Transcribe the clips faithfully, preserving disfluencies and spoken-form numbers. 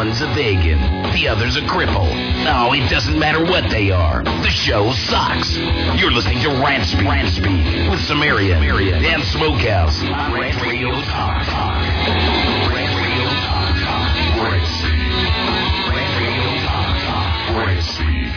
One's a vegan, the other's a cripple. Oh, it doesn't matter what they are. The show sucks. You're listening to Rant Speak, Rant Speak with Sumerian and Smokehouse. Rant Radio Talk. Rant Radio Talk. Rant Speak. Rant Radio Talk. Rant Speak.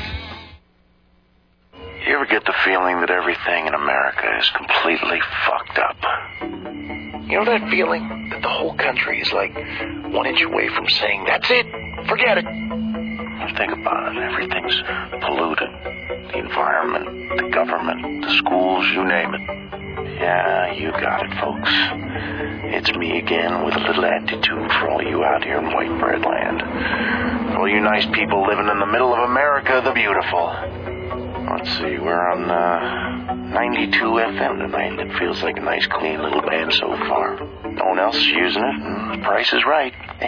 You ever get the feeling that everything in America is completely fucked up? You know that feeling that the whole country is like one inch away from saying, that's it, forget it. Think about it, everything's polluted. The environment, the government, the schools, you name it. Yeah, you got it, folks. It's me again with a little attitude for all you out here in white bread land. All you nice people living in the middle of America the beautiful. Let's see, we're on uh, ninety-two F M tonight. It feels like a nice, clean little band so far. No one else is using it, and the price is right.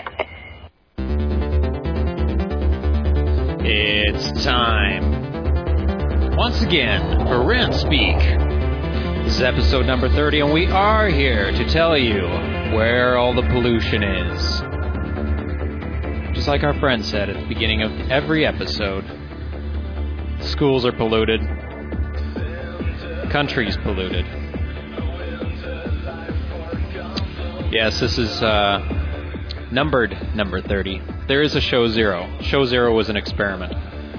It's time, once again, for Rant Speak. This is episode number thirty, and we are here to tell you where all the pollution is. Just like our friend said at the beginning of every episode, schools are polluted. Country's polluted. Yes, this is uh, numbered number thirty. There is a show zero. Show zero was an experiment.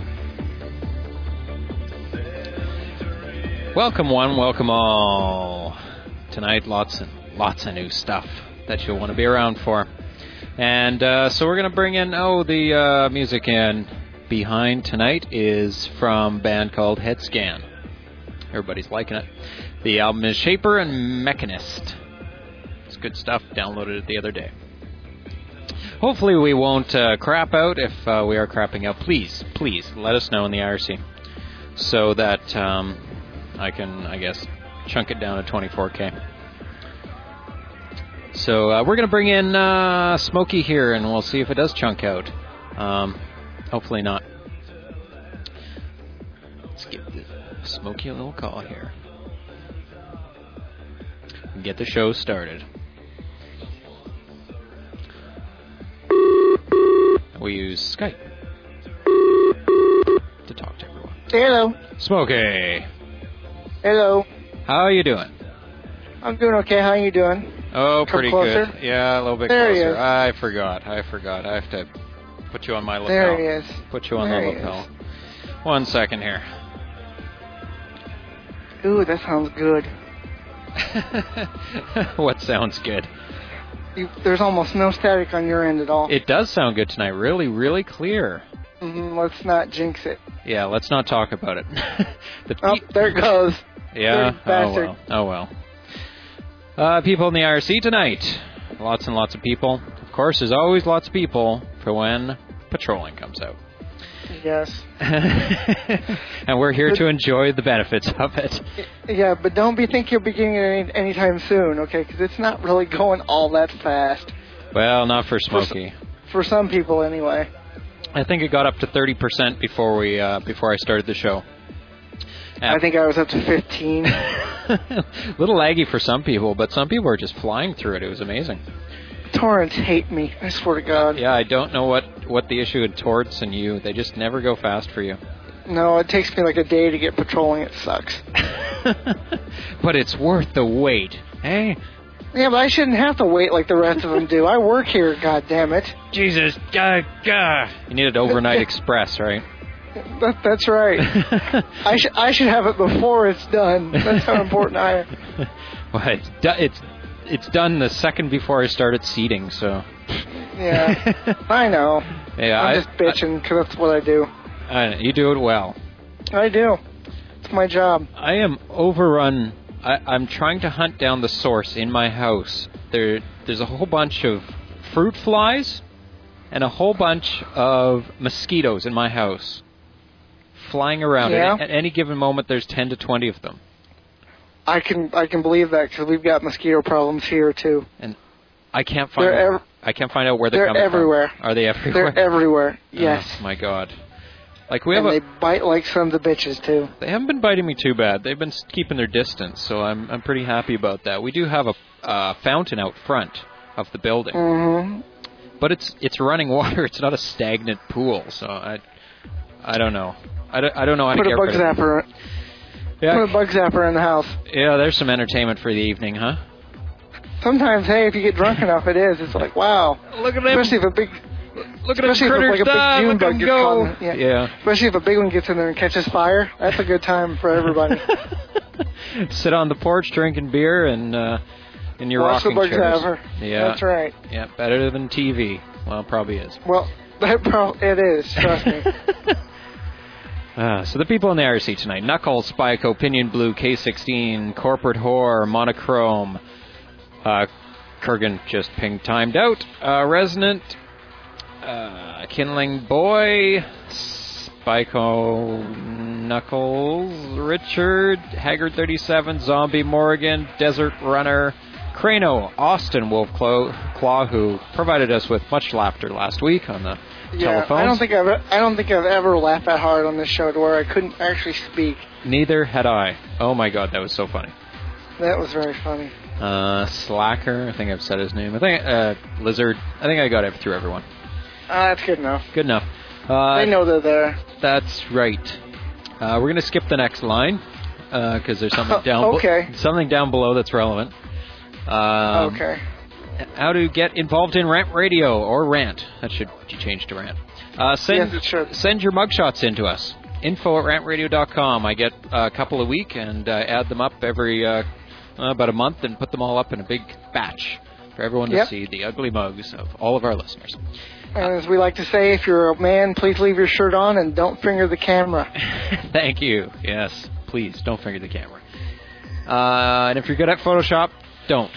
Welcome one, welcome all. Tonight, lots and lots of new stuff that you'll want to be around for. And uh, so we're going to bring in, oh, the uh, music in. Behind tonight is from a band called Headscan. Everybody's liking it. The album is Shaper and Mechanist. It's good stuff. Downloaded it the other day. Hopefully we won't uh, crap out. If uh, we are crapping out, please, please let us know in the I R C so that um, I can, I guess, chunk it down to twenty-four K. So uh, we're going to bring in uh, Smokey here, and we'll see if it does chunk out. Um... Hopefully not. Let's give Smokey a little call here. And get the show started. We use Skype to talk to everyone. Hello. Smokey. Hello. How are you doing? I'm doing okay. How are you doing? Oh, Come pretty closer. good. Yeah, a little bit there closer. He is. I forgot. I forgot. I have to put you on my lapel. There he is. Put you on there the lapel. One second here. Ooh, that sounds good. What sounds good? You, there's almost no static on your end at all. It does sound good tonight. Really, really clear. Mm-hmm, let's not jinx it. Yeah, let's not talk about it. the pe- oh, there it goes. Yeah, oh bastard. well. Oh well. Uh, people in the I R C tonight. Lots and lots of people. Of course, there's always lots of people for when patrolling comes out. Yes. And we're here but, to enjoy the benefits of it. Yeah, but don't be think you'll be getting it any, anytime soon, okay? Because it's not really going all that fast. Well, not for Smokey. For, for some people, anyway. I think it got up to thirty percent before we uh, before I started the show. Uh, I think I was up to fifteen. A little laggy for some people, but some people were just flying through it. It was amazing. Torrents hate me, I swear to God. Yeah, I don't know what, what the issue with torrents and you. They just never go fast for you. No, it takes me like a day to get patrolling. It sucks. But it's worth the wait, eh? Yeah, but I shouldn't have to wait like the rest of them do. I work here, goddammit. Jesus, gah, gah. You need an overnight express, right? That, that's right. I, sh- I should have it before it's done. That's how important I am. Well, it's, do- it's It's done the second before I started seating, so... Yeah, I know. Yeah, I'm I, just bitching because that's what I do. I, you do it well. I do. It's my job. I am overrun. I, I'm trying to hunt down the source in my house. There, There's a whole bunch of fruit flies and a whole bunch of mosquitoes in my house. Flying around. Yeah. At, at any given moment, there's ten to twenty of them. I can I can believe that because we've got mosquito problems here too. And I can't find they're out, ev- I can't find out where they're, they're coming everywhere. from. Are they everywhere? They're everywhere. Yes. Oh, my God. Like we and have a, they bite like sons of bitches too. They haven't been biting me too bad. They've been keeping their distance, so I'm I'm pretty happy about that. We do have a uh, fountain out front of the building. Mm-hmm. but it's it's running water. It's not a stagnant pool. So I I don't know. I don't, I don't know how Put to a get bug rid of it. zapper. Yeah. Put a bug zapper in the house. Yeah, there's some entertainment for the evening, huh? Sometimes, hey, if you get drunk enough, it is. It's like, wow. Look at them. Especially if a big, Look at them especially if critters like a big die. June Look bug them gets go. caught in, yeah. Yeah. Especially if a big one gets in there and catches fire. That's a good time for everybody. Sit on the porch drinking beer and uh, in your Watch the rocking bug chairs. zapper. Yeah. That's right. Yeah, better than T V. Well, it probably is. Well, that pro- it is. Trust me. Uh, so the people in the I R C tonight: Knuckles, Spyco, Pinion Blue, K sixteen, Corporate Whore, Monochrome. Uh, Kurgan just ping timed out. Uh, Resonant, uh, Kindling Boy, Spyco, Knuckles, Richard, Haggard thirty-seven, Zombie Morgan, Desert Runner, Crano, Austin Wolf Claw, Claw, who provided us with much laughter last week on the Yeah, telephones. I don't think I've I don't think I've ever laughed that hard on this show to where I couldn't actually speak. Neither had I. Oh my god, that was so funny. That was very funny. Uh, Slacker, I think I've said his name. I think uh, Lizard. I think I got it through everyone. Uh, that's good enough. Good enough. Uh, They know they're there. That's right. Uh, we're gonna skip the next line because there's something down. Okay. Be- something down below that's relevant. Um, Okay. How to get involved in Rant Radio or Rant. That should be changed to Rant. Uh, send Yes, it should. send your mugshots in to us. Info at rant radio dot com. I get a couple a week and uh, add them up every uh, uh, about a month and put them all up in a big batch for everyone to Yep. see the ugly mugs of all of our listeners. And as we like to say, if you're a man, please leave your shirt on and don't finger the camera. Thank you. Yes, please don't finger the camera. Uh, and if you're good at Photoshop, don't.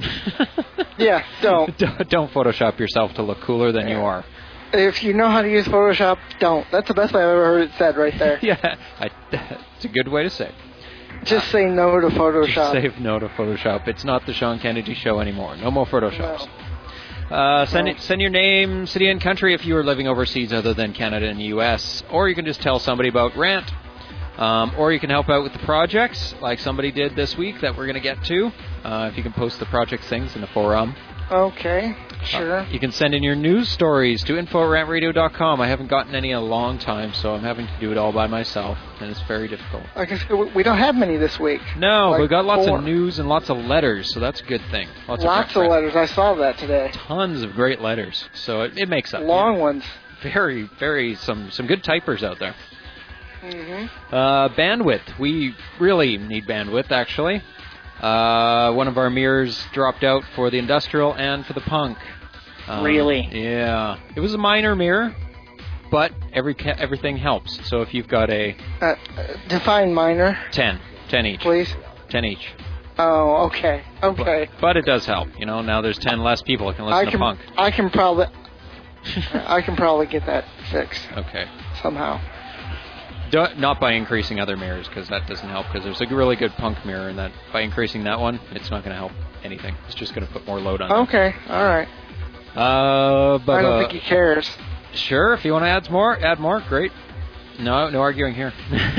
Yeah, don't. don't. Don't Photoshop yourself to look cooler than you are. If you know how to use Photoshop, don't. That's the best way I've ever heard it said right there. Yeah, I, it's a good way to say. Just say no to Photoshop. Save no to Photoshop. It's not the Sean Kennedy Show anymore. No more Photoshops. No. Uh, send No. it, send your name, city, and country if you are living overseas other than Canada and the U S. Or you can just tell somebody about Rant. Um, or you can help out with the projects, like somebody did this week that we're going to get to. Uh, if you can post the project things in the forum. Okay, sure. Uh, you can send in your news stories to info at rant radio dot com. I haven't gotten any in a long time, so I'm having to do it all by myself, and it's very difficult. I guess we- we don't have many this week. No, Like we've got lots four. of news and lots of letters, so that's a good thing. Lots, Lots of, of letters. I saw that today. Tons of great letters, so it, it makes up. Long ones. Very, very, some, some good typers out there. Mm-hmm. Uh, bandwidth. We really need bandwidth, actually. Uh, one of our mirrors dropped out for the industrial and for the punk. Um, Really? Yeah. It was a minor mirror, but every ca- everything helps. So if you've got a Uh, uh, define minor, ten, ten each, please. ten each. Oh, okay. Okay. But, but it does help. You know, now there's ten less people that can listen I to can punk. I can probably I can probably get that fixed Okay. somehow. Do, not by increasing other mirrors, because that doesn't help, because there's a really good punk mirror, and that by increasing that one, it's not going to help anything. It's just going to put more load on it. Okay. All right. Uh, but, I don't uh, think he cares. Sure, if you want to add more, add more, great. No, no arguing here.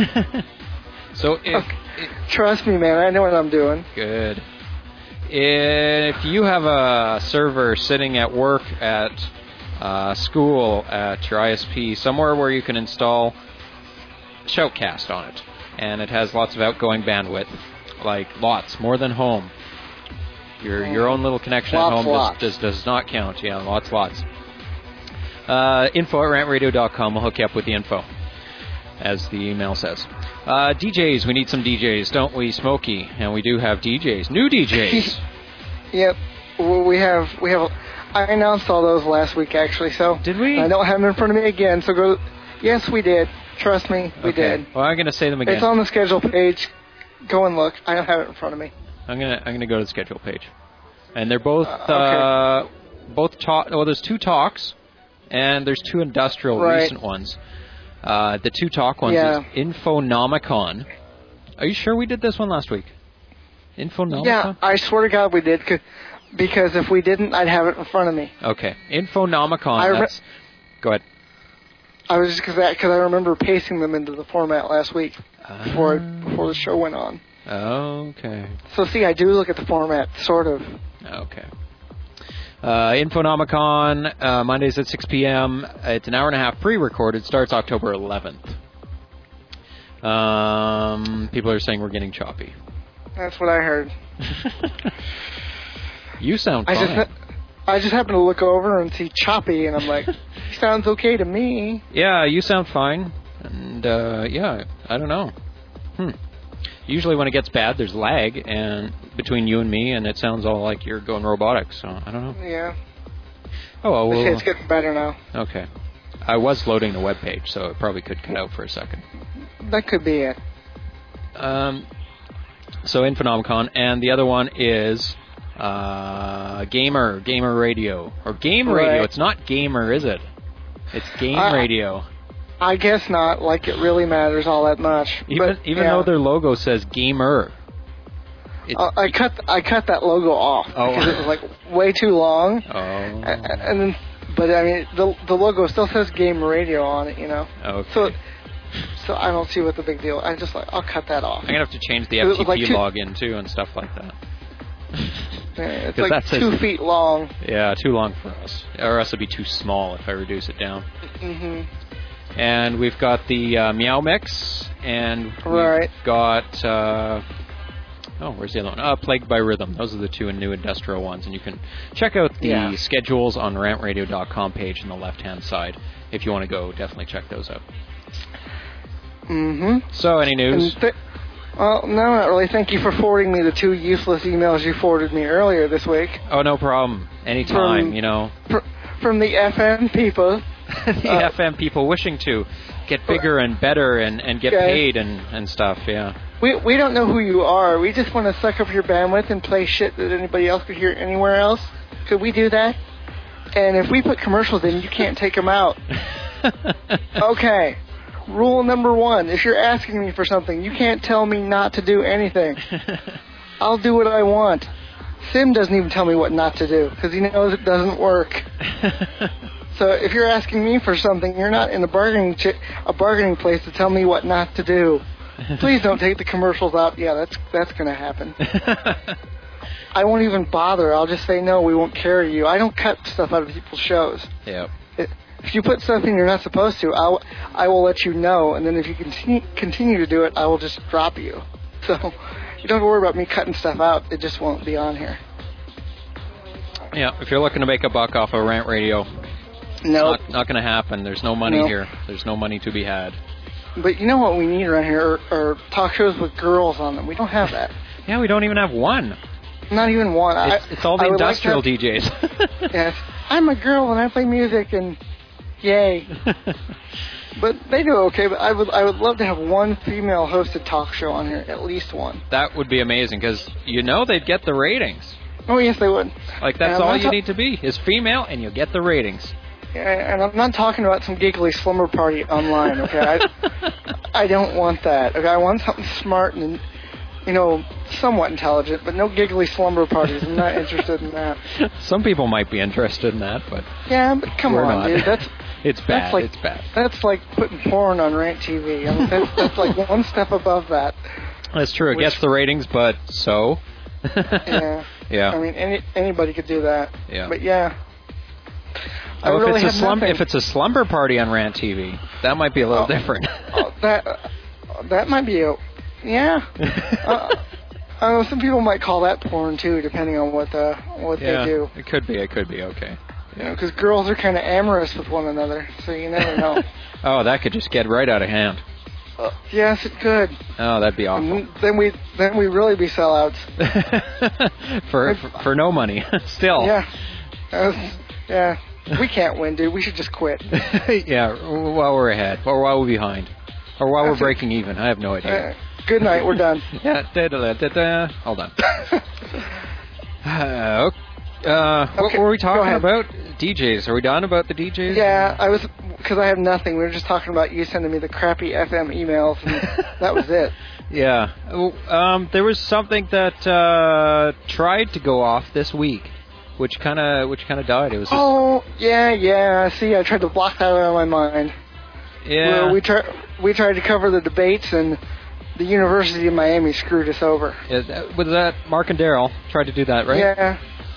So if, Okay. Trust me, man. I know what I'm doing. good. If you have a server sitting at work, at uh, school, at your I S P, somewhere where you can install Shoutcast on it, and it has lots of outgoing bandwidth, like lots, more than home. Your your own little connection Lots, at home lots. does, does does not count. Yeah, lots, lots. Uh, info at rant radio dot com will hook you up with the info, as the email says. Uh, D Js, we need some D Js, don't we, Smokey? And we do have D Js, new D Js. Yep. Well, we have we have. I announced all those last week, actually. So Did we? I don't have them in front of me again. So go. Yes, we did. Trust me, we Okay. did. Well, I'm going to say them again. It's on the schedule page. Go and look. I don't have it in front of me. I'm gonna I'm gonna go to the schedule page, and they're both Uh, okay. uh, both talk. Oh, there's two talks, and there's two industrial Right. recent ones. Uh, the two talk ones Yeah. is Infonomicon. Are you sure we did this one last week? Infonomicon. Yeah, I swear to God we did. 'cause- Because if we didn't, I'd have it in front of me. Okay. Infonomicon. I re- that's, go ahead. I was just because because I remember pasting them into the format last week before Ah. before the show went on. Okay. So see, I do look at the format, sort of. Okay. Uh, Infonomicon, uh, Mondays at six p.m. It's an hour and a half pre-recorded. Starts October eleventh. Um, people are saying we're getting choppy. That's what I heard. You sound I fine. just, I just happened to look over and see choppy, and I'm like, sounds okay to me. Yeah, you sound fine. And, uh, yeah, I don't know. Hmm. Usually when it gets bad, there's lag and between you and me, and it sounds all like you're going robotic, so I don't know. Yeah. Oh, well, They say we'll... it's getting better now. Okay. I was loading the webpage, so it probably could cut out for a second. That could be it. Um, so Infonomicon, and the other one is uh, Gamer, Gamer Radio. Or Game Right. Radio. It's not Gamer, is it? It's Game Uh, Radio. I guess not, like it really matters all that much. Even but, even yeah. though their logo says Gamer. It's, Uh, I cut I cut that logo off Oh. because it was like way too long. oh. And, and then, but I mean, the the logo still says Game Radio on it, you know. Okay. So, so I don't see what the big deal. I just like I'll cut that off. I'm going to have to change the It F was T P like two- login, too, and stuff like that. Yeah, it's 'Cause like that says- two feet long. Yeah, too long for us. Or else it'd be too small if I reduce it down. hmm And we've got the uh, Meow Mix, and we've Right. got, uh, oh, where's the other one? Uh, Plagued by Rhythm. Those are the two new industrial ones, and you can check out the Yeah. schedules on rant radio dot com page on the left-hand side. If you want to go, definitely check those out. hmm So, any news? And th- well, no, not really. Thank you for forwarding me the two useless emails you forwarded me earlier this week Oh, no problem. Anytime, From- you know. fr- from the F M people. the uh, F M people wishing to get bigger and better and, and get Okay. paid and, and stuff, yeah. We we don't know who you are. We just want to suck up your bandwidth and play shit that anybody else could hear anywhere else. Could we do that? And if we put commercials in, you can't take them out. Okay. Rule number one: if you're asking me for something, you can't tell me not to do anything. I'll do what I want. Sim doesn't even tell me what not to do because he knows it doesn't work. So if you're asking me for something, you're not in a bargaining ch- a bargaining place to tell me what not to do. Please don't take the commercials out. Yeah, that's that's going to happen. I won't even bother. I'll just say no. We won't carry you. I don't cut stuff out of people's shows. Yep. It, if you put stuff in you're not supposed to, I'll I will let you know. And then if you continue continue to do it, I will just drop you. So you don't have to worry about me cutting stuff out. It just won't be on here. Yeah, if you're looking to make a buck off of Rant Radio, Nope. not, not going to happen. There's no money Nope. here. There's no money to be had. But you know what we need around here are, are talk shows with girls on them. We don't have that. Yeah, we don't even have one. Not even one. It's, I, it's all the I would like to industrial have- D Js. Yes, I'm a girl and I play music and yay. But they do okay. But I would I would love to have one female hosted talk show on here, at least one. That would be amazing because you know they'd get the ratings. Oh yes, they would. Like that's And I'm all not you ta- need to be is female, and you'll get the ratings. And I'm not talking about some giggly slumber party online. Okay, I I don't want that. Okay, I want something smart and you know somewhat intelligent, but no giggly slumber parties. I'm not interested in that. Some people might be interested in that, but Yeah, but come we're on, not. dude. That's it's bad. That's like it's bad. That's like putting porn on Rant T V. I mean, that's, that's like one step above that. That's true. It which- gets the ratings, but so. Yeah. Yeah. I mean, any anybody could do that. Yeah. But yeah. I Oh, really if it's a have slum- nothing. if it's a slumber party on Rant T V, that might be a little Oh. different. Oh, that uh, that might be a yeah. uh, I don't know, some people might call that porn too, depending on what uh, what yeah, they do. it could be. It could be. Okay. You know, because girls are kind of amorous with one another, so you never know. Oh, that could just get right out of hand. Uh, yes, it could. Oh, that'd be awful. And then we then we really be sellouts. for, for for no money, still. Yeah. Uh, yeah. We can't win, dude. We should just quit. Yeah. While we're ahead, or while we're behind, or while we're That's it. breaking even. I have no idea. Uh, good night. We're done. Yeah. Da, da, da, da, da. Hold on. Uh, ok- uh, what Okay, were we go talking ahead. about? D Js. Are we done about the D Js? Yeah, I was because I have nothing. We were just talking about you sending me the crappy F M emails, and that was it. Yeah. Um, there was something that uh, tried to go off this week, which kind of which kind of died. It was just, Oh yeah, yeah. See, I tried to block that out of my mind. yeah. Where we tried we tried to cover the debates, and the University of Miami screwed us over. Yeah, that- was that Mark and Daryl tried to do that, right? Yeah.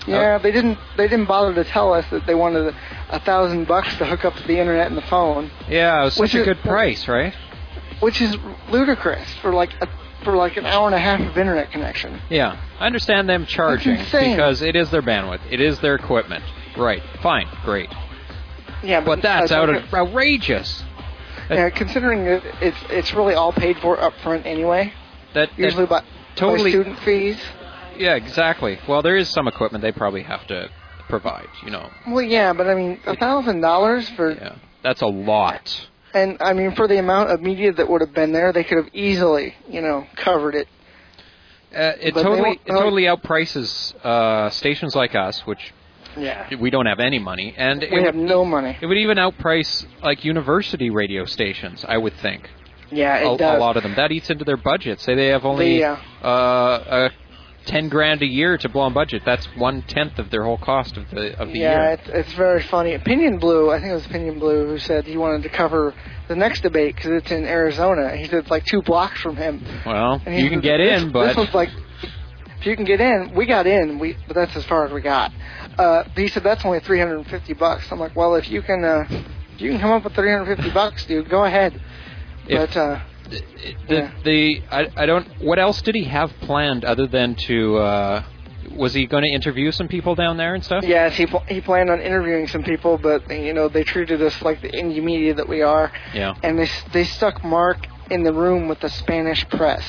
Yeah, Uh, they didn't. They didn't bother to tell us that they wanted a, a thousand bucks to hook up to the internet and the phone, yeah, it was such Which a is- good price, right? which is ludicrous for like a, for like an hour and a half of internet connection. Yeah, I understand them charging insane. because it is their bandwidth, it is their equipment. Right, fine, great. Yeah, But that's uh, out of, outrageous. Yeah, considering that it's it's really all paid for up front anyway. That, that Usually by, totally. by student fees. Yeah, exactly. Well, there is some equipment they probably have to provide. You know. Well, yeah, but I mean, a thousand dollars for, Yeah, that's a lot. and I mean, for the amount of media that would have been there, they could have easily, you know, covered it. Uh, it But they totally won't- it totally outprices uh, stations like us, which Yeah. we don't have any money, and We it, have no money. it would even outprice like university radio stations, I would think. Yeah, it A, a does. lot of them. That eats into their budget. Say they have only The, uh, uh, a ten grand a year to blow on budget. That's one tenth of their whole cost of the of the yeah, year. it's, it's very funny. Opinion Blue, I think it was Opinion Blue, who said he wanted to cover the next debate because it's in Arizona. He said it's like two blocks from him. Well, And he you can said, get this, in, but this was like, if you can get in, we got in. We, but that's as far as we got. Uh, he said that's only three hundred fifty bucks. I'm like, well, if you can, uh, if you can come up with three hundred fifty bucks, dude, go ahead. If- But uh, the yeah. the I, I don't. What else did he have planned other than to? Uh, was he going to interview some people down there and stuff? yes, he pl- he planned on interviewing some people, but you know they treated us like the indie media that we are, Yeah. and they s- they stuck Mark in the room with the Spanish press.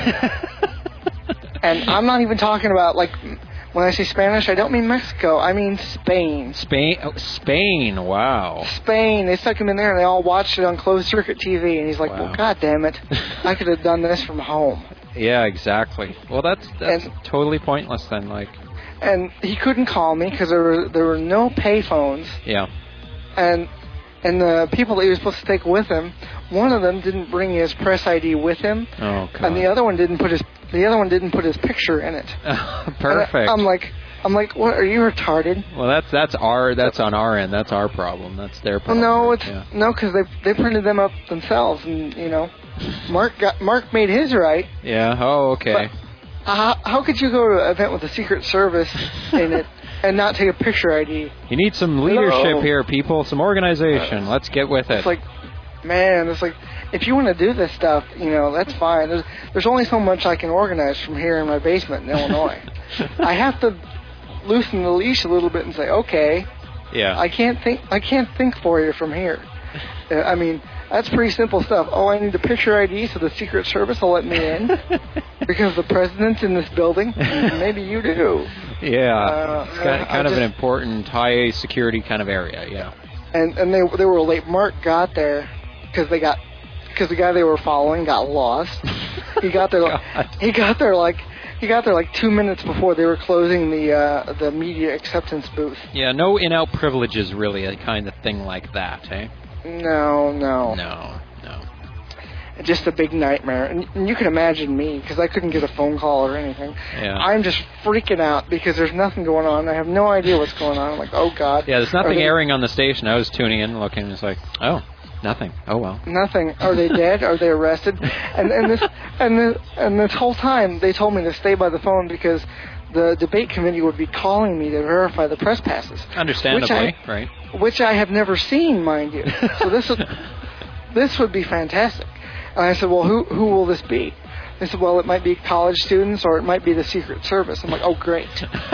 And I'm not even talking about, like, when I say Spanish, I don't mean Mexico. I mean Spain. Spain. Oh, Spain. Wow. Spain. They stuck him in there, and they all watched it on closed circuit T V. And he's like, Wow. well, God damn it. I could have done this from home. Yeah, exactly. Well, that's that's And- totally pointless then. Like, And he couldn't call me because there were, there were no pay phones. yeah. And and the people that he was supposed to take with him, one of them didn't bring his press I D with him. Oh, God. And the other one didn't put his the other one didn't put his picture in it. Perfect. And I, I'm like, I'm like, what? Are you retarded? well, that's that's our that's on our end. That's our problem. That's their Well, problem. no, it's yeah. no, because they they printed them up themselves, and you know, Mark got Mark made his right. Yeah. Oh, okay. But how, how could you go to an event with the Secret Service in it and not take a picture I D? You need some leadership Hello. here, people. Some organization. Let's get with it. It's like, man, it's like, if you want to do this stuff, you know, that's fine. There's there's only so much I can organize from here in my basement in Illinois. I have to loosen the leash a little bit and say, okay, yeah. I can't think I can't think for you from here. Uh, I mean, that's pretty simple stuff. Oh, I need a picture I D so the Secret Service will let me in because the president's in this building. Maybe you do. yeah. uh, it's kind, I kind of an just- important high security kind of area. Yeah. And and they they were late. Mark got there because they got because the guy they were following got lost. He got there. God. He got there like he got there like two minutes before they were closing the uh, the media acceptance booth. Yeah. No in-out privileges, really, a kind of thing like that, eh? No, no, No. No. just a big nightmare. And, and you can imagine me because I couldn't get a phone call or anything. Yeah. I'm just freaking out because there's nothing going on. I have no idea what's going on. I'm like, oh God. Yeah. There's Are nothing they- airing on the station. I was tuning in, looking. It's like, oh, nothing. Oh well. Nothing. Are they dead? Are they arrested? And and this and this and this whole time they told me to stay by the phone because the debate committee would be calling me to verify the press passes, Understandably, Which I- right? which I have never seen, mind you. So this would this would be fantastic. And I said, well, who who will this be? They said, well, it might be college students or it might be the Secret Service. I'm like, oh, great.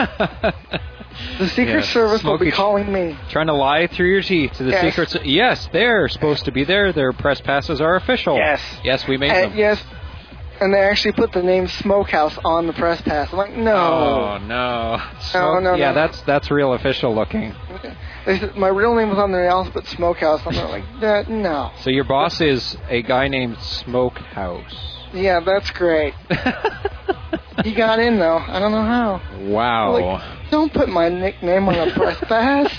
The Secret Yeah, Service will be Smokey- calling me. Trying to lie through your teeth to the Yes. secret. Ser- yes, they're supposed to be there. Their press passes are official. Yes. Yes, we made And them. yes, and they actually put the name Smokehouse on the press pass. I'm like, no. Oh no. Smoke- no, Yeah, no. that's that's real official looking. They said my real name was on there else, but Smokehouse. I'm like, that, no. So your boss is a guy named Smokehouse. Yeah, that's great. He got in though. I don't know how. Wow. Like, don't put my nickname on a press pass.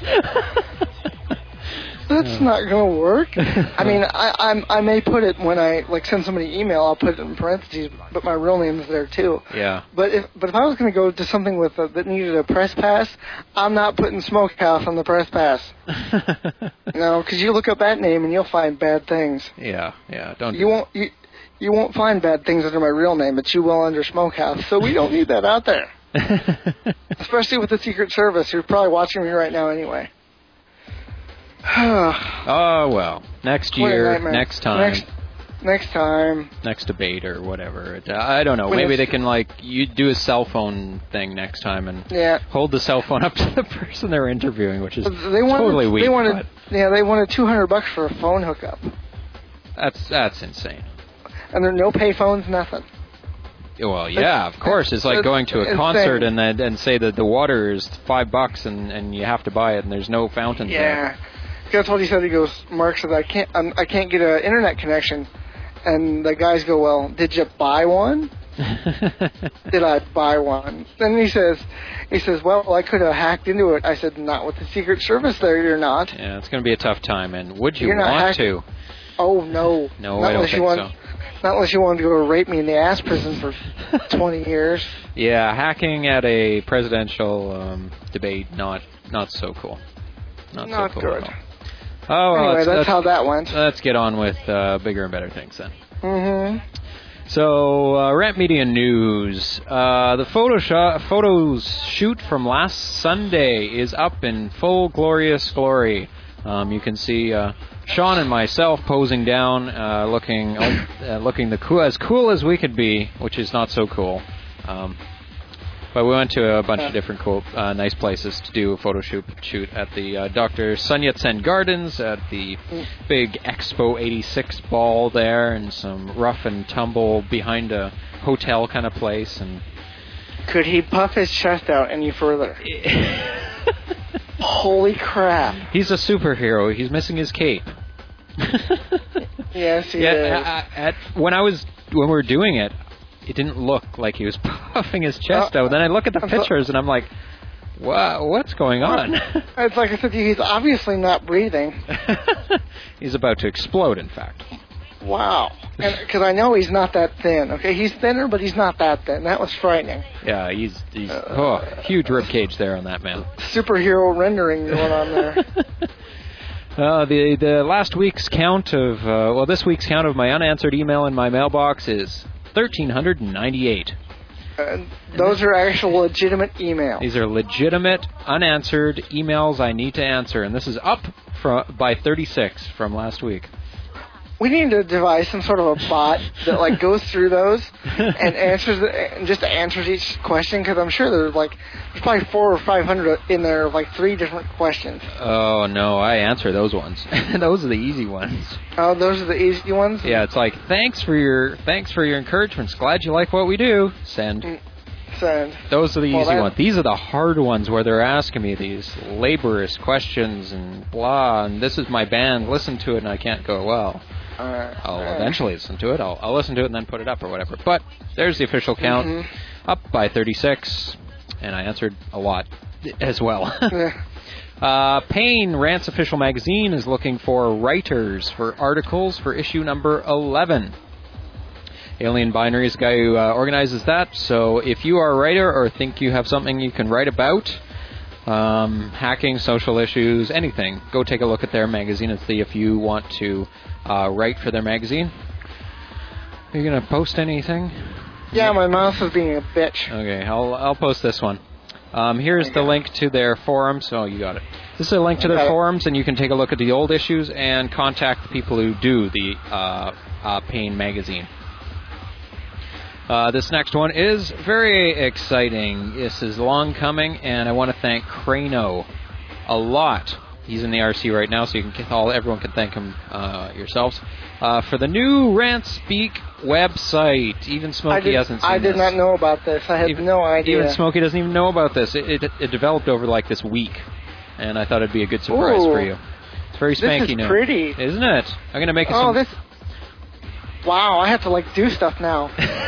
That's not gonna work. I mean, I I'm, I may put it when I like send somebody email. I'll put it in parentheses, but my real name's there too. Yeah. But if but if I was going to go to something with a, that needed a press pass, I'm not putting Smokehouse on the press pass. You know, because you look up that name and you'll find bad things. yeah. Yeah. Don't. You won't you you won't find bad things under my real name, but you will under Smokehouse. So we don't need that out there. Especially with the Secret Service, who's probably watching me right now anyway. Oh, well. Next year, next time. Next, next time. Next debate or whatever. It, uh, I don't know. When Maybe it's- they can, like, you do a cell phone thing next time and Yeah. hold the cell phone up to the person they're interviewing, which is They wanted, totally weak. They wanted, but yeah, they wanted two hundred bucks for a phone hookup. That's, that's insane. And there are no pay phones, nothing. Well, yeah, of course. It's like It's going to a insane. concert and then and say that the water is five bucks and, and you have to buy it and there's no fountains there. Yeah. That's what he said. He goes, Mark said, I can't, um, I can't get an internet connection. And the guys go, well, did you buy one? Did I buy one? Then he says, he says, well, I could have hacked into it. I said, not with the Secret Service there, you're not. Yeah, it's going to be a tough time. And would you You're not want hack- to? Oh, no. No, not I don't unless think you want, so. Not unless you wanted to go rape me in the ass prison for twenty years. Yeah, hacking at a presidential um, debate, not not so cool. Not, Not so cool good. at all. Oh, well, Anyway, let's, that's let's, how that went. let's get on with uh, bigger and better things then. Mm-hmm. So, uh, Rant Media News. Uh, the photo shot, photos shoot from last Sunday is up in full glorious glory. Um, you can see uh, Sean and myself posing down, uh, looking uh, looking the cool, as cool as we could be, which is not so cool. Um, but we went to a bunch of different cool, uh, nice places to do a photo shoot, shoot at the uh, Doctor Sun Yat-sen Gardens, at the big Expo eighty-six ball there, and some rough and tumble behind a hotel kind of place. And Could he puff his chest out any further? Holy crap. he's a superhero. He's missing his cape. Yes, he yeah, is. at, at, when I was when we were doing it, it didn't look like he was puffing his chest Uh, out. Then I look at the I'm so- pictures and I'm like, wow, what's going on? It's like I said to you, he's obviously not breathing. He's about to explode, in fact. Wow. Because I know he's not that thin, okay? He's thinner, but he's not that thin. That was frightening. Yeah, he's, he's oh, huge rib cage there on that man. Superhero rendering going on there. Uh, the the last week's count of uh, well, this week's count of my unanswered email in my mailbox is thirteen ninety-eight. Uh, those are actual legitimate emails. These are legitimate unanswered emails I need to answer, and this is up from by thirty-six from last week. We need to devise some sort of a bot that like goes through those and answers the, and just answers each question, because I'm sure there's like there's probably four or five hundred in there of like three different questions. Oh no, I answer those ones. Those are the easy ones. Oh, those are the easy ones. Yeah, it's like thanks for your thanks for your encouragements. Glad you like what we do. Send. Mm, Send. Those are the Well, easy that- ones. These are the hard ones where they're asking me these laborious questions and blah. And this is my band. Listen to it, and I can't go well. Uh, I'll uh, eventually listen to it. I'll, I'll listen to it and then put it up or whatever. But there's the official count, Mhm. up by thirty-six, and I answered a lot as well. yeah. uh, Payne, Rant's official magazine, is looking for writers for articles for issue number eleven. Alien Binary is the guy who uh, organizes that, so if you are a writer or think you have something you can write about, um, hacking, social issues, anything, go take a look at their magazine and see if you want to uh, write for their magazine. Are you going to post anything? Yeah, my mouse is being a bitch. Okay, I'll I'll post this one. Um, here's the link to their forums. Oh, you got it. This is a link to their Okay. forums, and you can take a look at the old issues and contact the people who do the uh, uh, Payne magazine. Uh, this next one is very exciting. This is long coming, and I want to thank Crano a lot. He's in the R C right now, so you can all everyone can thank him uh, yourselves uh, for the new Rant Speak website. Even I Smokey did, hasn't seen I did this. not know about this. I had Even- no idea. Even Smokey doesn't even know about this. It, it, it developed over like this week, and I thought it'd be a good surprise Ooh. for you. It's very This spanky is new, pretty. isn't it? I'm gonna make it. Oh, some... this. Wow, I have to like do stuff now.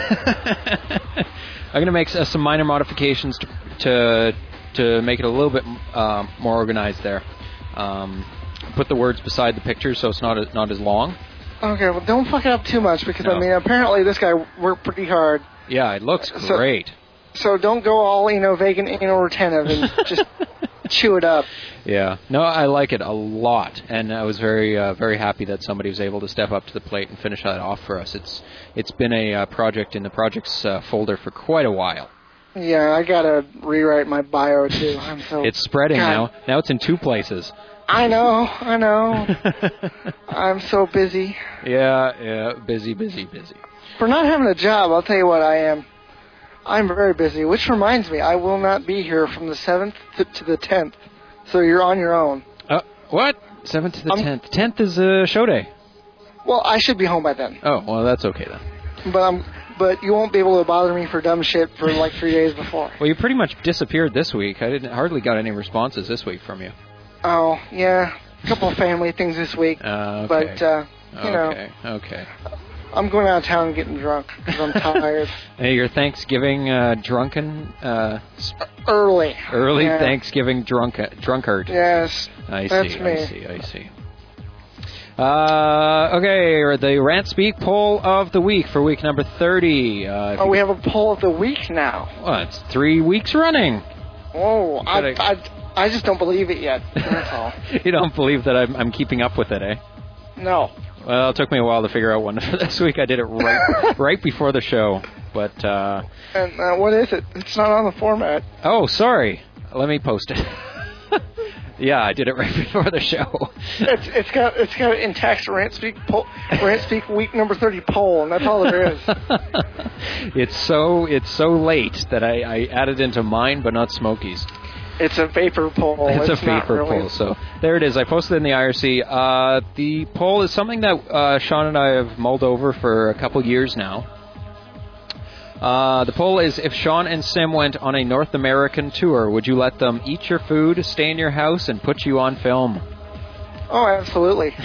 I'm gonna make uh, some minor modifications to to, to make it a little bit uh, more organized there. Um, put the words beside the pictures so it's not as, not as long. Okay, well, don't fuck it up too much, because No. I mean, apparently this guy worked pretty hard. Yeah, it looks So- great. So don't go all, you know, vague and anal retentive and just chew it up. Yeah, no, I like it a lot, and I was very, uh, very happy that somebody was able to step up to the plate and finish that off for us. It's, it's been a uh, project in the projects uh, folder for quite a while, Yeah, I gotta rewrite my bio too. I'm so. It's spreading God. now. Now it's in two places. I know, I know. I'm so busy. Yeah, yeah, busy, busy, busy. For not having a job, I'll tell you what I am. I'm very busy, which reminds me, I will not be here from the seventh to, to the tenth. So you're on your own. Uh, what? seventh to the I'm- tenth. tenth is a show day. Well, I should be home by then. Oh, well, that's okay then. But I'm, but you won't be able to bother me for dumb shit for like three days before. Well, you pretty much disappeared this week. I didn't hardly got any responses this week from you. Oh, yeah. A couple of family things this week. Uh, okay. But, uh, you know, okay, okay. I'm going out of town and getting drunk because I'm tired. Hey, your Thanksgiving uh, drunken, uh, sp- Early. early Yeah. Thanksgiving drunk drunkard. Yes. I that's see, me. I see, I see. Uh, okay, the Rant Speak poll of the week for week number thirty. Uh, if Oh, you- we have a poll of the week now. Well, it's three weeks running. Oh, I, Gotta- I, I just don't believe it yet. That's all. You don't believe that I'm, I'm keeping up with it, eh? No. Well, it took me a while to figure out one for this week. I did it right right before the show. But, uh, And uh, what is it? It's not on the format. oh, sorry. Let me post it. Yeah, I did it right before the show. It's it's got it's got in text Rant Speak poll, Rant Speak week number thirty poll, and that's all there is. It's so it's so late that I, I added into mine, but not Smokey's. It's a vapor poll. It's, It's a not vapor really. poll. So there it is. I posted it in the I R C. Uh, the poll is something that uh, Sean and I have mulled over for a couple years now. Uh, the poll is, if Sean and Sim went on a North American tour, would you let them eat your food, stay in your house, and put you on film? Oh, absolutely.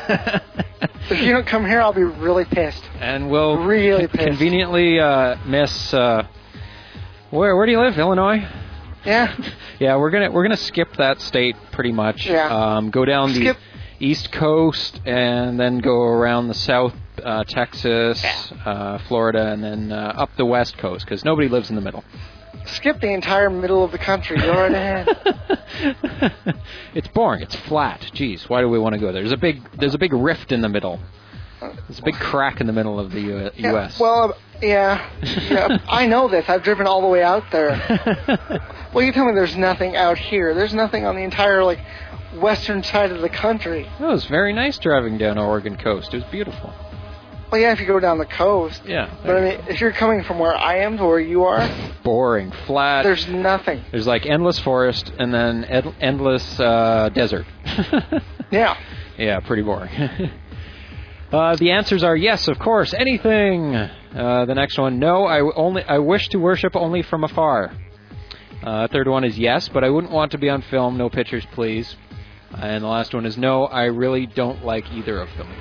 If you don't come here, I'll be really pissed. And we'll Really con- pissed. conveniently uh, miss... Uh, where where do you live? Illinois? Yeah. Yeah, we're gonna we're gonna skip that state pretty much. Yeah. Um, go down Skip. the East Coast and then go around the South, uh, Texas, uh, Florida, and then uh, up the West Coast because nobody lives in the middle. Skip the entire middle of the country. Go right ahead. It's boring. It's flat. Jeez, why do we want to go there? There's a big there's a big rift in the middle. There's a big crack in the middle of the U- Yeah, U S well, uh, yeah, yeah. I know this. I've driven all the way out there. Well, you tell me there's nothing out here. There's nothing on the entire like western side of the country. It was very nice driving down Oregon coast. It was beautiful. Well, yeah, if you go down the coast. Yeah. But I mean, if you're coming from where I am to where you are, Boring, flat. there's nothing. There's like endless forest and then ed- endless uh, desert. Yeah. Yeah, pretty boring. uh, the answers are yes, of course, anything. Uh, the next one, no, I w- only I wish to worship only from afar. Uh, third one is yes, but I wouldn't want to be on film. No pictures, please. And the last one is no, I really don't like either of them.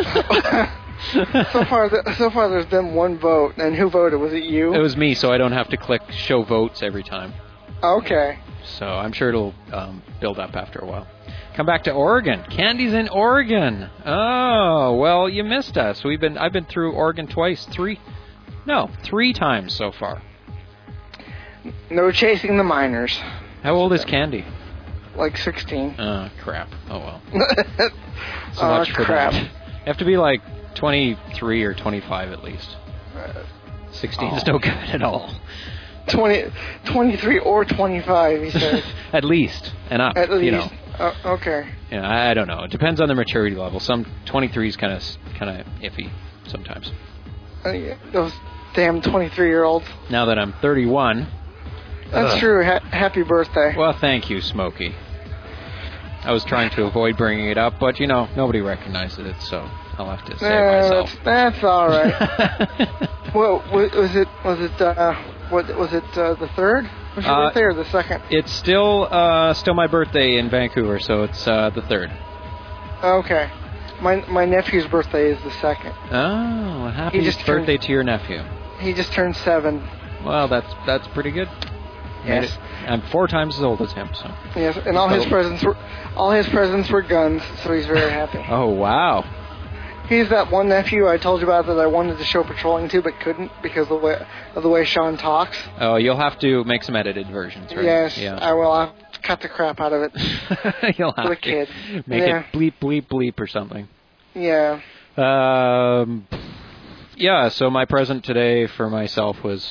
So far, th- so far, there's been one vote, and who voted? Was it you? It was me, so I don't have to click show votes every time. Okay. So I'm sure it'll um, build up after a while. Come back to Oregon. Candy's in Oregon. Oh, well, you missed us. We've been I've been through Oregon twice, three, no, three times so far. No chasing the minors. How old is Candy? Like sixteen. Oh, crap. Oh, well. Oh, So much for crap. that. You have to be like twenty-three or twenty-five at least. sixteen is Oh. no good at all. twenty, twenty-three or twenty-five, he says. At least. Enough. At least. You know. Uh, okay. Yeah, I, I don't know. It depends on the maturity level. Some twenty-three is kind of kind of iffy sometimes. Uh, yeah, those damn twenty-three-year-olds. Now that I'm thirty-one. That's Ugh. true. Ha- happy birthday. Well, thank you, Smokey. I was trying to avoid bringing it up, but, you know, nobody recognized it, so I'll have to say it Yeah, myself. that's, that's all right. Well, wa- was it was it uh, what was it uh, the third? Was your Uh, birthday or the second? It's still uh, still my birthday in Vancouver, so it's uh, the third. Okay. My my nephew's birthday is the second. Oh, happy He just turned- birthday to your nephew. He just turned seven. Well, that's that's pretty good. Made Yes. it- I'm four times as old as him, so. Yes, and all his So- presents were all his presents were guns, so he's very happy. Oh, wow. He's that one nephew I told you about that I wanted to show patrolling to but couldn't because of the way of the way Sean talks. Oh, you'll have to make some edited versions, right? Yes, Yeah. I will. I'll cut the crap out of it. You'll have For the to kid. make Yeah. it bleep, bleep, bleep or something. Yeah. Um, yeah, so my present today for myself was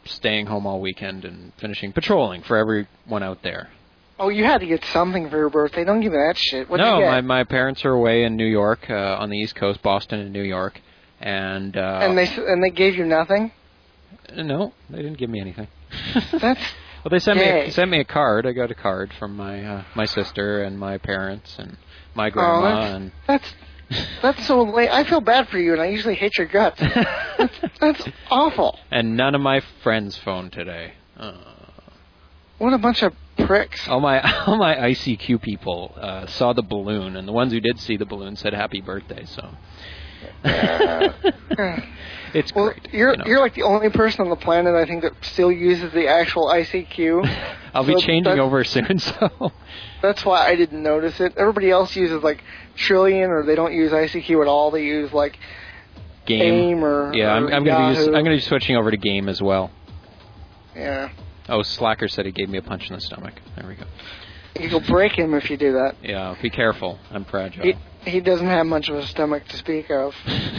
staying home all weekend and finishing patrolling for everyone out there. Oh, you had to get something for your birthday. Don't give me that shit. What no, did you get? my my parents are away in New York, uh, on the East Coast, Boston and New York, and uh, and they and they gave you nothing. No, they didn't give me anything. That's well, they sent gay. me a, sent me a card. I got a card from my uh, my sister and my parents and my grandma. Oh, that's, and that's that's so late. I feel bad for you, and I usually hate your guts. that's, that's awful. And none of my friends phoned today. Uh, what a bunch of pricks. all my all my I C Q people uh, saw the balloon, and the ones who did see the balloon said happy birthday. So. Uh, It's well, great. You're you know. you're like the only person on the planet I think that still uses the actual I C Q. I'll so be changing that's, over soon, so that's why I didn't notice it. Everybody else uses like Trillion, or they don't use I C Q at all. They use like game. AIM or yeah, I'm, or I'm gonna be Yahoo. I'm gonna be switching over to game as well. Yeah, Oh, Slacker said he gave me a punch in the stomach. There we go. you'll break him if you do that. Yeah, be careful. I'm fragile. He he doesn't have much of a stomach to speak of.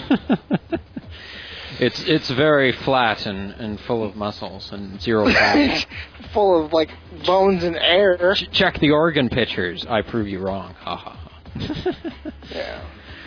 It's it's very flat and, and full of muscles and zero fat. Full of like bones and air. Ch- check the organ pictures. I prove you wrong. Ha ha ha. Yeah.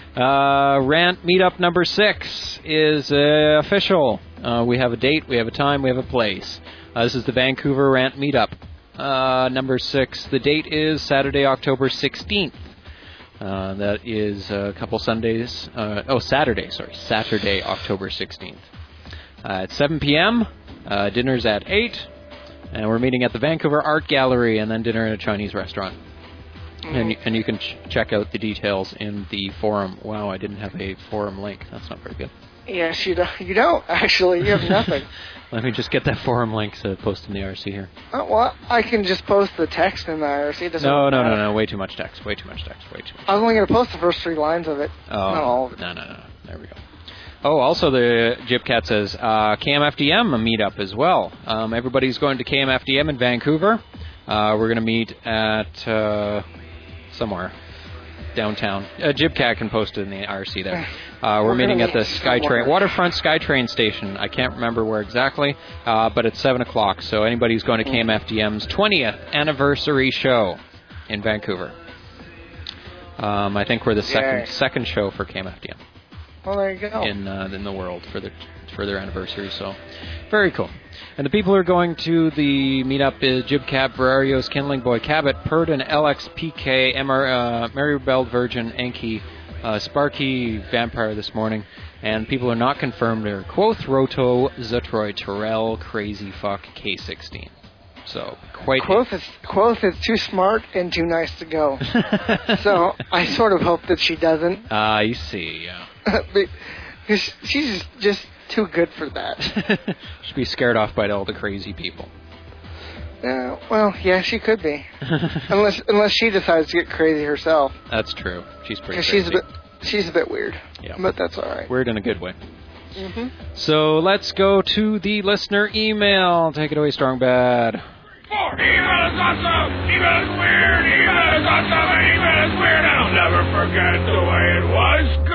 Uh, rant meetup number six is uh, official. Uh, we have a date, we have a time, we have a place. Uh, this is the Vancouver Rant Meetup. Uh, number six. The date is Saturday, October sixteenth. Uh, that is a couple Sundays. Uh, oh, Saturday, sorry. Saturday, October sixteenth. Uh, at seven p.m., uh, dinner's at eight, and we're meeting at the Vancouver Art Gallery, and then dinner at a Chinese restaurant. And, you, and you can ch- check out the details in the forum. Wow, I didn't have a forum link. That's not very good. Yes, you don't. You don't actually. You have nothing. Let me just get that forum link to post in the R C here. Uh, well, I can just post the text in the I R C. It doesn't No, no, matter. no, no. Way too much text. Way too much text. Way too much. I was only going to post the first three lines of it. Oh, Not all of it. no, no, no. There we go. Oh, also the Gypcat says uh, K M F D M a meetup as well. Um, everybody's going to K M F D M in Vancouver. Uh, we're going to meet at uh, somewhere downtown. Uh, Gypcat can post it in the I R C there. Uh, we're, We're meeting gonna at the meet SkyTrain, somewhere. Waterfront SkyTrain station. I can't remember where exactly, uh, but it's seven o'clock. So anybody who's going to K M F D M's twentieth anniversary show in Vancouver. Um, I think we're the second Yay. second show for K M F D M. Well, there you go. in uh, in the world for their for their anniversary. So very cool. And the people who are going to the meetup is Jibcat, Bararios, Kindling Boy, Cabot, Purdon, L X P K, M R, uh, Marybelle Virgin, Enki, uh, Sparky, Vampire this morning. And people who are not confirmed are Quoth, Roto, Zutroy, Terrell, Crazy Fuck, K sixteen. So quite. Quoth is, Quoth is too smart and too nice to go. So I sort of hope that she doesn't. Ah, I see. Yeah. Because she's just too good for that. Should be scared off by all the crazy people. Uh, well, yeah, she could be. unless unless she decides to get crazy herself. That's true. She's pretty. 'Cause Crazy. she's a bit she's a bit weird. Yeah. But that's all right. Weird in a good way. Mm-hmm. So let's go to the listener email. Take it away, Strong Bad. Email is awesome! Email is weird! Email is awesome! And email is weird! And I'll never forget the way it was,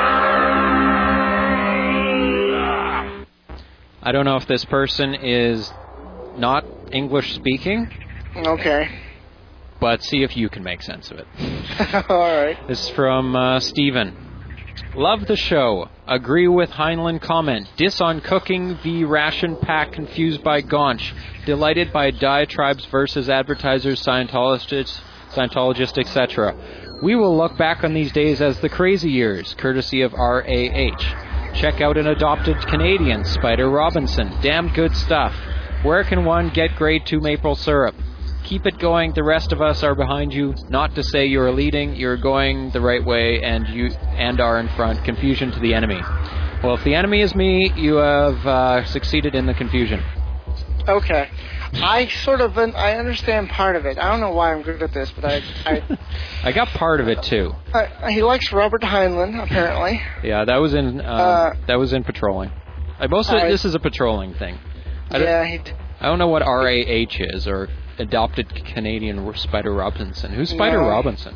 girl! I don't know if this person is not English speaking, Okay. but see if you can make sense of it. All right. This is from uh, Steven. Love the show. Agree with Heinlein comment. Diss on cooking v ration pack confused by Gaunch. Delighted by diatribes versus advertisers, Scientologists, Scientologists, et cetera. We will look back on these days as the crazy years, courtesy of R A H. Check out an adopted Canadian, Spider Robinson. Damn good stuff. Where can one get grade two maple syrup? Keep it going. The rest of us are behind you. Not to say you're leading. You're going the right way, and you and are in front. Confusion to the enemy. Well, if the enemy is me, you have uh, succeeded in the confusion. Okay. I sort of I understand part of it. I don't know why I'm good at this, but I I, I got part of it too. I he likes Robert Heinlein apparently. Yeah, that was in uh, Uh, that was in patrolling. I mostly I- this is a patrolling thing. I Yeah, don't, he. d- I don't know what R A H is or adopted Canadian Spider Robinson. Who's Spider No. Robinson?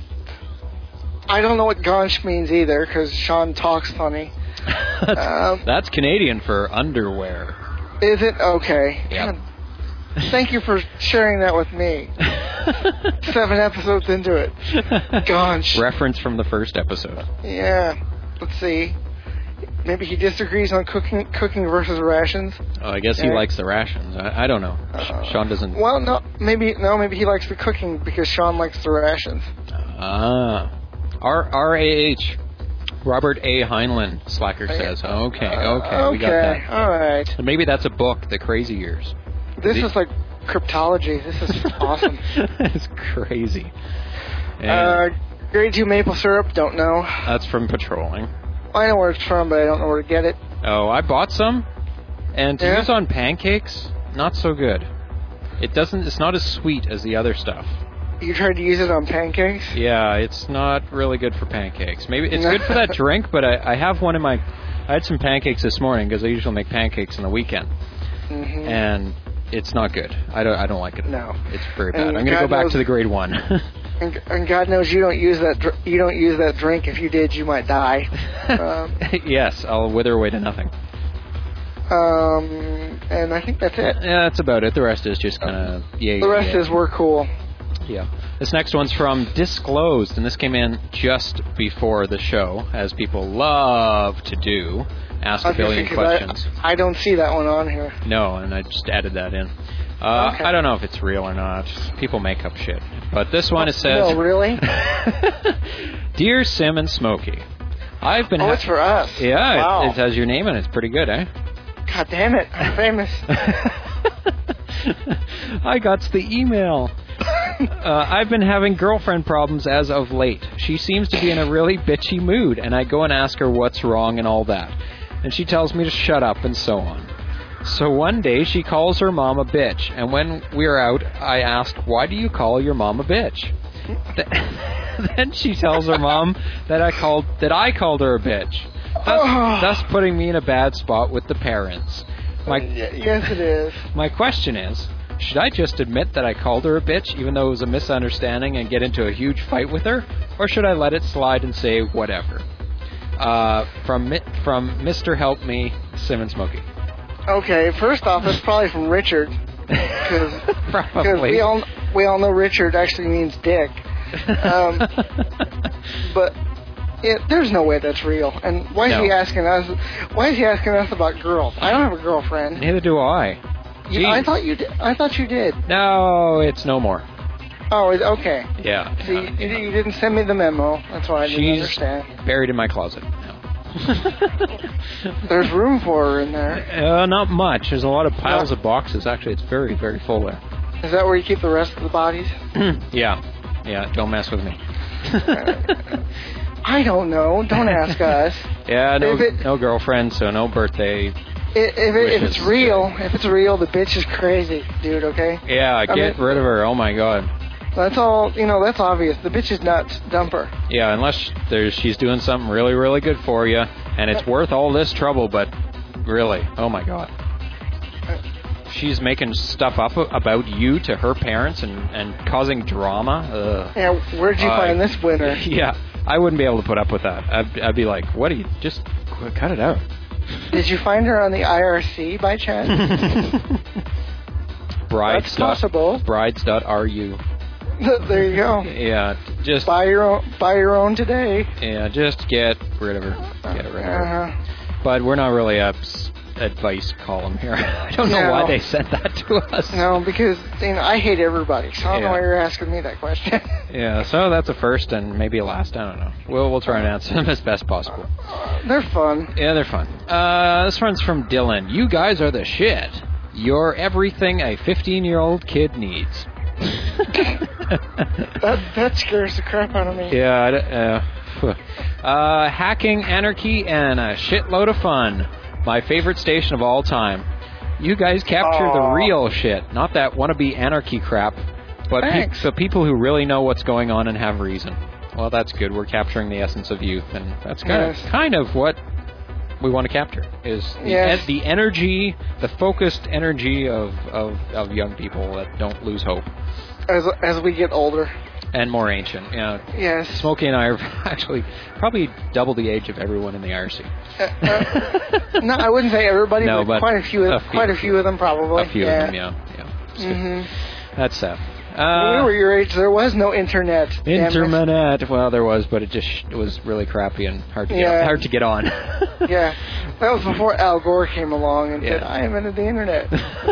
I don't know what Gaunch means either, because Sean talks funny. that's, Um, that's Canadian for underwear. Is it? Okay. Yep. God, thank you for sharing that with me. Seven episodes into it. Gosh. Reference from the first episode. Yeah. Let's see. Maybe he disagrees on cooking cooking versus rations. Oh, I guess he Yeah. likes the rations. I, I don't know. Uh, Sean doesn't... Well, no, maybe no, maybe he likes the cooking because Sean likes the rations. Ah. R R A H. Robert A. Heinlein, Slacker says. Okay, okay, Uh, we got okay, that. all right. And maybe that's a book, The Crazy Years. This The- is like cryptology. This is awesome. It's crazy. And Uh, grade two maple syrup. Don't know. that's from patrolling. I know where it's from, but I don't know where to get it. Oh, I bought some, and to Yeah? use on pancakes, not so good. It doesn't. It's not as sweet as the other stuff. You tried to use it on pancakes? Yeah, it's not really good for pancakes. Maybe it's good for that drink, but I, I have one in my. I had some pancakes this morning because I usually make pancakes on the weekend, Mm-hmm. and it's not good. I don't. I don't like it. No. It's very bad. And I'm gonna God go back knows- to the grade one. And, and God knows you don't use that. Dr- you don't use that drink. If you did, you might die. um, Yes, I'll wither away to nothing. um, and I think that's it. Yeah, that's about it. The rest is just kind of yay. The rest yay. is we're cool. Yeah. This next one's from Disclosed, and this came in just before the show, as people love to do. Ask a Okay, billion because questions. I, I don't see that one on here. No, and I just added that in. Uh, Okay. I don't know if it's real or not. People make up shit. But this one, it says... No, really? Dear Sim and Smokey, I've been... Oh, ha- it's for us. Yeah, Wow. it, it has your name in it. It's pretty good, eh? God damn it! I'm famous. I got the email. Uh, I've been having girlfriend problems as of late. She seems to be in a really bitchy mood, and I go and ask her what's wrong and all that. And she tells me to shut up and so on. So one day she calls her mom a bitch, and when we're out, I ask, why do you call your mom a bitch? Th- then she tells her mom that I called that I called her a bitch, thus, thus putting me in a bad spot with the parents. My Y- yes, it is. my question is, should I just admit that I called her a bitch, even though it was a misunderstanding, and get into a huge fight with her? Or should I let it slide and say whatever? Uh, from Mi- from Mister Help Me, Sim and Smokey. Okay, first off, it's probably from Richard, because Probably. we all we all know Richard actually means dick. Um, but it, there's no way that's real. And why is No. he asking us? Why is he asking us about girls? I don't have a girlfriend. Neither do I. You, I Jeez. thought you did. I thought you did. No, it's no more. Oh, it- okay. Yeah. See, you, you didn't send me the memo. That's why I didn't She's understand. buried in my closet now. There's room for her in there. Uh, not much. There's a lot of piles of boxes. Actually, it's very, very full there. Is that where you keep the rest of the bodies? Yeah. Yeah, don't mess with me. I don't know. Don't ask us. Yeah, no, If it- no girlfriend, so no birthday. I- If, it, if it's Wishes. real, if it's real, the bitch is crazy, dude. Okay. Yeah, get mean- rid of her. Oh my god. That's all. You know, that's obvious. The bitch is nuts. Dump her. Yeah, unless there's she's doing something really, really good for you, and it's worth all this trouble. But really, oh my god, she's making stuff up about you to her parents and and causing drama. Ugh. Yeah. Where'd you Uh, find this winner? Yeah, I wouldn't be able to put up with that. I'd, I'd be like, what do you just qu- cut it out? Did you find her on the I R C by chance? Brides. That's possible. Brides dot R U. There you go. Yeah, just Buy your own. Buy your own today. yeah, just get rid of her. Get rid of her. Uh-huh. But we're not really a s- advice column here. I don't know No. why they sent that to us. No, because you know I hate everybody, so I don't know Yeah. why you're asking me that question. Yeah, so that's a first and maybe a last. I don't know. We'll we'll try and answer them as best possible. They're fun. Yeah, they're fun. Uh, this one's from Dylan. You guys are the shit. You're everything a fifteen-year-old kid needs. That that scares the crap out of me. Yeah, I d- uh, uh, hacking, anarchy, and a shitload of fun. My favorite station of all time. You guys capture the Aw. real shit, not that wannabe anarchy crap, but pe- Thanks. the people who really know what's going on and have reason. Well, that's good. We're capturing the essence of youth, and that's kind Yes. of kind of what we want to capture is the, Yes. en- the energy, the focused energy of, of, of young people that don't lose hope. As as we get older. And more ancient, yeah. Yes. Smokey and I are actually probably double the age of everyone in the I R C. Uh, uh, no, I wouldn't say everybody, no, but, but quite a few. Of, a few, quite a few of them, probably. A few yeah. of them, yeah. yeah. Mm-hmm. That's sad. When Uh, we were your age, there was no internet. damn it. Internet. Well, there was, but it just it was really crappy and hard to get Yeah. hard to get on. Yeah, that was before Al Gore came along and Yeah. said, "I invented the internet."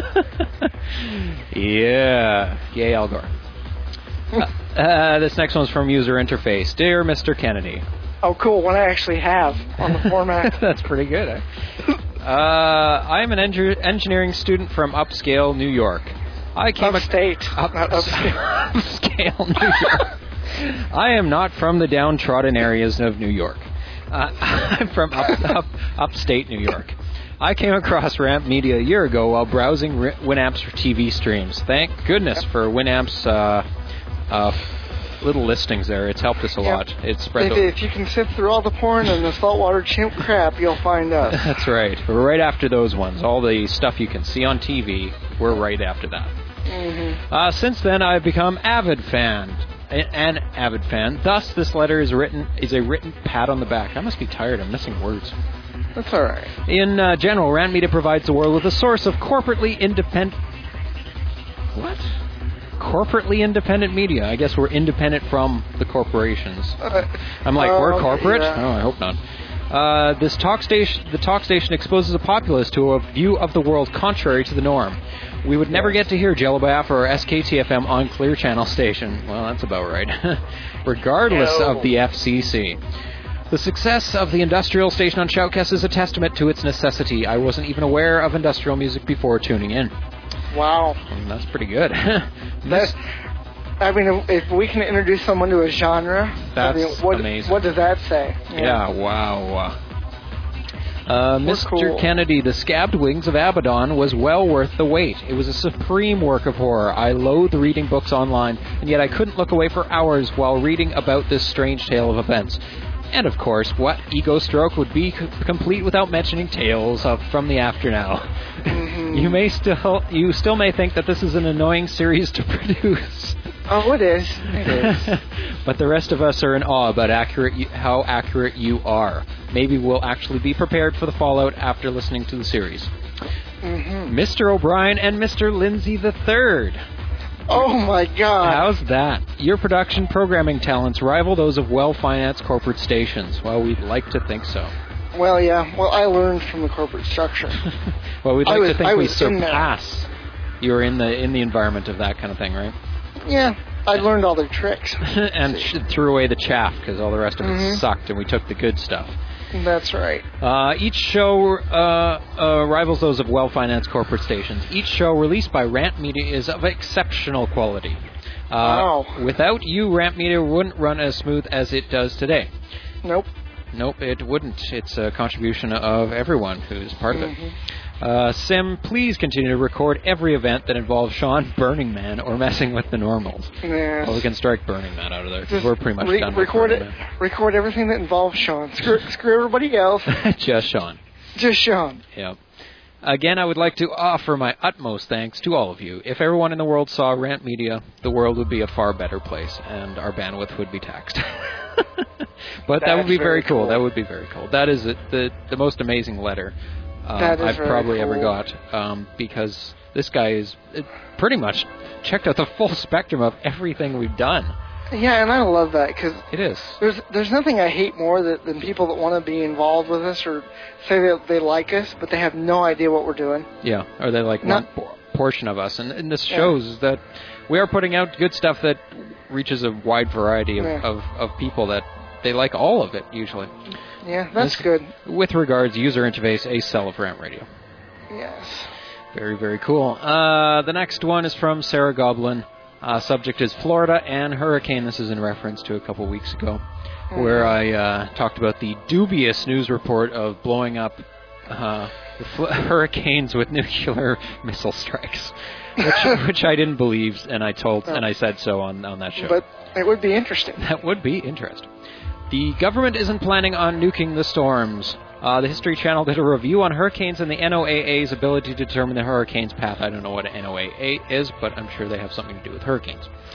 Yeah. Yay, Al Gore. uh, uh, this next one's from User Interface. Dear Mister Kennedy. Oh, cool. One I actually have on the format. That's pretty good, eh? Uh, I am an engi- engineering student from upscale New York. I came ac- Upstate, up- not upstate. upscale New York. I am not from the downtrodden areas of New York. Uh, I'm from up, up, upstate New York. I came across Ramp Media a year ago while browsing R- Winamp's for T V streams. Thank goodness for Winamp's uh, uh, little listings there. It's helped us a Yep. lot. It's spread If, the... if you can sift through all the porn and the saltwater chimp crap, you'll find us. That's right. We're right after those ones. All the stuff you can see on T V, we're right after that. Mm-hmm. Uh, since then, I've become avid fan, a- an avid fan. Thus, this letter is written is a written pat on the back. I must be tired. I'm missing words. That's all right. In uh, general, Rand Media provides the world with a source of corporately independent. What? Corporately independent media. I guess we're independent from the corporations. Uh, I'm like, we're uh, corporate? yeah. Oh, I hope not. Uh, this talk station, the talk station exposes a populace to a view of the world contrary to the norm. We would never get to hear Jello Biafra or S K T F M on Clear Channel Station. Well, that's about right. Regardless No. of the F C C. The success of the industrial station on Shoutcast is a testament to its necessity. I wasn't even aware of industrial music before tuning in. Wow. And that's pretty good. That's, I mean, if, if we can introduce someone to a genre, That's I mean, what, amazing. what does that say? Yeah, wow. Uh, Mister cool. Kennedy, The Scabbed Wings of Abaddon was well worth the wait. It was a supreme work of horror. I loathe reading books online, and yet I couldn't look away for hours while reading about this strange tale of events. And of course, what ego stroke would be c- complete without mentioning Tales of from the Afternow? Mm-hmm. You may still, you still may think that this is an annoying series to produce. Oh, it is. It is. But the rest of us are in awe about accurate you, how accurate you are. Maybe we'll actually be prepared for the fallout after listening to the series. Mm-hmm. Mister O'Brien and Mister Lindsay the Third. Oh, my God. How's that? Your production programming talents rival those of well-financed corporate stations. Well, we'd like to think so. Well, yeah. Well, I learned from the corporate structure. Well, we'd I like was- to think I we was in there. surpass. You're in the in the environment of that kind of thing, right? Yeah, I learned all their tricks. And sh- threw away the chaff because all the rest of it Mhm. sucked, and we took the good stuff. That's right. Uh, each show uh, uh, rivals those of well-financed corporate stations. Each show released by Rant Media is of exceptional quality. Uh, Wow. Without you, Rant Media wouldn't run as smooth as it does today. Nope. Nope, it wouldn't. It's a contribution of everyone who's part of it. Mhm. Uh, Sim, please continue to record every event that involves Sean Burning Man or messing with the normals. Yes. Well, we can strike Burning Man out of there, 'cause Just we're pretty much re- done with record it. Burning Record everything that involves Sean. Screw, screw everybody else. Man. Just Sean. Just Sean. Yep. Again, I would like to offer my utmost thanks to all of you. If everyone in the world saw Rant Media, the world would be a far better place, and our bandwidth would be taxed. But that That's would be very very cool. cool. That would be very cool. That is the the, the most amazing letter um, That is I've very probably ever cool. got, um, because this guy is uh, pretty much checked out the full spectrum of everything we've done. Yeah, and I love that because It is. there's there's nothing I hate more that, than people that want to be involved with us or say that they like us, but they have no idea what we're doing. Yeah, or they're like Not- one por- portion of us. And, and this Yeah. shows that we are putting out good stuff that reaches a wide variety of, Yeah. of, of people that they like all of it, usually. Yeah, that's This- good. With regards, user interface, a cell of Rant Radio. Yes. Very, very cool. Uh, the next one is from Sarah Goblin. Uh, subject is Florida and hurricane. This is in reference to a couple weeks ago, where I uh, talked about the dubious news report of blowing up uh, the fl- hurricanes with nuclear missile strikes, which, which I didn't believe, and I told and I said so on, on that show. But it would be interesting. That would be interesting. The government isn't planning on nuking the storms. Uh, the History Channel did a review on hurricanes and the N O A A's ability to determine the hurricane's path. I don't know what an N O A A is, but I'm sure they have something to do with hurricanes.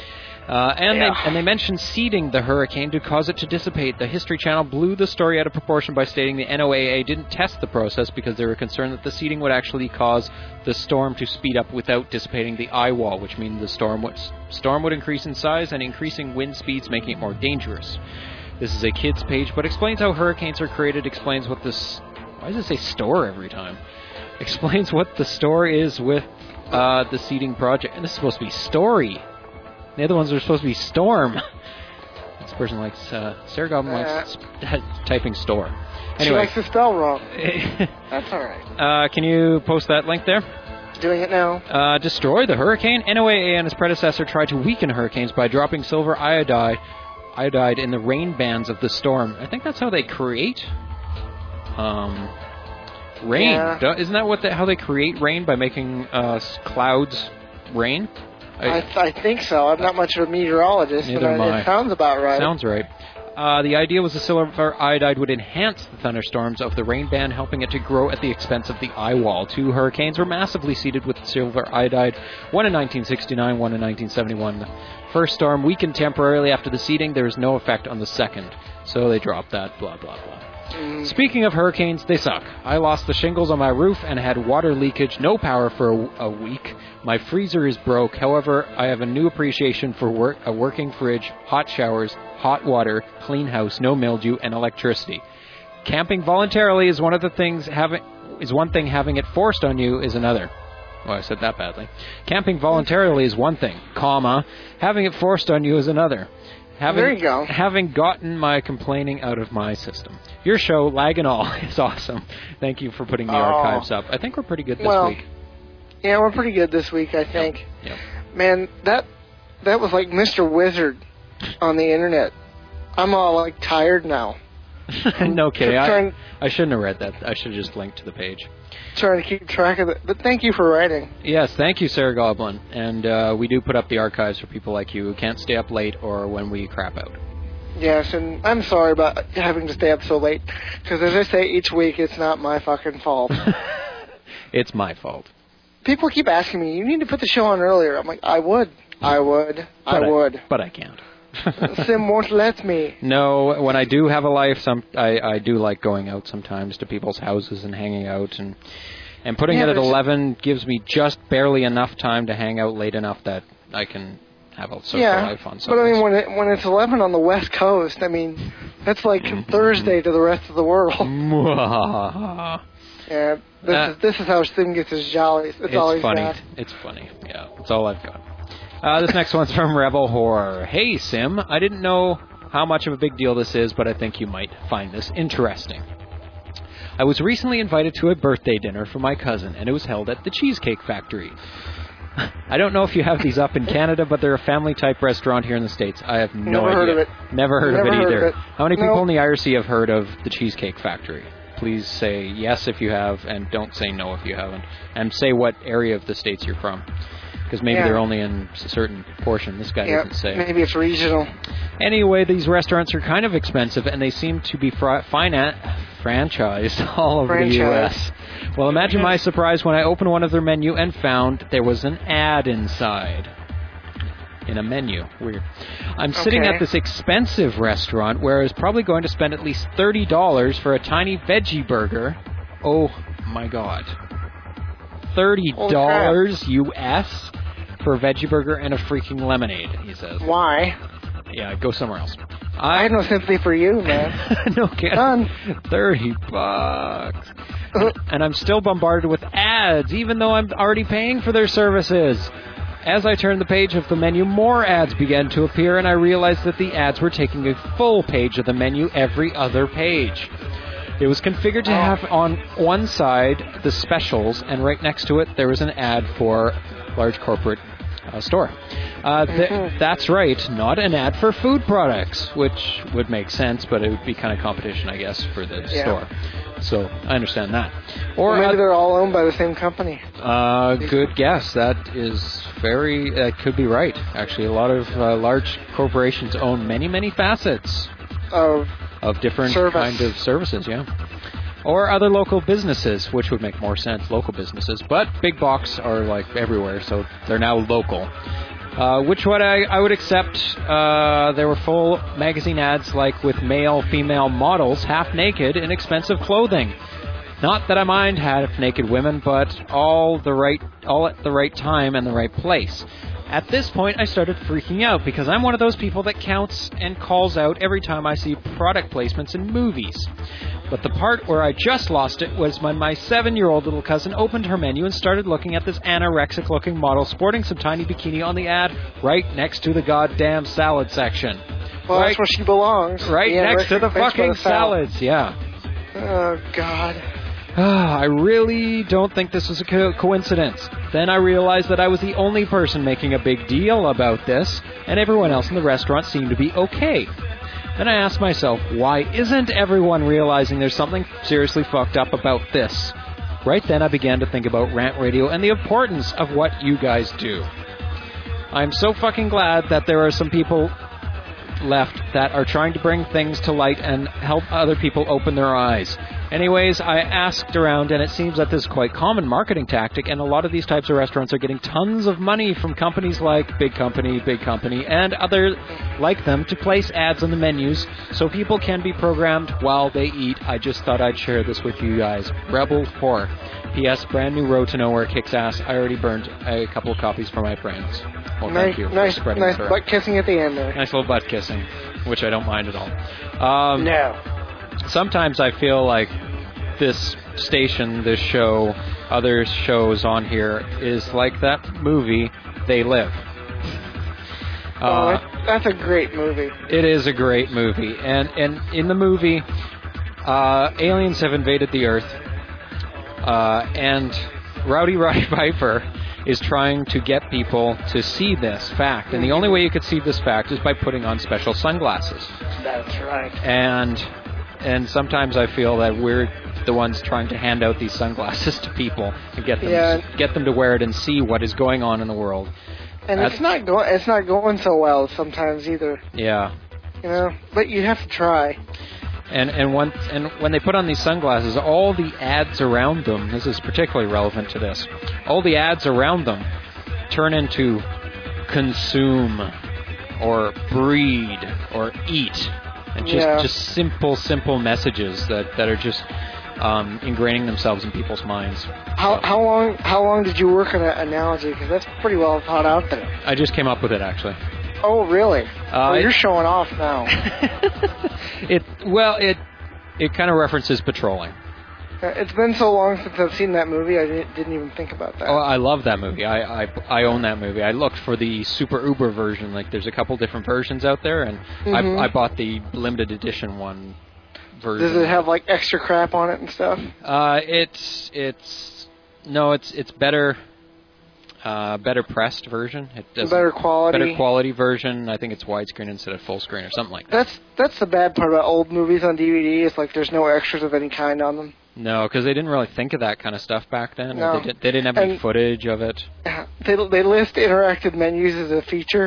Uh, and Yeah. they and they mentioned seeding the hurricane to cause it to dissipate. The History Channel blew the story out of proportion by stating the N O A A didn't test the process because they were concerned that the seeding would actually cause the storm to speed up without dissipating the eye wall, which means the storm would storm would increase in size and increasing wind speeds, making it more dangerous. This is a kids page, but explains how hurricanes are created. Explains what this. Why does it say store every time? Explains what the store is with uh, the seeding project, and this is supposed to be story. The other ones are supposed to be storm. This person likes, uh, Sarah Goblin likes sp- typing store. She Anyway. likes to spell wrong. That's all right. uh, can you post that link there? Doing it now. Uh, destroy the hurricane. N O A A and its predecessor tried to weaken hurricanes by dropping silver iodide, iodide in the rain bands of the storm. I think that's how they create um, rain. Yeah. Do- Isn't that what the, how they create rain, by making uh, s- clouds rain? I, th- I think so. I'm not much of a meteorologist, Neither but am I, I. it sounds about right. Sounds right. Uh, the idea was the silver iodide would enhance the thunderstorms of the rain band, helping it to grow at the expense of the eye wall. Two hurricanes were massively seeded with silver iodide, one in nineteen sixty-nine, one in nineteen seventy-one. The first storm weakened temporarily after the seeding. There was no effect on the second, so they dropped that, blah, blah, blah. Mm. Speaking of hurricanes, they suck. I lost the shingles on my roof and had water leakage, no power for a, a week. My freezer is broke. However, I have a new appreciation for work, a working fridge, hot showers, hot water, clean house, no mildew, and electricity. Camping voluntarily is one of the things having is one thing. Having it forced on you is another. Oh, I said that badly. Camping voluntarily is one thing, comma. Having it forced on you is another. Having, There you go. Having gotten my complaining out of my system. Your show, lag and all, is awesome. Thank you for putting the Oh. archives up. I think we're pretty good this Well, week. Yeah, we're pretty good this week, I think. Yep. Man, that that was like Mister Wizard on the internet. I'm all like tired now. No kidding. I, Trying- I shouldn't have read that. I should have just linked to the page. Trying to keep track of it. But thank you for writing. Yes, thank you, Sarah Goblin. And uh, we do put up the archives for people like you who can't stay up late or when we crap out. Yes, and I'm sorry about having to stay up so late. Because as I say each week, it's not my fucking fault. It's my fault. People keep asking me, you need to put the show on earlier. I'm like, I would. I would. I But would. But I can't. Sim won't let me. No, when I do have a life, some I, I do like going out sometimes to people's houses and hanging out, and and putting Yeah, it at but it's- eleven gives me just barely enough time to hang out late enough that I can have a social Yeah, life on Sundays. but I mean, when it, when it's eleven on the West Coast, I mean, that's like Thursday to the rest of the world. Yeah, this Uh, is this is how Sim gets his jollies. It's, It's always funny. that. It's funny. Yeah, that's all I've got. Uh, this next one's from Rebel Horror. Hey, Sim. I didn't know how much of a big deal this is, but I think you might find this interesting. I was recently invited to a birthday dinner for my cousin, and it was held at the Cheesecake Factory. I don't know if you have these up in Canada, but they're a family-type restaurant here in the States. I have no Never idea. heard of it. Never heard Never of it heard either. of it. How many people Nope. in the I R C have heard of the Cheesecake Factory? Please say yes if you have, and don't say no if you haven't. And say what area of the States you're from. Because maybe Yeah. they're only in a certain portion. This guy Yeah, doesn't say. maybe it's regional. Anyway, these restaurants are kind of expensive, and they seem to be fr- finan- franchised all over the U S. Well, imagine my surprise when I opened one of their menu and found there was an ad inside. In a menu. Weird. I'm sitting Okay. at this expensive restaurant where I was probably going to spend at least thirty dollars for a tiny veggie burger. Oh my god. thirty dollars U S for a veggie burger and a freaking lemonade, he says. Why? Yeah, go somewhere else. I have no sympathy for you, man. no kidding. Done. thirty bucks. And I'm still bombarded with ads, even though I'm already paying for their services. As I turned the page of the menu, more ads began to appear, and I realized that the ads were taking a full page of the menu every other page. It was configured to have on one side the specials, and right next to it there was an ad for large corporate uh, store. Uh, th- Mhm. That's right, not an ad for food products, which would make sense, but it would be kind of competition, I guess, for the Yeah. store. So I understand that. Or Or maybe uh, they're all owned by the same company. uh, good guess. That is very. That could be right. Actually, a lot of uh, large corporations own many, many facets Of of different Service. kind of services. Yeah. Or other local businesses, which would make more sense. Local businesses, but big box are like everywhere, so they're now local. Uh, which what I, I would accept. Uh, there were full magazine ads like with male, female models half naked in expensive clothing. Not that I mind half naked women, but all the right, all at the right time and the right place. At this point, I started freaking out because I'm one of those people that counts and calls out every time I see product placements in movies. But the part where I just lost it was when my seven-year-old little cousin opened her menu and started looking at this anorexic-looking model sporting some tiny bikini on the ad right next to the goddamn salad section. Well, right, that's where she belongs. Right Yeah, next to the next fucking the salad. salads, yeah. Oh, God. I really don't think this was a co- coincidence. Then I realized that I was the only person making a big deal about this, and everyone else in the restaurant seemed to be okay. Then I asked myself, why isn't everyone realizing there's something seriously fucked up about this? Right then I began to think about Rant Radio and the importance of what you guys do. I'm so fucking glad that there are some people left that are trying to bring things to light and help other people open their eyes. Anyways, I asked around, and it seems that this is quite common marketing tactic, and a lot of these types of restaurants are getting tons of money from companies like Big Company, Big Company, and other like them to place ads on the menus so people can be programmed while they eat. I just thought I'd share this with you guys. Rebel four. P S. Brand new Road to Nowhere kicks ass. I already burned a couple of copies for my friends. Well, nice, thank you for nice, spreading nice it around. butt kissing at the end there. Nice little butt kissing, which I don't mind at all. Um, No. Sometimes I feel like this station, this show, other shows on here is like that movie, They Live. Oh, Uh, that's, that's a great movie. it is a great movie. And, and in the movie, uh, aliens have invaded the Earth, uh, and Rowdy Roddy Piper is trying to get people to see this fact. And the only way you could see this fact is by putting on special sunglasses. That's right. And and sometimes I feel that we're the ones trying to hand out these sunglasses to people and get them Yeah. get them to wear it and see what is going on in the world. And That's- it's not going. It's not going so well sometimes either. Yeah. You know, but you have to try. And and when and when they put on these sunglasses, all the ads around them, this is particularly relevant to this, all the ads around them turn into consume or breed or eat. And just, Yeah. just simple, simple messages that, that are just um, ingraining themselves in people's minds. How So, how long how long did you work on that analogy? Because that's pretty well thought out there. I just came up with it, actually. Oh, really? Uh, oh, it- you're showing off now. it Well, it it kind of references patrolling. Uh, It's been so long since I've seen that movie, I didn't, didn't even think about that. Oh, I love that movie. I, I I own that movie. I looked for the Super Uber version. Like, there's a couple different versions out there, and Mhm. I I bought the limited edition one version. Does it have like extra crap on it and stuff? Uh, it's it's no, it's it's better. Uh, better pressed version. It does Better quality. Better quality version. I think it's widescreen instead of full screen or something like that. That's that's the bad part about old movies on D V D. It's like there's no extras of any kind on them. No, because they didn't really think of that kind of stuff back then. No. They, did, they didn't have any And- footage of it. They they list interactive menus as a feature.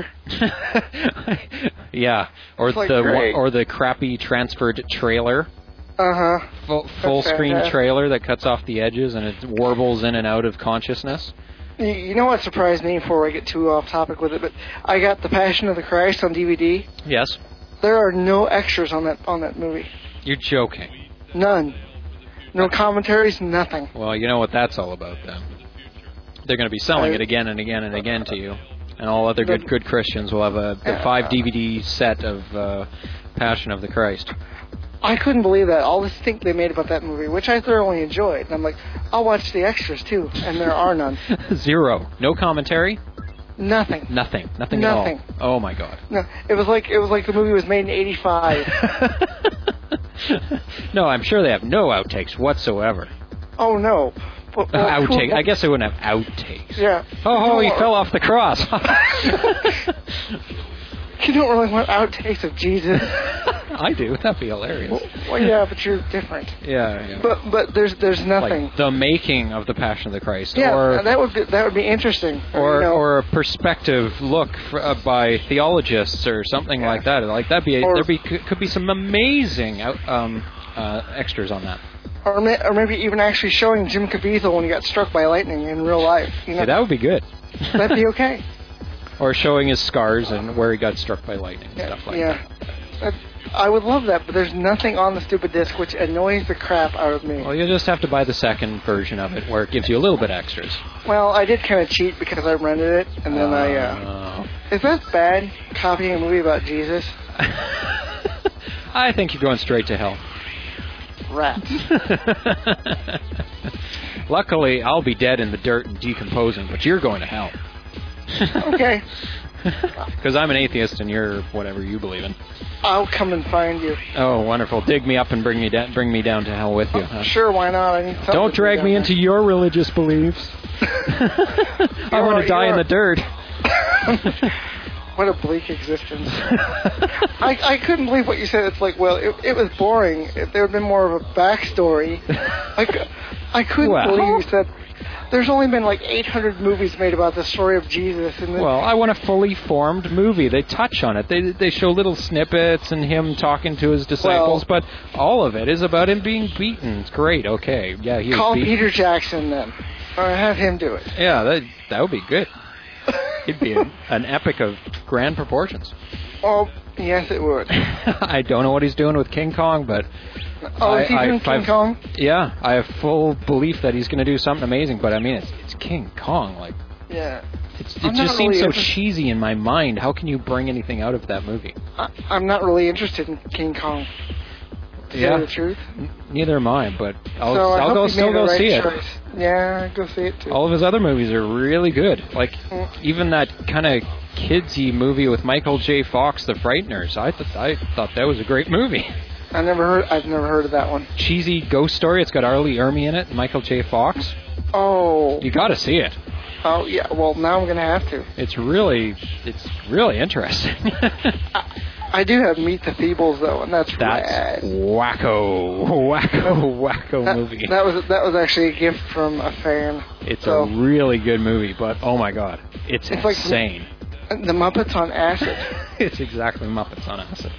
Yeah, or It's like the great. or the crappy transferred trailer, Uh huh. full, full screen fantastic. trailer that cuts off the edges and it warbles in and out of consciousness. You, you know what surprised me before I get too off topic with it, but I got The Passion of the Christ on D V D. Yes, There are no extras on that on that movie. you're joking. None. No commentaries. Nothing. Well, you know what that's all about then. They're going to be selling I- it again and again and again to you, and all other good good Christians will have a, a Yeah. five D V D set of uh, Passion of the Christ. I couldn't believe that. All this stink they made about that movie, which I thoroughly enjoyed. And I'm like, I'll watch the extras too, and there are none. Zero, no commentary, Nothing. nothing, nothing, Nothing. at all. Oh my God. No, it was like it was like the movie was made in eighty-five. No, I'm sure they have no outtakes whatsoever. Oh no. But, Uh, well, outtake. cool. I guess they wouldn't have outtakes. Yeah. Oh, oh, he You fell off the cross. You don't really want outtakes of Jesus. I do. That'd be hilarious. Well, well, yeah, but you're different. Yeah, yeah. But but there's there's nothing. Like the making of the Passion of the Christ, yeah, or that would be that would be interesting. or you know, or a perspective look for, uh, by theologists or something Yeah. like that. Like that'd be Or- there be could, could be some amazing out, um, uh, extras on that. or, ma- or maybe even actually showing Jim Caviezel when he got struck by lightning in real life. You know, Yeah, that would be good. that'd be okay. Or showing his scars and where he got struck by lightning and Yeah, stuff like yeah. that. I would love that, but there's nothing on the stupid disc, which annoys the crap out of me. Well, you just have to buy the second version of it, where it gives you a little bit extras. Well, I did kind of cheat because I rented it, and then I, uh... Oh. Is that bad, copying a movie about Jesus? I think you're going straight to hell. Rats. Luckily, I'll be dead in the dirt and decomposing, but you're going to hell. Okay. Because I'm an atheist and you're whatever you believe in. I'll come and find you. Oh, wonderful. Dig me up and bring me, da- bring me down to hell with you. Huh? Sure, why not? I need something Don't to drag do me down into your religious beliefs. I want to die in the dirt. What a bleak existence. I, I couldn't believe what you said. It's like, well, it, it was boring. If there had been more of a backstory. I, cou- I couldn't Well. believe you said, there's only been like eight hundred movies made about the story of Jesus. And then, Well, I want a fully formed movie. They touch on it. They they show little snippets and him talking to his disciples, Well- but all of it is about him being beaten. It's great. Okay. Yeah, he was call beaten. Peter Jackson then. Or have him do it. Yeah, that that would be good. It'd be an, an epic of grand proportions. Oh, yes, it would. I don't know what he's doing with King Kong, but Oh, I, is he I, doing King I've- Kong? Yeah, I have full belief that he's going to do something amazing. But I mean, it's it's King Kong. Like, Yeah. it's, it I'm just not seems really so interested- cheesy in my mind. How can you bring anything out of that movie? I, I'm not really interested in King Kong. To Yeah. tell you the truth. N- Neither am I, but I'll, so I I'll hope go you still made the go right see it. choice. Yeah, go see it too. All of his other movies are really good. Like Mm. even that kind of kidsy movie with Michael J. Fox, The Frighteners. I th- I thought that was a great movie. I never heard. I've never heard of that one. Cheesy ghost story. It's got Arlie Ermy in it and Michael J. Fox. Oh. You got to see it. Oh yeah. Well, now I'm gonna have to. It's really it's really interesting. I, I do have Meet the Feebles though, and that's That's rad. wacko, wacko, wacko That, movie. that was that was actually a gift from a fan. It's so, a really good movie, but oh my god, it's, It's like- insane. The Muppets on acid. It's exactly Muppets on acid.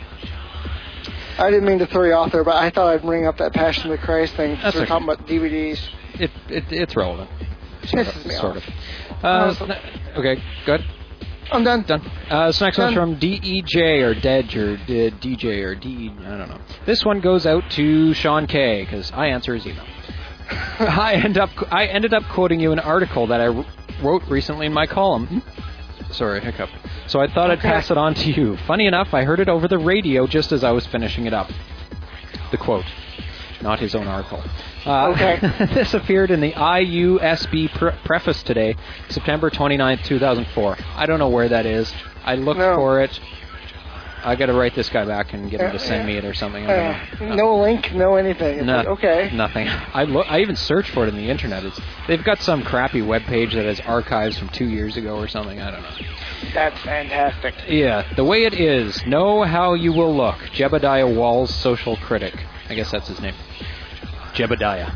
I didn't mean to throw you off there, but I thought I'd bring up that Passion of the Christ thing. That's We're okay. talking about D V Ds. It, it it's relevant. Sort Pisses of. me Sort off. of. Uh, No, so- ne- okay, good. I'm done. Done. Uh, this next one's Done. from D E J or Dej or D- DJ or D. I don't know. This one goes out to Sean K because I answer his email. I end up I ended up quoting you an article that I w- wrote recently in my column. Sorry, hiccup. So I thought I'd Okay. pass it on to you. Funny enough, I heard it over the radio just as I was finishing it up. The quote, not his own article. Uh, Okay. This appeared in the I U S B pre- preface today, September twenty-ninth, two thousand four. I don't know where that is. I looked No. for it. I got to write this guy back and get him to Yeah, send yeah. me it or something. I Uh, don't know. no link, no anything. It's No, like, okay. Nothing. I lo- I even searched for it in the internet. It's they've got some crappy web page that has archives from two years ago or something. I don't know. That's fantastic. Yeah, the way it is. Know how you will look. Jebediah Wall's social critic. I guess that's his name. Jebediah.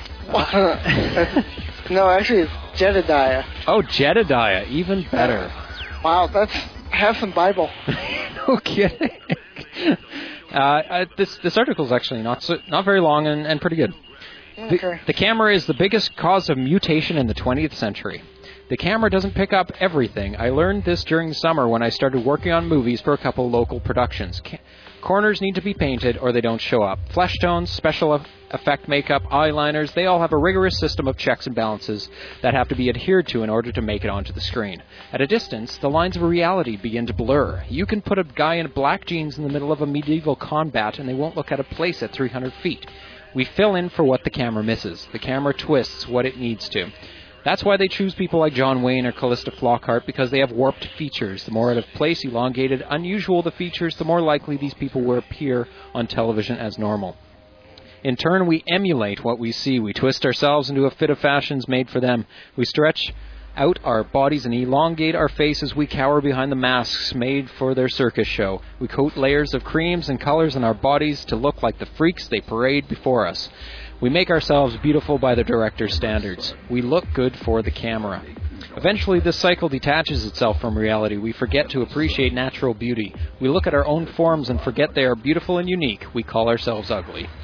That's- no, actually, it's Jedediah. Oh, Jedediah. Even better. Wow, that's have some Bible. No kidding. Uh, uh, this this article is actually not so, not very long and, and pretty good. The, Okay. the camera is the biggest cause of mutation in the twentieth century. The camera doesn't pick up everything. I learned this during the summer when I started working on movies for a couple local productions. Ca- corners need to be painted or they don't show up. Flesh tones, special eff- effect makeup, eyeliners, they all have a rigorous system of checks and balances that have to be adhered to in order to make it onto the screen. At a distance, the lines of reality begin to blur. You can put a guy in black jeans in the middle of a medieval combat and they won't look out of place at three hundred feet. We fill in for what the camera misses. The camera twists what it needs to. That's why they choose people like John Wayne or Callista Flockhart, because they have warped features. The more out of place, elongated, unusual the features, the more likely these people will appear on television as normal. In turn, we emulate what we see. We twist ourselves into a fit of fashions made for them. We stretch out our bodies and elongate our faces. We cower behind the masks made for their circus show. We coat layers of creams and colors on our bodies to look like the freaks they parade before us. We make ourselves beautiful by the director's standards. We look good for the camera. Eventually, this cycle detaches itself from reality. We forget to appreciate natural beauty. We look at our own forms and forget they are beautiful and unique. We call ourselves ugly.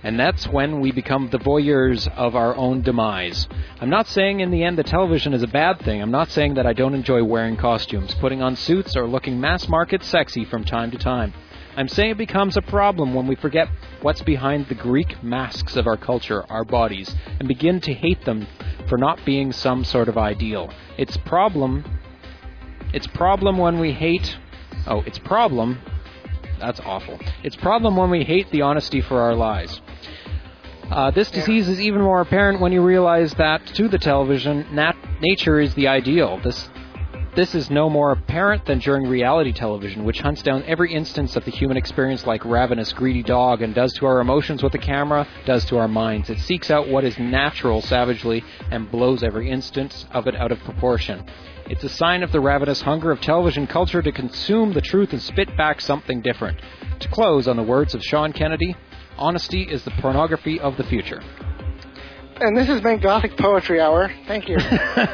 And that's when we become the voyeurs of our own demise. I'm not saying in the end that television is a bad thing. I'm not saying that I don't enjoy wearing costumes, putting on suits, or looking mass-market sexy from time to time. I'm saying it becomes a problem when we forget what's behind the Greek masks of our culture, our bodies, and begin to hate them for not being some sort of ideal. It's problem... It's problem when we hate... Oh, it's problem... That's awful. It's problem when we hate the honesty for our lies. Uh, this disease is even more apparent when you realize that, to the television, nat- nature is the ideal. This this is no more apparent than during reality television, which hunts down every instance of the human experience like ravenous, greedy dog, and does to our emotions what the camera does to our minds. It seeks out what is natural savagely and blows every instance of it out of proportion. It's a sign of the ravenous hunger of television culture to consume the truth and spit back something different. To close on the words of Sean Kennedy, honesty is the pornography of the future. And this has been Gothic Poetry Hour. Thank you.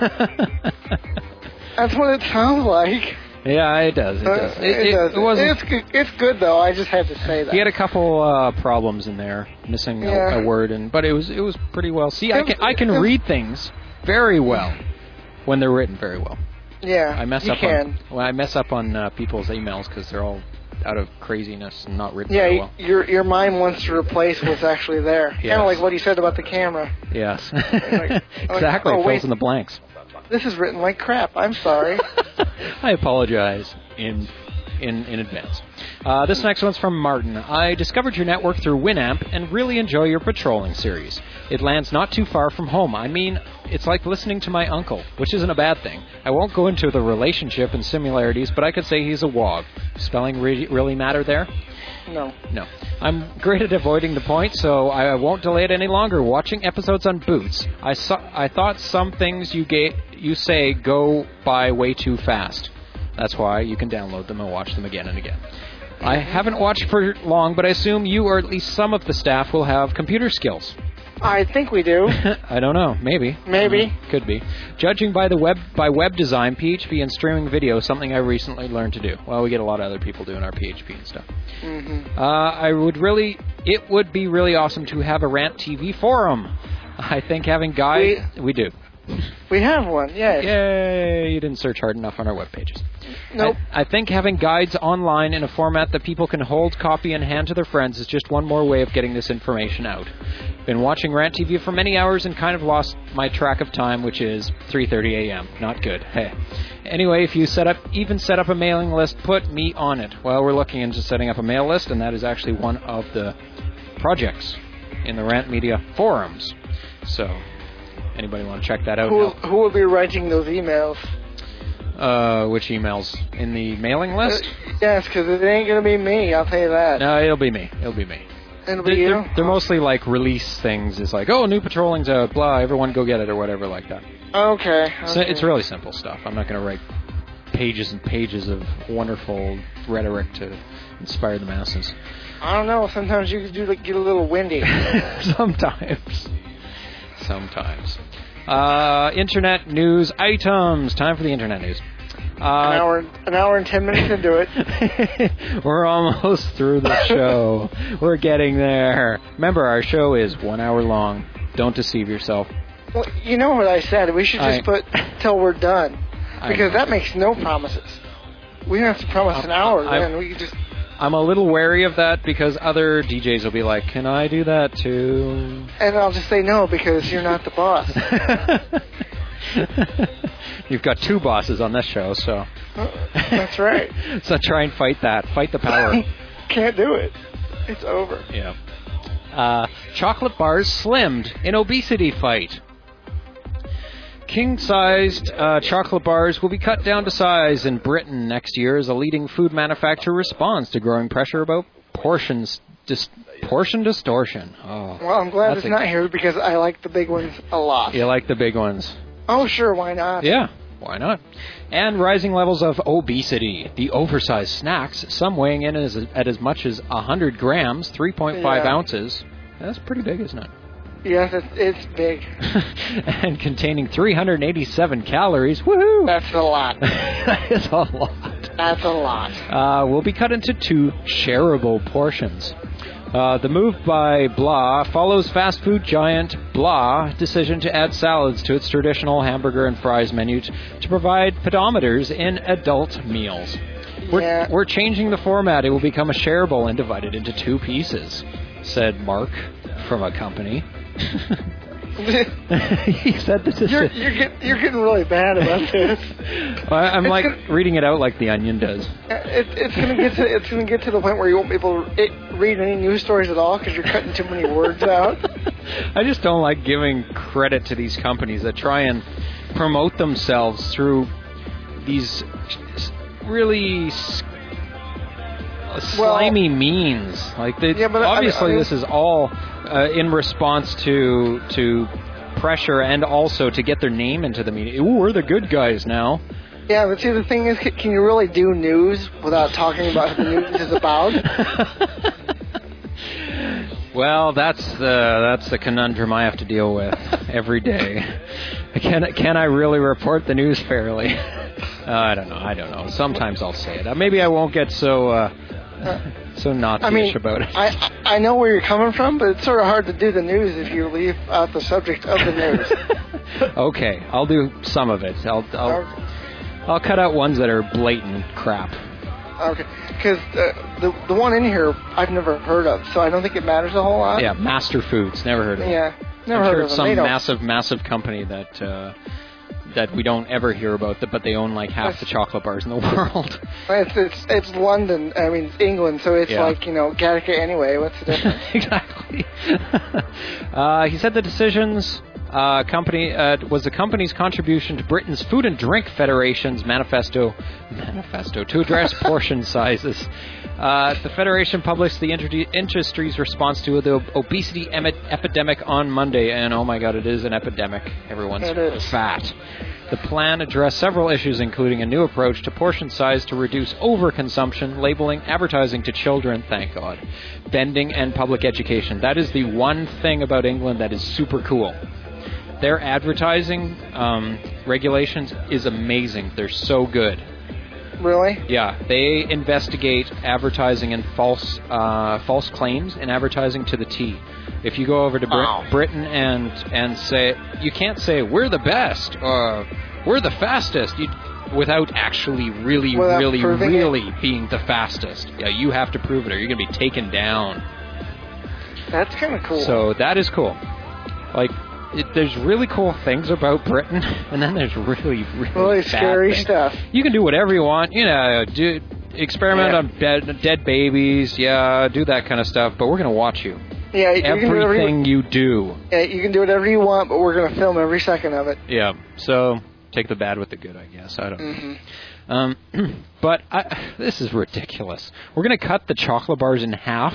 That's what it sounds like. Yeah, it does. It does. Uh, It, it, it, does. it wasn't. It's good. It's good though. I just had to say that. He had a couple uh, problems in there, missing Yeah. a, a word, and but it was it was pretty well. See, I It- can I can it- read things very well when they're written very well. Yeah, I mess you up can. on well, I mess up on uh, people's emails because they're all out of craziness and not written Yeah, very you- well. your your mind wants to replace what's actually there. Yes. Kind of like what he said about the camera. Yes, like, exactly. oh, Fills wait. in the blanks. This is written like crap. I'm sorry. I apologize in in in advance. Uh, this next one's from Martin. I discovered your network through Winamp and really enjoy your patrolling series. It lands not too far from home. I mean, it's like listening to my uncle, which isn't a bad thing. I won't go into the relationship and similarities, but I could say he's a wog. Spelling re- really matter there? No. No. I'm great at avoiding the point, so I won't delay it any longer. Watching episodes on Boots, I saw, I thought some things you ga- you say go by way too fast. That's why you can download them and watch them again and again. I haven't watched for long, but I assume you or at least some of the staff will have computer skills. I think we do. I don't know. Maybe. Maybe. Mm, could be. Judging by the web by web design, P H P, and streaming video, something I recently learned to do. Well, we get a lot of other people doing our P H P and stuff. Mm-hmm. Uh, I would really, it would be really awesome to have a Rant T V forum. I think having guys, we, we do. We have one, yes. Yay! You didn't search hard enough on our web pages. Nope. I, I think having guides online in a format that people can hold, copy, and hand to their friends is just one more way of getting this information out. Been watching Rant T V for many hours and kind of lost my track of time, which is three thirty a.m. Not good. Hey. Anyway, if you set up, even set up a mailing list, put me on it. Well, we're looking into setting up a mail list, and that is actually one of the projects in the Rant Media forums. So, anybody want to check that out? Who, who will be writing those emails? Uh, which emails? In the mailing list? Uh, yes, because it ain't going to be me, I'll tell you that. No, it'll be me. It'll be me. It'll be They're, you? they're, they're mostly like release things. It's like, oh, new patrolling's out, blah, everyone go get it, or whatever like that. Okay. okay. So it's really simple stuff. I'm not going to write pages and pages of wonderful rhetoric to inspire the masses. I don't know. Sometimes you can do like, get a little windy. Sometimes. Sometimes. Uh, internet news items. Time for the internet news. Uh, an hour, an hour and ten minutes into it. We're almost through the show. We're getting there. Remember, our show is one hour long. Don't deceive yourself. Well, you know what I said. We should just I- put till we're done, I because know. that makes no promises. We don't have to promise an hour. I- Then we can just. I'm a little wary of that because other D Js will be like, can I do that too? And I'll just say no because you're not the boss. You've got two bosses on this show, so. That's right. So try and fight that. Fight the power. Can't do it. It's over. Yeah. Uh, chocolate bars slimmed in obesity fight. King-sized uh, chocolate bars will be cut down to size in Britain next year as a leading food manufacturer responds to growing pressure about portions dis- portion distortion. Oh, Well, I'm glad that's it's a- not here because I like the big ones a lot. You like the big ones? Oh, sure. Why not? Yeah, why not? And rising levels of obesity. The oversized snacks, some weighing in as, at as much as one hundred grams, three point five Yeah. ounces. That's pretty big, isn't it? Yes, it's, it's big. And containing three hundred eighty-seven calories. Woohoo! That's a lot. That is a lot. That's a lot. Uh, will be cut into two shareable portions. Uh, the move by Blah follows fast food giant Blah decision to add salads to its traditional hamburger and fries menu t- to provide pedometers in adult meals. We're, Yeah. we're changing the format. It will become a shareable and divided into two pieces, said Mark from a company. He said this is... You're you're, get, you're getting really bad about this. I, I'm It's like gonna- reading it out like The Onion does. It, it's gonna get to it's gonna get to the point where you won't be able to it, read any news stories at all because you're cutting too many words out. I just don't like giving credit to these companies that try and promote themselves through these really s- slimy means. Like they, Yeah, but I mean- obviously, I mean- this is all uh, in response to to pressure and also to get their name into the media. Ooh, we're the good guys now. Yeah, but see, the thing is, c- can you really do news without talking about who the news is about? Well, that's the that's the conundrum I have to deal with every day. Can can I really report the news fairly? Uh, I don't know. I don't know. Sometimes I'll say it. Uh, maybe I won't get so uh, so Nazi-ish I mean, about it. I I know where you're coming from, but it's sort of hard to do the news if you leave out the subject of the news. Okay, I'll do some of it. I'll I'll, I'll cut out ones that are blatant crap. Okay, because uh, the the one in here I've never heard of, so I don't think it matters a whole lot. Yeah, Master Foods. Never heard of it. Yeah, never I'm heard sure of it's them. some They don't- massive, massive company that uh, that we don't ever hear about, but they own like half the chocolate bars in the world. It's, it's it's London. I mean, it's England, so it's Yeah. like, you know, Gattaca anyway. What's the difference? Exactly. uh, he said the decisions uh, company uh, was the company's contribution to Britain's Food and Drink Federation's manifesto manifesto to address portion sizes. Uh, the Federation published the inter- industry's response to the obesity em- epidemic on Monday, and oh my God, it is an epidemic. Everyone's It is. fat. The plan addressed several issues, including a new approach to portion size to reduce overconsumption, labeling, advertising to children, thank God, vending, and public education. That is the one thing about England that is super cool. Their advertising um, regulations is amazing. They're so good. Really? Yeah, they investigate advertising and false uh, false claims in advertising to the T. If you go over to Brit- Wow. Britain and and say, you can't say we're the best or we're the fastest you, without actually really, Without really, proving it? really being the fastest. Yeah, you have to prove it or you're going to be taken down. That's kind of cool. So that is cool. Like, it, there's really cool things about Britain, and then there's really, really, really bad scary things. stuff. You can do whatever you want, you know, do experiment Yeah. on dead, dead babies, yeah, do that kind of stuff, but we're going to watch you. Yeah, you can, do whatever you, Everything you do. yeah, you can do whatever you want, but we're going to film every second of it. Yeah, so take the bad with the good, I guess. I don't know. Mm-hmm. Um, but I, this is ridiculous. We're going to cut the chocolate bars in half,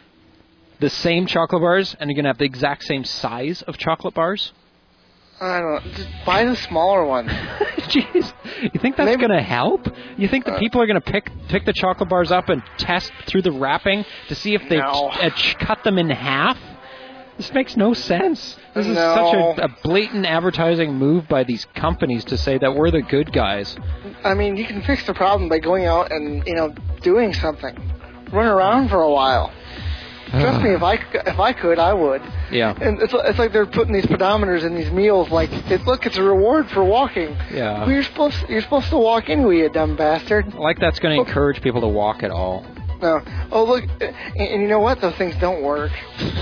the same chocolate bars, and you're going to have the exact same size of chocolate bars? I don't know. Just buy the smaller one. Jeez, you think that's Maybe- going to help? You think the Uh, people are going to pick pick the chocolate bars up and test through the wrapping to see if they No. uh, ch- cut them in half? This makes no sense. This is No. such a, a blatant advertising move by these companies to say that we're the good guys. I mean, you can fix the problem by going out and, you know, doing something. Run around for a while. Trust me, if I, c- if I could, I would. Yeah. And it's, it's like they're putting these pedometers in these meals. Like, it, look, it's a reward for walking. Yeah. Well, you're supposed you're supposed to walk anyway, you dumb bastard. Like that's going to encourage people to walk at all. No. Oh, look, and, and you know what? Those things don't work.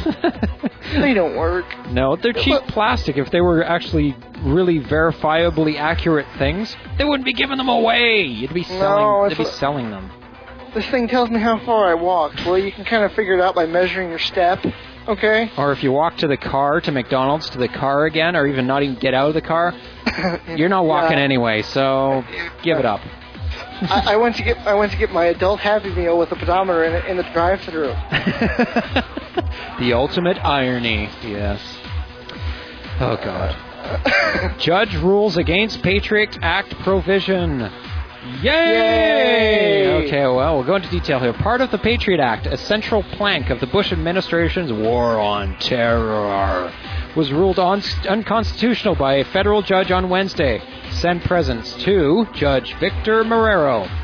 They don't work. No, they're cheap Look- plastic. If they were actually really verifiably accurate things, they wouldn't be giving them away. You'd be selling. No, they'd it's be a- selling them. This thing tells me how far I walked. Well, you can kind of figure it out by measuring your step. Okay. Or if you walk to the car, to McDonald's, to the car again, or even not even get out of the car, you're not walking Yeah. anyway. So give it up. I, I went to get I went to get my adult Happy Meal with a pedometer in, it, in the drive-thru. The ultimate irony. Yes. Oh God. Judge rules against Patriot Act provision. Yay! Yay! Okay, well, we'll go into detail here. Part of the Patriot Act, a central plank of the Bush administration's war on terror, was ruled un- unconstitutional by a federal judge on Wednesday. Send presents to Judge Victor Marrero.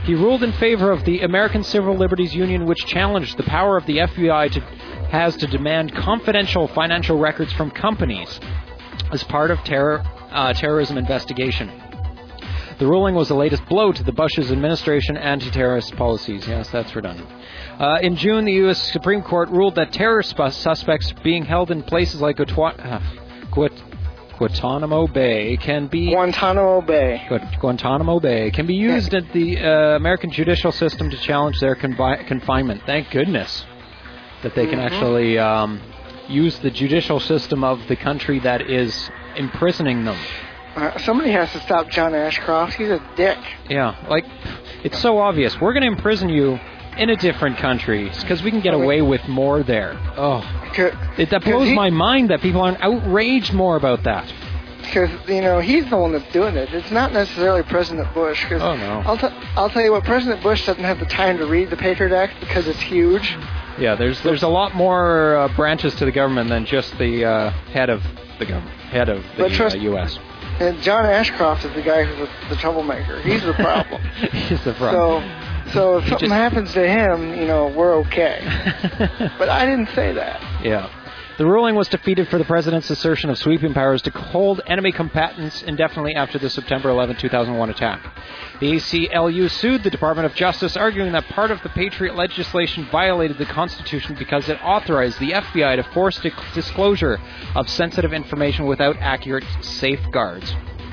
He ruled in favor of the American Civil Liberties Union, which challenged the power of the F B I to, has to demand confidential financial records from companies as part of terror, uh, terrorism investigation. The ruling was the latest blow to the Bush's administration anti-terrorist policies. Yes, that's redundant. Uh, in June, the U S Supreme Court ruled that terror sp- suspects being held in places like Guat- uh, Guat- Guantanamo Bay can be Guantanamo Bay. Gu- Guantanamo Bay can be used at the uh, American judicial system to challenge their confi- confinement. Thank goodness that they can mm-hmm. actually um, use the judicial system of the country that is imprisoning them. Uh, somebody has to stop John Ashcroft. He's a dick. Yeah, like, it's so obvious. We're going to imprison you in a different country because we can get away with more there. Oh, it, that blows he, my mind that people aren't outraged more about that. Because, you know, he's the one that's doing it. It's not necessarily President Bush. Cause oh, no. I'll, t- I'll tell you what, President Bush doesn't have the time to read the Patriot Act because it's huge. Yeah, there's there's a lot more uh, branches to the government than just the uh, head of the government, head of the trust, uh, U S And John Ashcroft is the guy who's the, the troublemaker. He's the problem. He's the problem. So, so if he something just... happens to him, you know, we're okay. But I didn't say that. Yeah. The ruling was defeated for the president's assertion of sweeping powers to hold enemy combatants indefinitely after the September eleventh, two thousand one attack. The A C L U sued the Department of Justice, arguing that part of the Patriot legislation violated the Constitution because it authorized the F B I to force di- disclosure of sensitive information without accurate safeguards.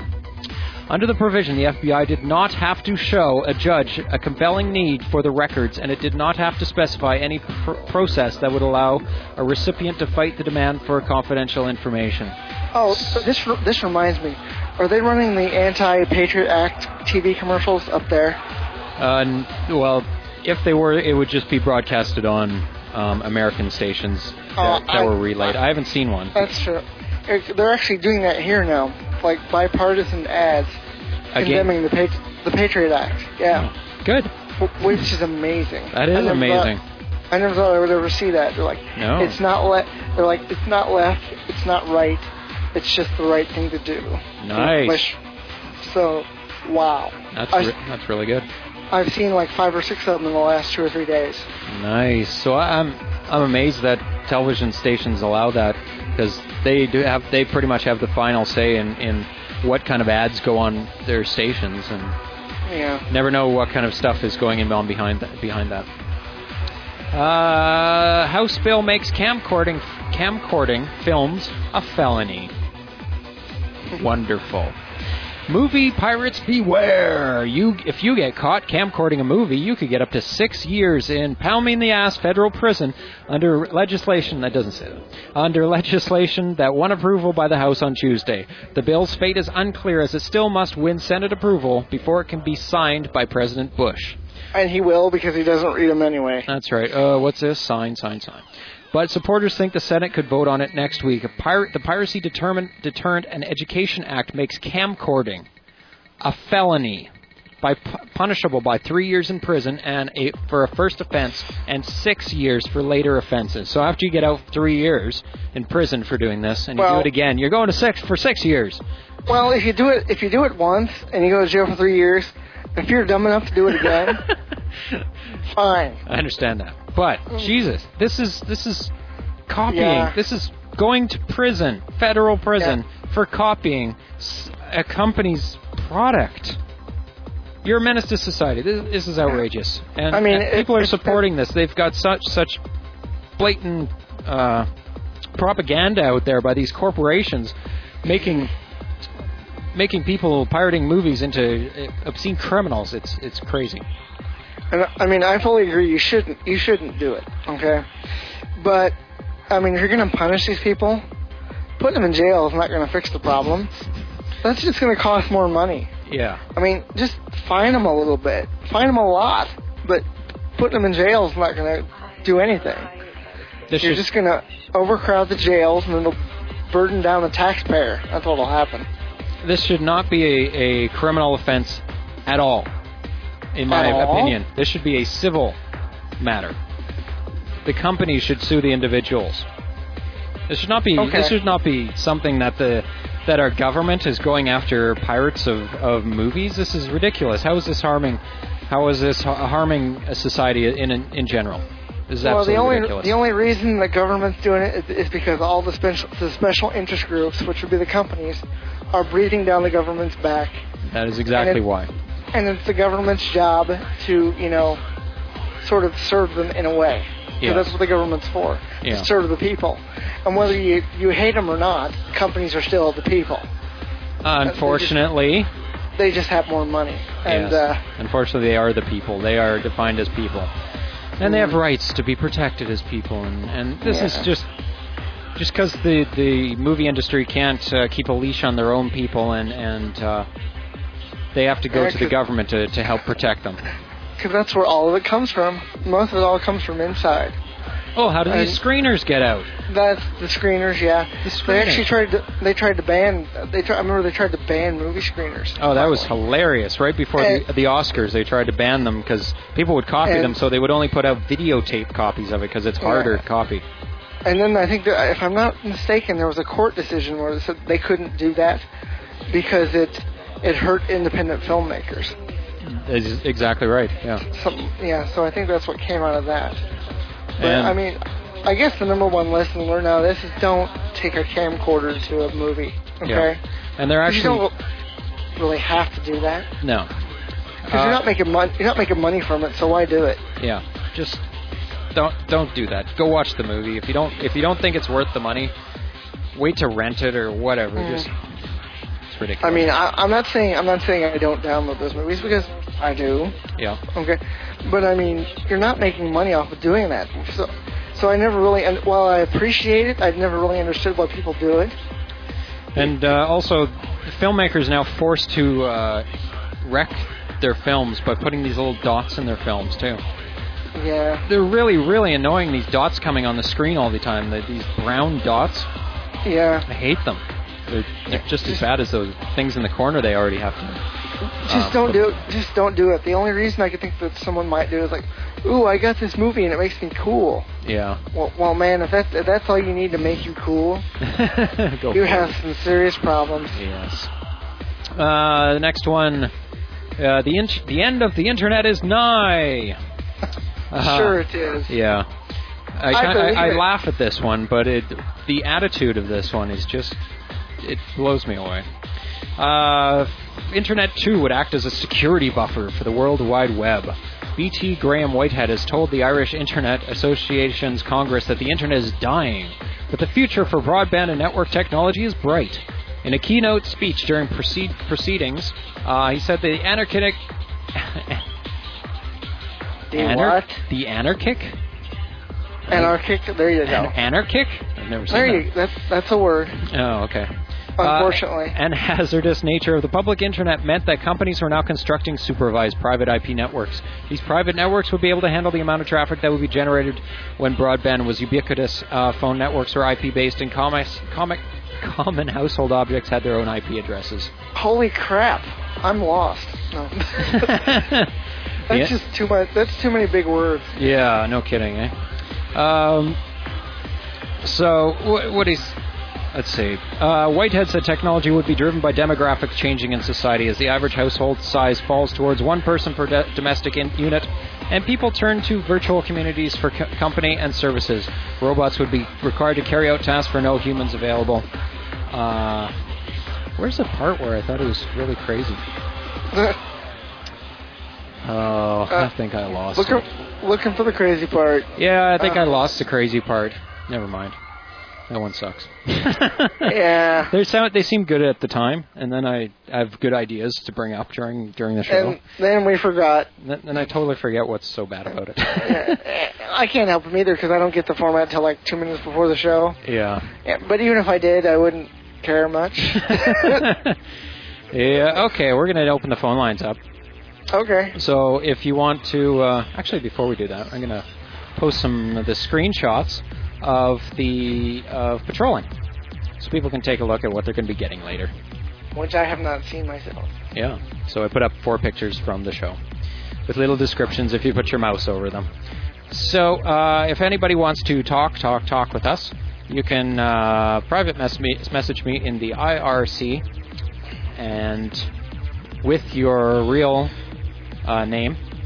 Under the provision, the F B I did not have to show a judge a compelling need for the records, and it did not have to specify any pr- process that would allow a recipient to fight the demand for confidential information. Oh, this this reminds me. Are they running the Anti-Patriot Act T V commercials up there? Uh, n- well, if they were, it would just be broadcasted on um, American stations that, uh, that I, were relayed. I haven't seen one. That's true. They're actually doing that here now, like bipartisan ads Again? condemning the Patri- the Patriot Act. Yeah. Oh, good. W- which is amazing. That is I amazing. Thought, I never thought I would ever see that. They're like, no. It's not le- They're like, it's not left. It's not right. It's just the right thing to do. Nice. So, wow. That's re- that's really good. I've seen like five or six of them in the last two or three days. Nice. So I'm I'm amazed that television stations allow that, because they do have they pretty much have the final say in, in what kind of ads go on their stations, and yeah, never know what kind of stuff is going on behind that, behind that. Uh, House bill makes camcording camcording films a felony. Wonderful. Movie pirates beware! You, if you get caught camcording a movie, you could get up to six years in pound me in the ass federal prison under legislation that doesn't say that. Under legislation that won approval by the House on Tuesday. The bill's fate is unclear, as it still must win Senate approval before it can be signed by President Bush. And he will, because he doesn't read them anyway. That's right. Uh, what's this? Sign, sign, sign. But supporters think the Senate could vote on it next week. A pirate, the Piracy Deterrent, Deterrent and Education Act makes camcording a felony, by punishable by three years in prison and a, for a first offense, and six years for later offenses. So after you get out three years in prison for doing this, and you well, do it again, you're going to six for six years. Well, if you do it, if you do it once and you go to jail for three years, if you're dumb enough to do it again, fine. I understand that. But Jesus, this is this is copying. Yeah. This is going to prison, federal prison, yeah. for copying a company's product. You're a menace to society. This, this is outrageous. And, I mean, and people it, are supporting it, this. They've got such such blatant uh, propaganda out there by these corporations, making making people pirating movies into obscene criminals. It's it's crazy. And I mean, I fully agree. You shouldn't. You shouldn't do it. Okay, but I mean, if you're going to punish these people, putting them in jail is not going to fix the problem. That's just going to cost more money. Yeah. I mean, just fine them a little bit. Fine them a lot, but putting them in jail is not going to do anything. This you're is... just going to overcrowd the jails, and then it'll burden down the taxpayer. That's what will happen. This should not be a, a criminal offense at all. In my At opinion, all? this should be a civil matter. The company should sue the individuals. This should not be. Okay. This should not be something that the that our government is going after pirates of, of movies. This is ridiculous. How is this harming How is this ha- harming a society in in, in general? This is well, absolutely the only ridiculous. the only reason the government's doing it is, is because all the special the special interest groups, which would be the companies, are breathing down the government's back. That is exactly and it, why. And it's the government's job to, you know, sort of serve them in a way. Yeah. That's what the government's for, Yeah. to serve the people. And whether you, you hate them or not, companies are still the people. Unfortunately. They just, they just have more money. And yes. uh, Unfortunately, they are the people. They are defined as people. And they have rights to be protected as people. And, and this yeah. is just just because the, the movie industry can't uh, keep a leash on their own people, and, and uh, they have to go yeah, to the government to, to help protect them. Because that's where all of it comes from. Most of it all comes from inside. Oh, how do and these screeners get out? That's the screeners, yeah. The screeners. They actually tried to. They tried to ban. They. Try, I remember they tried to ban movie screeners. Oh, that was hilarious! Right before and, the, the Oscars, they tried to ban them because people would copy and, them, so they would only put out videotape copies of it because it's harder yeah. to copy. And then I think, that, if I'm not mistaken, there was a court decision where they said they couldn't do that because it it hurt independent filmmakers. That's exactly right. Yeah. Some, yeah. So I think that's what came out of that. But And I mean, I guess the number one lesson to learn out of this is don't take a camcorder to a movie. Okay. Yeah. And they're actually you don't really have to do that. no. Because Uh, you're not making money. You're not making money from it, so why do it? Yeah. Just don't don't do that. Go watch the movie. If you don't if you don't think it's worth the money, wait to rent it or whatever. Mm. Just it's ridiculous. I mean, I, I'm not saying I'm not saying I don't download those movies because I do. yeah. Okay, but I mean, you're not making money off of doing that. So, so I never really. And while I appreciate it, I've never really understood why people do it. And uh, also, filmmakers now forced to uh, wreck their films by putting these little dots in their films too. Yeah. They're really, really annoying. These dots coming on the screen all the time. The, these brown dots. Yeah. I hate them. They're, they're just as bad as those things in the corner they already have to. Just um, don't do it. Just don't do it. The only reason I could think that someone might do it is like, ooh, I got this movie and it makes me cool. Yeah. Well, well man, if that's if that's all you need to make you cool, Go you for have it. some serious problems. Yes. Uh, the next one. Uh, the in- the end of the internet is nigh. Uh, Sure it is. Yeah. I, I kinda, believe I, I it. laugh at this one, but it the attitude of this one is just it blows me away. Uh, Internet two would act as a security buffer for the World Wide Web. B T Graham Whitehead has told the Irish Internet Association's Congress that the Internet is dying, but the future for broadband and network technology is bright. In a keynote speech during proceed, proceedings, uh, he said the anarchic... The Anar- what? The anarchic? Anarchic. There you go. An- anarchic? I've never seen There that. you. That's that's a word. Oh, okay. Unfortunately. Uh, and hazardous nature of the public internet meant that companies were now constructing supervised private I P networks. These private networks would be able to handle the amount of traffic that would be generated when broadband was ubiquitous. Uh, phone networks were I P-based, and comic, comic, common household objects had their own I P addresses. Holy crap! I'm lost. No. That's Yeah. just too much. That's too many big words. Yeah, no kidding, eh? Um, so, wh- what is... Let's see. Uh, Whitehead said technology would be driven by demographics changing in society as the average household size falls towards one person per de- domestic in- unit, and people turn to virtual communities for co- company and services. Robots would be required to carry out tasks for no humans available. Uh, where's the part where I thought it was really crazy? Oh, Uh, I think I lost looking, it. looking for the crazy part. Yeah, I think uh, I lost the crazy part. Never mind. That one sucks. Yeah. They sound they seem good at the time, and then I have good ideas to bring up during during the show. And then we forgot. Then, then I totally forget what's so bad about it. I can't help them either because I don't get the format until like two minutes before the show. Yeah. Yeah, but even if I did, I wouldn't care much. Yeah. Okay, we're gonna open the phone lines up. Okay. So if you want to, uh, actually, before we do that, I'm gonna post some of the screenshots of the of patrolling, so people can take a look at what they're going to be getting later. Which I have not seen myself. Yeah. So I put up four pictures from the show with little descriptions if you put your mouse over them. So uh, if anybody wants to talk, talk, talk with us, you can uh, private mess me, message me in the I R C and with your real uh, name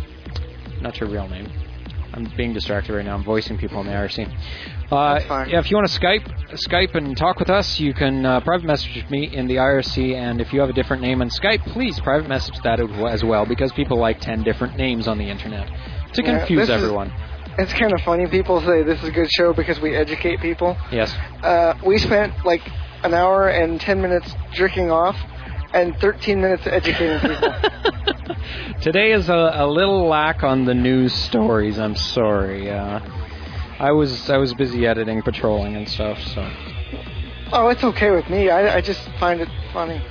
not your real name. I'm being distracted right now. I'm voicing people in the I R C. Uh, That's fine. yeah, if you want to Skype, Skype and talk with us, you can uh, private message me in the I R C. And if you have a different name on Skype, please private message that as well, because people like ten different names on the internet to Yeah, confuse this is- everyone. It's kind of funny. People say this is a good show because we educate people. Yes. Uh, we spent like an hour and ten minutes jerking off, and thirteen minutes educating people. Today is a, a little lack on the news stories. I'm sorry. Uh, I was I was busy editing, patrolling, and stuff. So. Oh, it's okay with me. I, I just find it funny.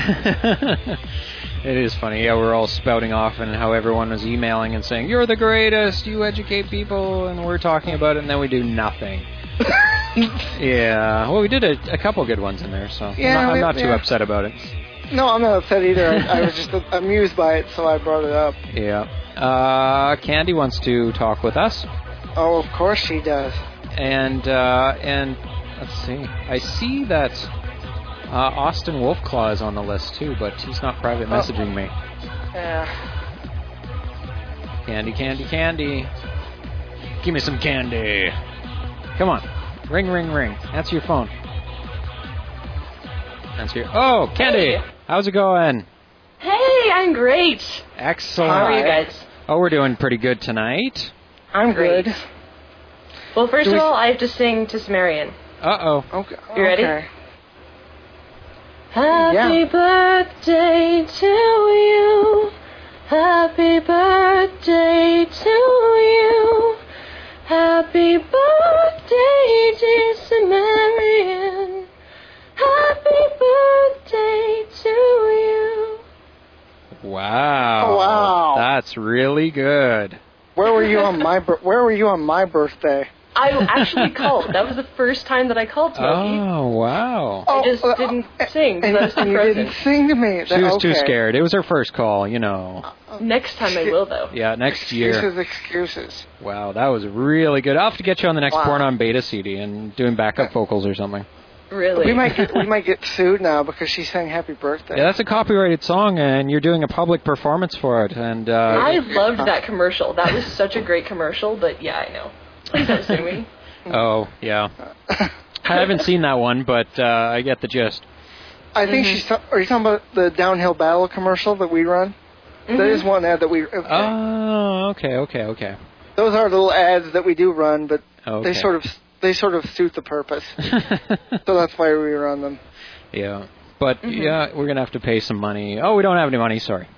It is funny. Yeah, we're all spouting off and how everyone was emailing and saying, "You're the greatest. You educate people," and we're talking about it, and then we do nothing. Yeah. Well, we did a, a couple good ones in there, so Yeah, I'm not, I'm we- not too yeah. upset about it. No, I'm not upset either. I, I was just amused by it, so I brought it up. Yeah. Uh, Candy wants to talk with us. Oh, of course she does. And uh, and let's see. I see that uh, Austin Wolfclaw is on the list too, but he's not private messaging me. Yeah. Candy, candy, candy. Give me some candy. Come on. Ring, ring, ring. Answer your phone. Answer your... Oh, Candy. Hey. How's it going? Hey, I'm great. Excellent. How are you guys? Oh, we're doing pretty good tonight. I'm Great. good. Well, first Do of we- all, I have to sing to Sumerian. Uh-oh. Okay. You ready? Okay. Happy birthday to you. Happy birthday to you. Happy birthday, dear Sumerian. Happy birthday to you. Wow. Oh, wow. That's really good. Where were you on my bir- Where were you on my birthday? I actually called. That was the first time that I called Smokey. Oh, wow. I just uh, didn't uh, sing And, because I was and too you didn't frozen. sing to me. She was okay. too scared. It was her first call, you know. Next time I will, though. Yeah, next year. Excuses, excuses. Wow, that was really good. I'll have to get you on the next Wow. Porn on Beta C D and doing backup vocals or something. Really. We might get we might get sued now because she sang Happy Birthday. Yeah, that's a copyrighted song, and you're doing a public performance for it. And uh, I loved that commercial. That was such a great commercial, but yeah, I know. Please don't sue me. oh yeah, I haven't seen that one, but uh, I get the gist. I think Mhm. she's. Ta- are you talking about the downhill battle commercial that we run? Mhm. That is one ad that we. Okay. Oh, okay, okay, okay. Those are little ads that we do run, but okay. they sort of they sort of suit the purpose. So that's why we run them. Yeah, but Mhm. yeah, we're gonna have to pay some money. Oh, we don't have any money. Sorry.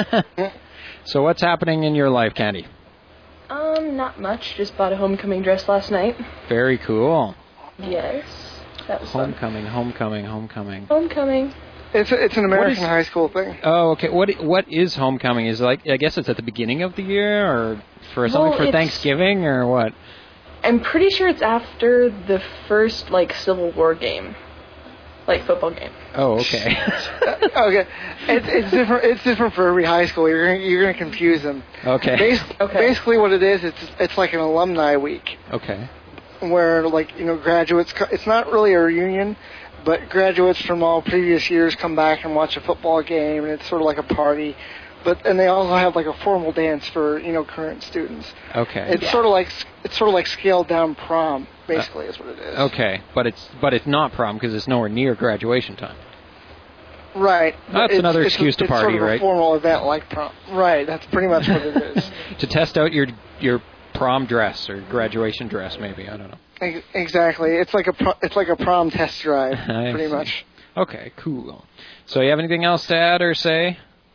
So what's happening in your life, Candy? Um, not much. Just bought a homecoming dress last night. Very cool. Yes. That was fun. Homecoming, homecoming, homecoming. Homecoming. It's a, it's an American is- high school thing. Oh, okay. What what is homecoming? Is it like I guess it's at the beginning of the year, or for something Well, for it's- Thanksgiving, or what? I'm pretty sure it's after the first, like, Civil War game. Like, football game. Oh, okay. Okay, it's it's different. It's different for every high school. You're gonna, you're gonna confuse them. okay. Bas- Okay. Basically, what it is, it's it's like an alumni week Okay. where, like, you know, graduates. co- It's not really a reunion, but graduates from all previous years come back and watch a football game, and it's sort of like a party. But and they also have like a formal dance for, you know, current students. Okay. It's Yeah. sort of like it's sort of like scaled down prom, basically, is what it is. Okay, but it's but it's not prom because it's nowhere near graduation time. Right. That's It's- another it's- excuse to it's party, sort of right? A formal event like prom. Right. That's pretty much what it is. To test out your your prom dress or graduation dress, maybe I don't know. Ex- Exactly. It's like a pro- it's like a prom test drive, I pretty see. much. Okay, cool. So you have anything else to add or say,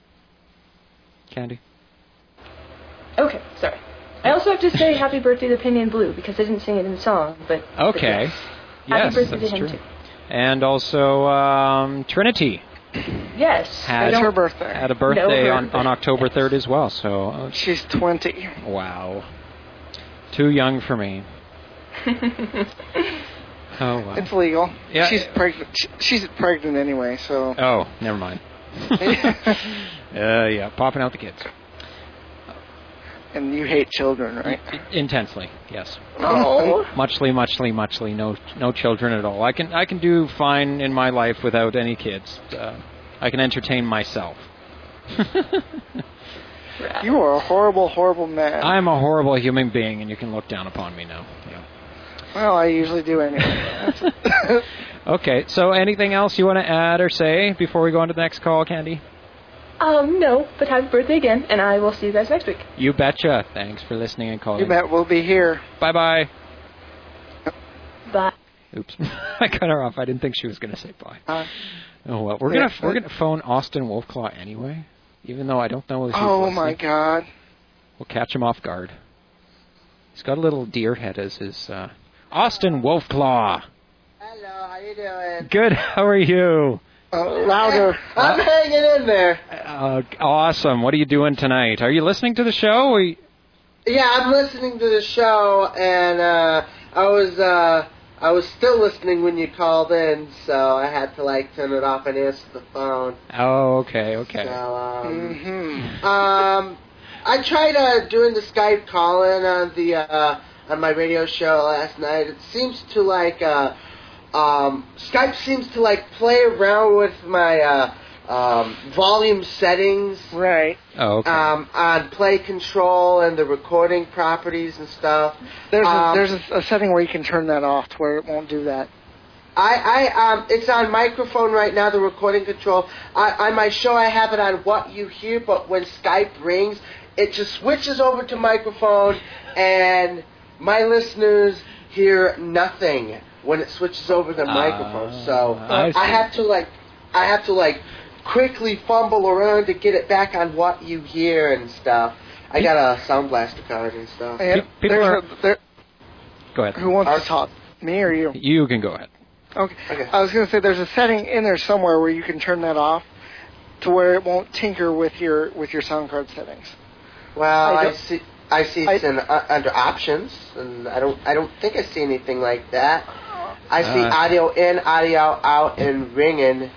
Candy? Okay, sorry. I also have to say happy birthday to Opinion Blue because I didn't sing it in the song, but... but Okay. yes. Yes, Happy birthday that's to him, true. too. And also um, Trinity Yes. had It's her birthday. had a birthday her on, on birthday. October third as well. So uh, She's twenty. wow, too young for me. Oh wow. It's legal. Yeah. She's pregnant. She, she's pregnant anyway, so. Oh, never mind. uh, yeah, popping out the kids. And you hate children, right? Intensely, yes. Oh. Muchly, muchly, muchly, no, no children at all. I can, I can do fine in my life without any kids. Uh, I can entertain myself. Right. You are a horrible, horrible man. I'm a horrible human being, and you can look down upon me now. Yeah. Well, I usually do anyway. Okay, so anything else you want to add or say before we go on to the next call, Candy? Um, no, but happy birthday again, and I will see you guys next week. You betcha. Thanks for listening and calling. You bet we'll be here. Bye-bye. Bye. Oops. I cut her off. I didn't think she was going to say bye. Uh, Oh, well. We're yeah, going to we're gonna phone Austin Wolfclaw anyway, even though I don't know if he's oh, listening. my God. We'll catch him off guard. He's got a little deer head as his... Uh, Austin Wolfclaw. Hello, how you doing? Good. How are you? Uh, louder. I'm hanging in there. Uh, awesome. What are you doing tonight? Are you listening to the show? Or you... Yeah, I'm listening to the show, and uh, I was uh, I was still listening when you called in, so I had to like turn it off and answer the phone. Oh, okay, okay. So, um, Mm-hmm. um, I tried uh, doing the Skype call-in on the uh, on my radio show last night. It seems to like uh, um, Skype seems to like play around with my uh, um, volume settings. Right. Oh, okay. Um, on play control and the recording properties and stuff. There's, um, a, there's a, a setting where you can turn that off to where it won't do that. I, I, um, it's on microphone right now, the recording control. I, on my show, I have it on what you hear, but when Skype rings, it just switches over to microphone, and my listeners hear nothing when it switches over to Uh, microphone. So I see. I have to like, I have to like quickly fumble around to get it back on what you hear and stuff. I got a Sound Blaster card and stuff. And Pe- people there's are- a, there, Go ahead. who wants Our- to talk? Me or you? You can go ahead. Okay. Okay. I was going to say there's a setting in there somewhere where you can turn that off to where it won't tinker with your with your sound card settings. Well, I I, don't- see. I see it's I- in, uh, under options, and I don't. I don't think I see anything like that. I see Uh, audio in, audio out, and ringing.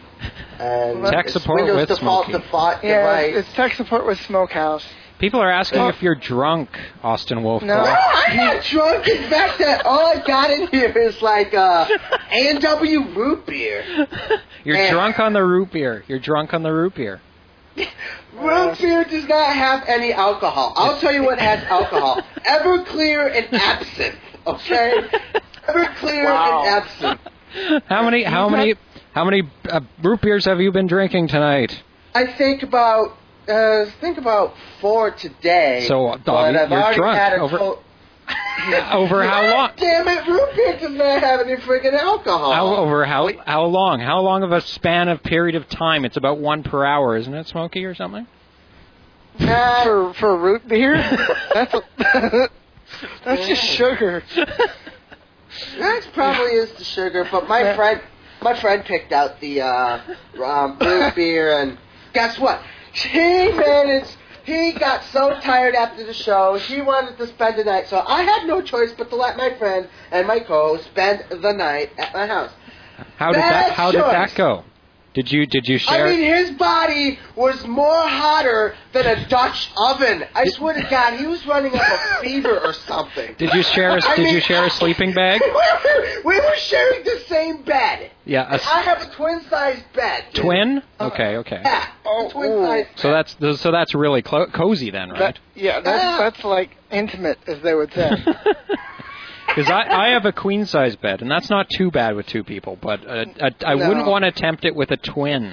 And Tech it's support Windows with default Smokey. default Yeah, device. it's, it's tech support with Smokehouse. People are asking Oh. if you're drunk, Austin Wolfclaw. No. No, I'm not drunk. In fact, that all I got in here is like uh, A and W root beer. You're Eh. drunk on the root beer. You're drunk on the root beer. Root beer does not have any alcohol. I'll tell you what has alcohol. Everclear and absinthe. Okay, Everclear Wow. and absinthe. How many? How many? How many uh, root beers have you been drinking tonight? I think about uh, think about four today. So, uh, but Dobby, I've you're already drunk. had a Over- to- Over how God long? Damn it, root beer does not have any friggin' alcohol. How over how how long? How long of a span of period of time? It's about one per hour, isn't it, Smokey, or something? Uh, For for root beer? That's a, that's just sugar. That probably is the sugar, but my friend, my friend picked out the uh, um, root beer, and guess what? He managed. He got so tired after the show. He wanted to spend the night, so I had no choice but to let my friend and my co spend the night at my house. How did that? Bad How did that choice. go? Did you did you share? I mean, his body was more hotter than a Dutch oven. I swear to God, he was running up a fever or something. Did you share? A, I did you mean, share a sleeping bag? we, were, we were sharing the same bed. Yeah, a I have a twin-sized bed. dude. twin. Okay, okay. Yeah, Oh, a twin-sized So that's so that's really clo- cozy then, right? That, yeah, that's Ah. that's like intimate, as they would say. Because I, I have a queen size bed, and that's not too bad with two people. But uh, I, I No. wouldn't want to attempt it with a twin.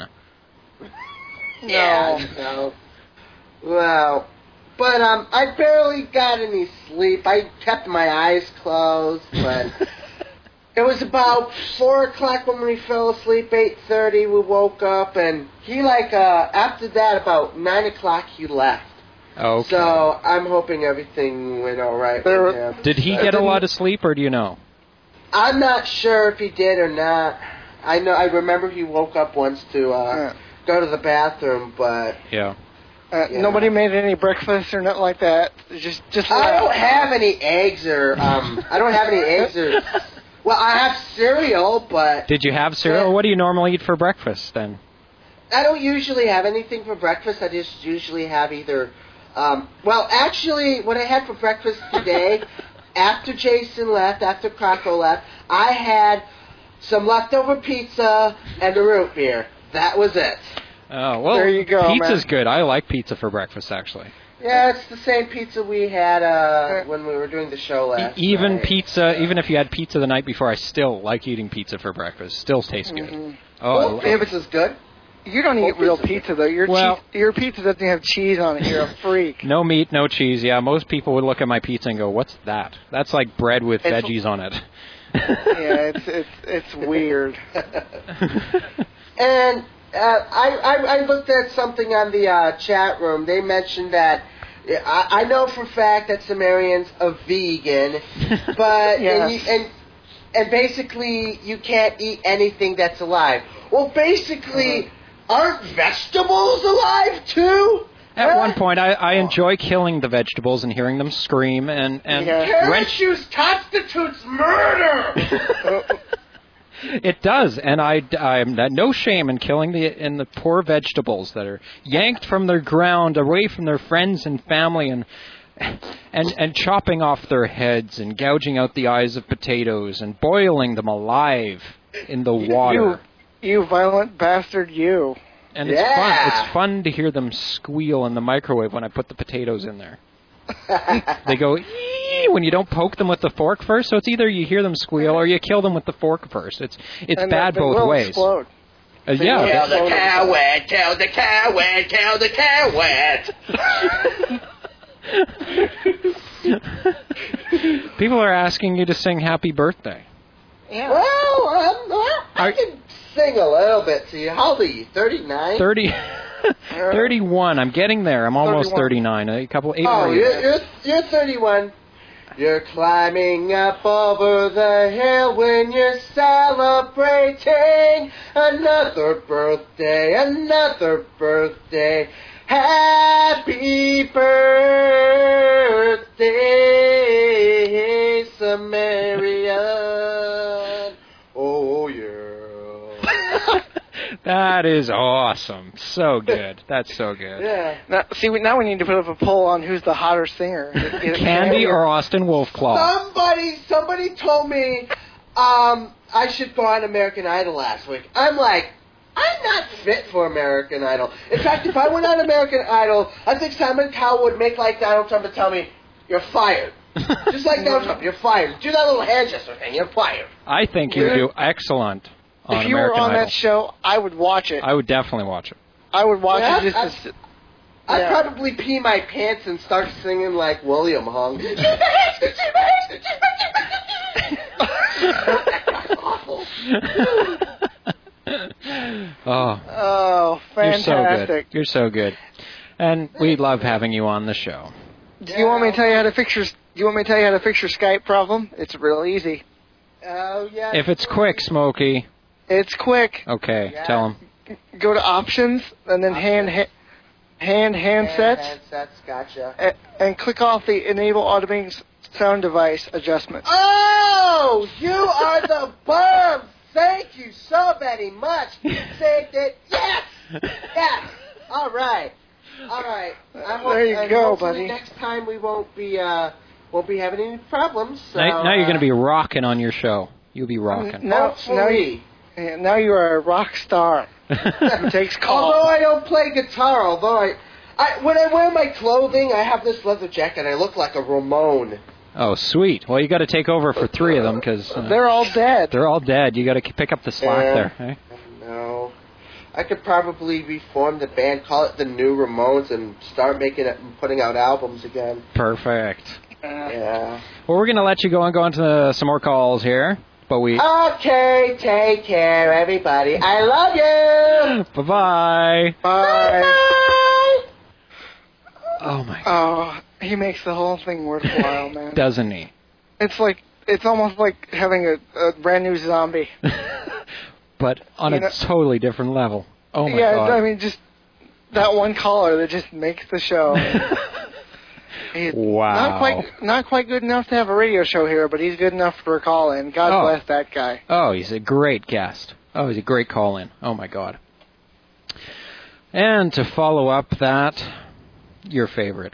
Yeah, no. Well, but um, I barely got any sleep. I kept my eyes closed, but it was about four o'clock when we fell asleep. Eight thirty, we woke up, and he like uh after that about nine o'clock he left. Okay. So I'm hoping everything went all right There with were- him. Did he I get a didn't- lot of sleep, or do you know? I'm not sure if he did or not. I know. I remember he woke up once to uh, Yeah. go to the bathroom, but Yeah. Uh, Yeah. Nobody made any breakfast or nothing like that. Just just. I don't have any eggs or um. I don't have any eggs or. Well, I have cereal, but Did you have cereal? Yeah. What do you normally eat for breakfast then? I don't usually have anything for breakfast. I just usually have either. Um, well, actually, what I had for breakfast today, after Jason left, after Croco left, I had some leftover pizza and a root beer. That was it. Oh well, There you go, pizza's man. good. I like pizza for breakfast actually. Yeah, it's the same pizza we had uh, when we were doing the show last E- even night. pizza, even if you had pizza the night before, I still like eating pizza for breakfast. Still tastes good. Mhm. Oh, I Well, love if it. it's as good. You don't Well, eat real pizza's pizza, though. Your, Well- cheese, your pizza doesn't have cheese on it. You're a freak. No meat, no cheese. Yeah, most people would look at my pizza and go, "What's that?" That's like bread with It's- veggies on it. Yeah, it's it's it's weird. And uh, I, I I looked at something on the uh, chat room. They mentioned that I, I know for a fact that Sumerian's a vegan, but Yes. and, you, and and basically you can't eat anything that's alive. Well, basically, aren't vegetables alive too? At Huh? one point, I, I enjoy killing the vegetables and hearing them scream and and Yeah. Carrot wrench. juice constitutes murder. It does, and I I'm no shame in killing the in the poor vegetables that are yanked from their ground, away from their friends and family, and and and chopping off their heads and gouging out the eyes of potatoes and boiling them alive in the water. You, you violent bastard, you. And it's Yeah. fun. It's fun to hear them squeal in the microwave when I put the potatoes in there. They go ee when you don't poke them with the fork first. So it's either you hear them squeal or you kill them with the fork first. It's it's And bad they both will ways. Explode. Uh, yeah. Kill the coward, kill the coward, kill the coward. People are asking you to sing Happy Birthday. Yeah. Well, um, well, I Are- can sing a little bit to you. How old are you? thirty-nine? thirty, thirty-one. I'm getting there. I'm almost thirty-one. thirty-nine. A couple, eight Oh, more you're, years. you're, you're thirty-one. You're climbing up over the hill when you're celebrating another birthday, another birthday. Happy birthday, Sumerian. Oh, yeah. That is awesome. So good. That's so good. Yeah. Now, see, we, now we need to put up a poll on who's the hotter singer. Is it- is it Candy or Austin Wolfclaw? Somebody, somebody told me um, I should go on American Idol last week. I'm like, I'm not fit for American Idol. In fact, if I went on American Idol, I think Simon Cowell would make like Donald Trump and tell me, "You're fired." Just like Donald Trump, you're fired. Do that little hand gesture thing, you're fired. I think you do excellent on If you American were on Idol. that show, I would watch it. I would definitely watch it. I would watch Yeah, it just I- to. s- I'd Yeah. probably pee my pants and start singing like William Hung. Awful. Oh, Oh, you're so good. fantastic! You're so good. And we love having you on the show. Do you want me to tell you how to fix your? Do you want me to tell you how to fix your Skype problem? It's real easy. Oh, yeah. If it's quick, Smokey. It's quick. Okay, Yeah. tell him. Go to options and then hand ha- hand handsets Handsets, gotcha. and, and click off the enable automating s- sound device adjustments. Oh, you are the bomb. Thank you so very much. Saved it. Yes. Yes. All right. All right. I hope, There you and go, hopefully buddy. Next time we won't be uh won't be having any problems. So, Now, now you're going to be uh, rocking on your show. You'll be rocking. Now, now, you, hopefully. yeah, now you are a rock star who takes calls. Although I don't play guitar, although I, I when I wear my clothing, I have this leather jacket. I look like a Ramon. Oh, sweet. Well, you got to take over for three of them because uh, They're all dead. they're all dead. You got to pick up the slack Yeah. there. Eh? No. I could probably reform the band, call it the New Ramones, and start making it and putting out albums again. Perfect. Yeah. Well, we're going to let you go and go on to some more calls here. But we. Okay, take care, everybody. I love you. Bye-bye. Bye. Oh, my God. Oh, he makes the whole thing worthwhile, man. Doesn't he? It's like it's almost like having a, a brand new zombie. But on You a know- totally different level. Oh, my yeah, God. I mean, just that one caller that just makes the show. He's Wow. Not quite, not quite good enough to have a radio show here, but he's good enough for a call in. God Oh. bless that guy. Oh, he's a great guest. Oh, he's a great call-in. Oh, my God. And to follow up that, your favorite.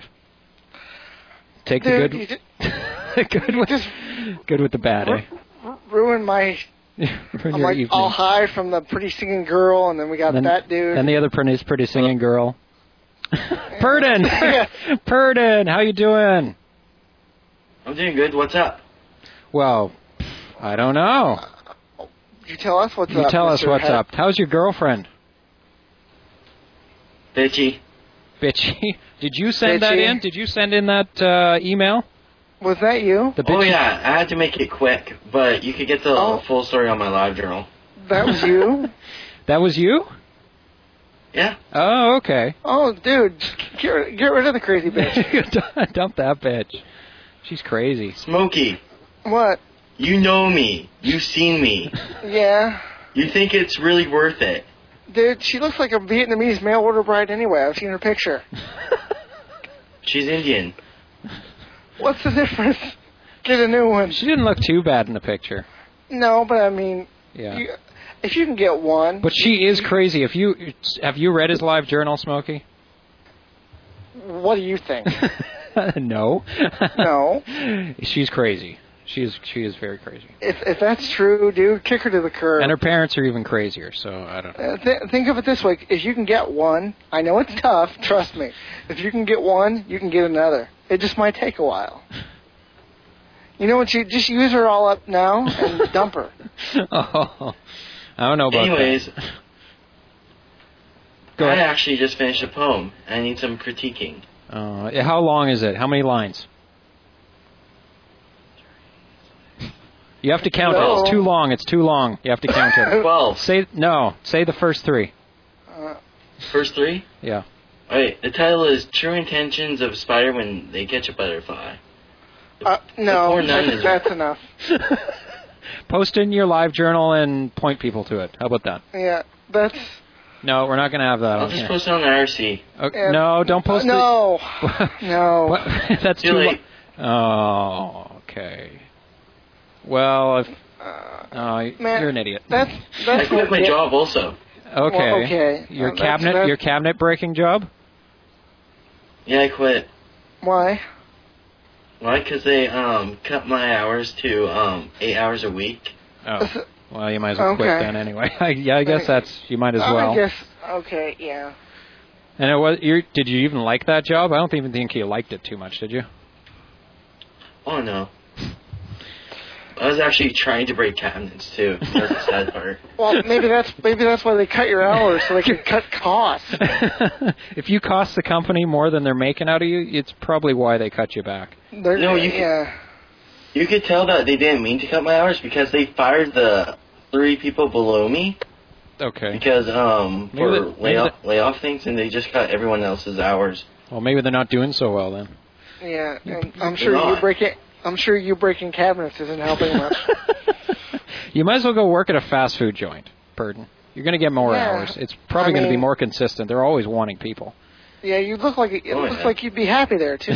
Take the Dude, good, you just good, with, just good with the bad, eh? ru- ruined my. Ruin I'm your like evening. all high from the pretty singing girl, and then we got then, that dude. And the other pretty, pretty singing girl. Purdon! Purdon, how you doing? I'm doing good. What's up? Well, I don't know. You tell us what's you up. You tell Mister us what's Head. up. How's your girlfriend? Bitchy. Bitchy. Did you send Bitchy. that in? Did you send in that uh, email? Was that you? The oh, yeah. I had to make it quick, but you could get the Oh. full story on my live journal. That was you? That was you? Yeah. Oh, okay. Oh, dude. Get, get rid of the crazy bitch. Dump that bitch. She's crazy. Smokey. What? You know me. You've seen me. Yeah. You think it's really worth it. Dude, she looks like a Vietnamese mail order bride anyway. I've seen her picture. She's Indian. What's the difference? Get a new one. She didn't look too bad in the picture. No, but I mean, Yeah. you, if you can get one. But she is crazy. If you have you read his live journal, Smokey? What do you think? No. No. She's crazy. She is she is very crazy. If if that's true, dude, kick her to the curb. And her parents are even crazier, so I don't know. Uh, th- think of it this way. If you can get one, I know it's tough, trust me. If you can get one, you can get another. It just might take a while. You know what? You just use her all up now and dump her. Oh, I don't know about Anyways, that. Go I ahead. actually just finished a poem. I need some critiquing. Uh, how long is it? How many lines? You have to count No. it. It's too long. It's too long. You have to count it. Twelve. Say no. Say the first three. Uh, First three? Yeah. Alright, the title is True Intentions of a Spider When They Catch a Butterfly. uh, no, poor nun that's, is- that's enough. Post in your live journal and point people to it. How about that? Yeah, that's... No, we're not going to have that I'll on just here. post it on R C. Okay, Yeah. no, don't post No, it. no. What? That's Too too late. lo- Oh, okay. Well, if Uh, oh, man, you're an idiot. That's I that's quit what my get- job also. Okay. Well, okay. Your Uh, that's- cabinet, that's- your cabinet breaking job. Yeah, I quit. Why? Why? Because they um cut my hours to um eight hours a week. Oh, well, you might as well quit Okay. then anyway. yeah, I guess that's you might as I well. guess. Okay. Yeah. And it was. You did you even like that job? I don't even think you liked it too much, did you? Oh no. I was actually trying to break cabinets too. That's the sad part. Well, maybe that's maybe that's why they cut your hours so they can cut costs. If you cost the company more than they're making out of you, it's probably why they cut you back. They're, No, you can- yeah. You could tell that they didn't mean to cut my hours because they fired the three people below me Okay. because um Maybe for the- maybe layoff layoff things, and they just cut everyone else's hours. Well, maybe they're not doing so well then. Yeah, and I'm They're sure you not. breaking. I'm sure you breaking cabinets isn't helping much. You might as well go work at a fast food joint, Purdon. You're going to get more Yeah. hours. It's probably I going to be mean- more consistent. They're always wanting people. Yeah, you look like it Oh, looks yeah. like you'd be happy there too.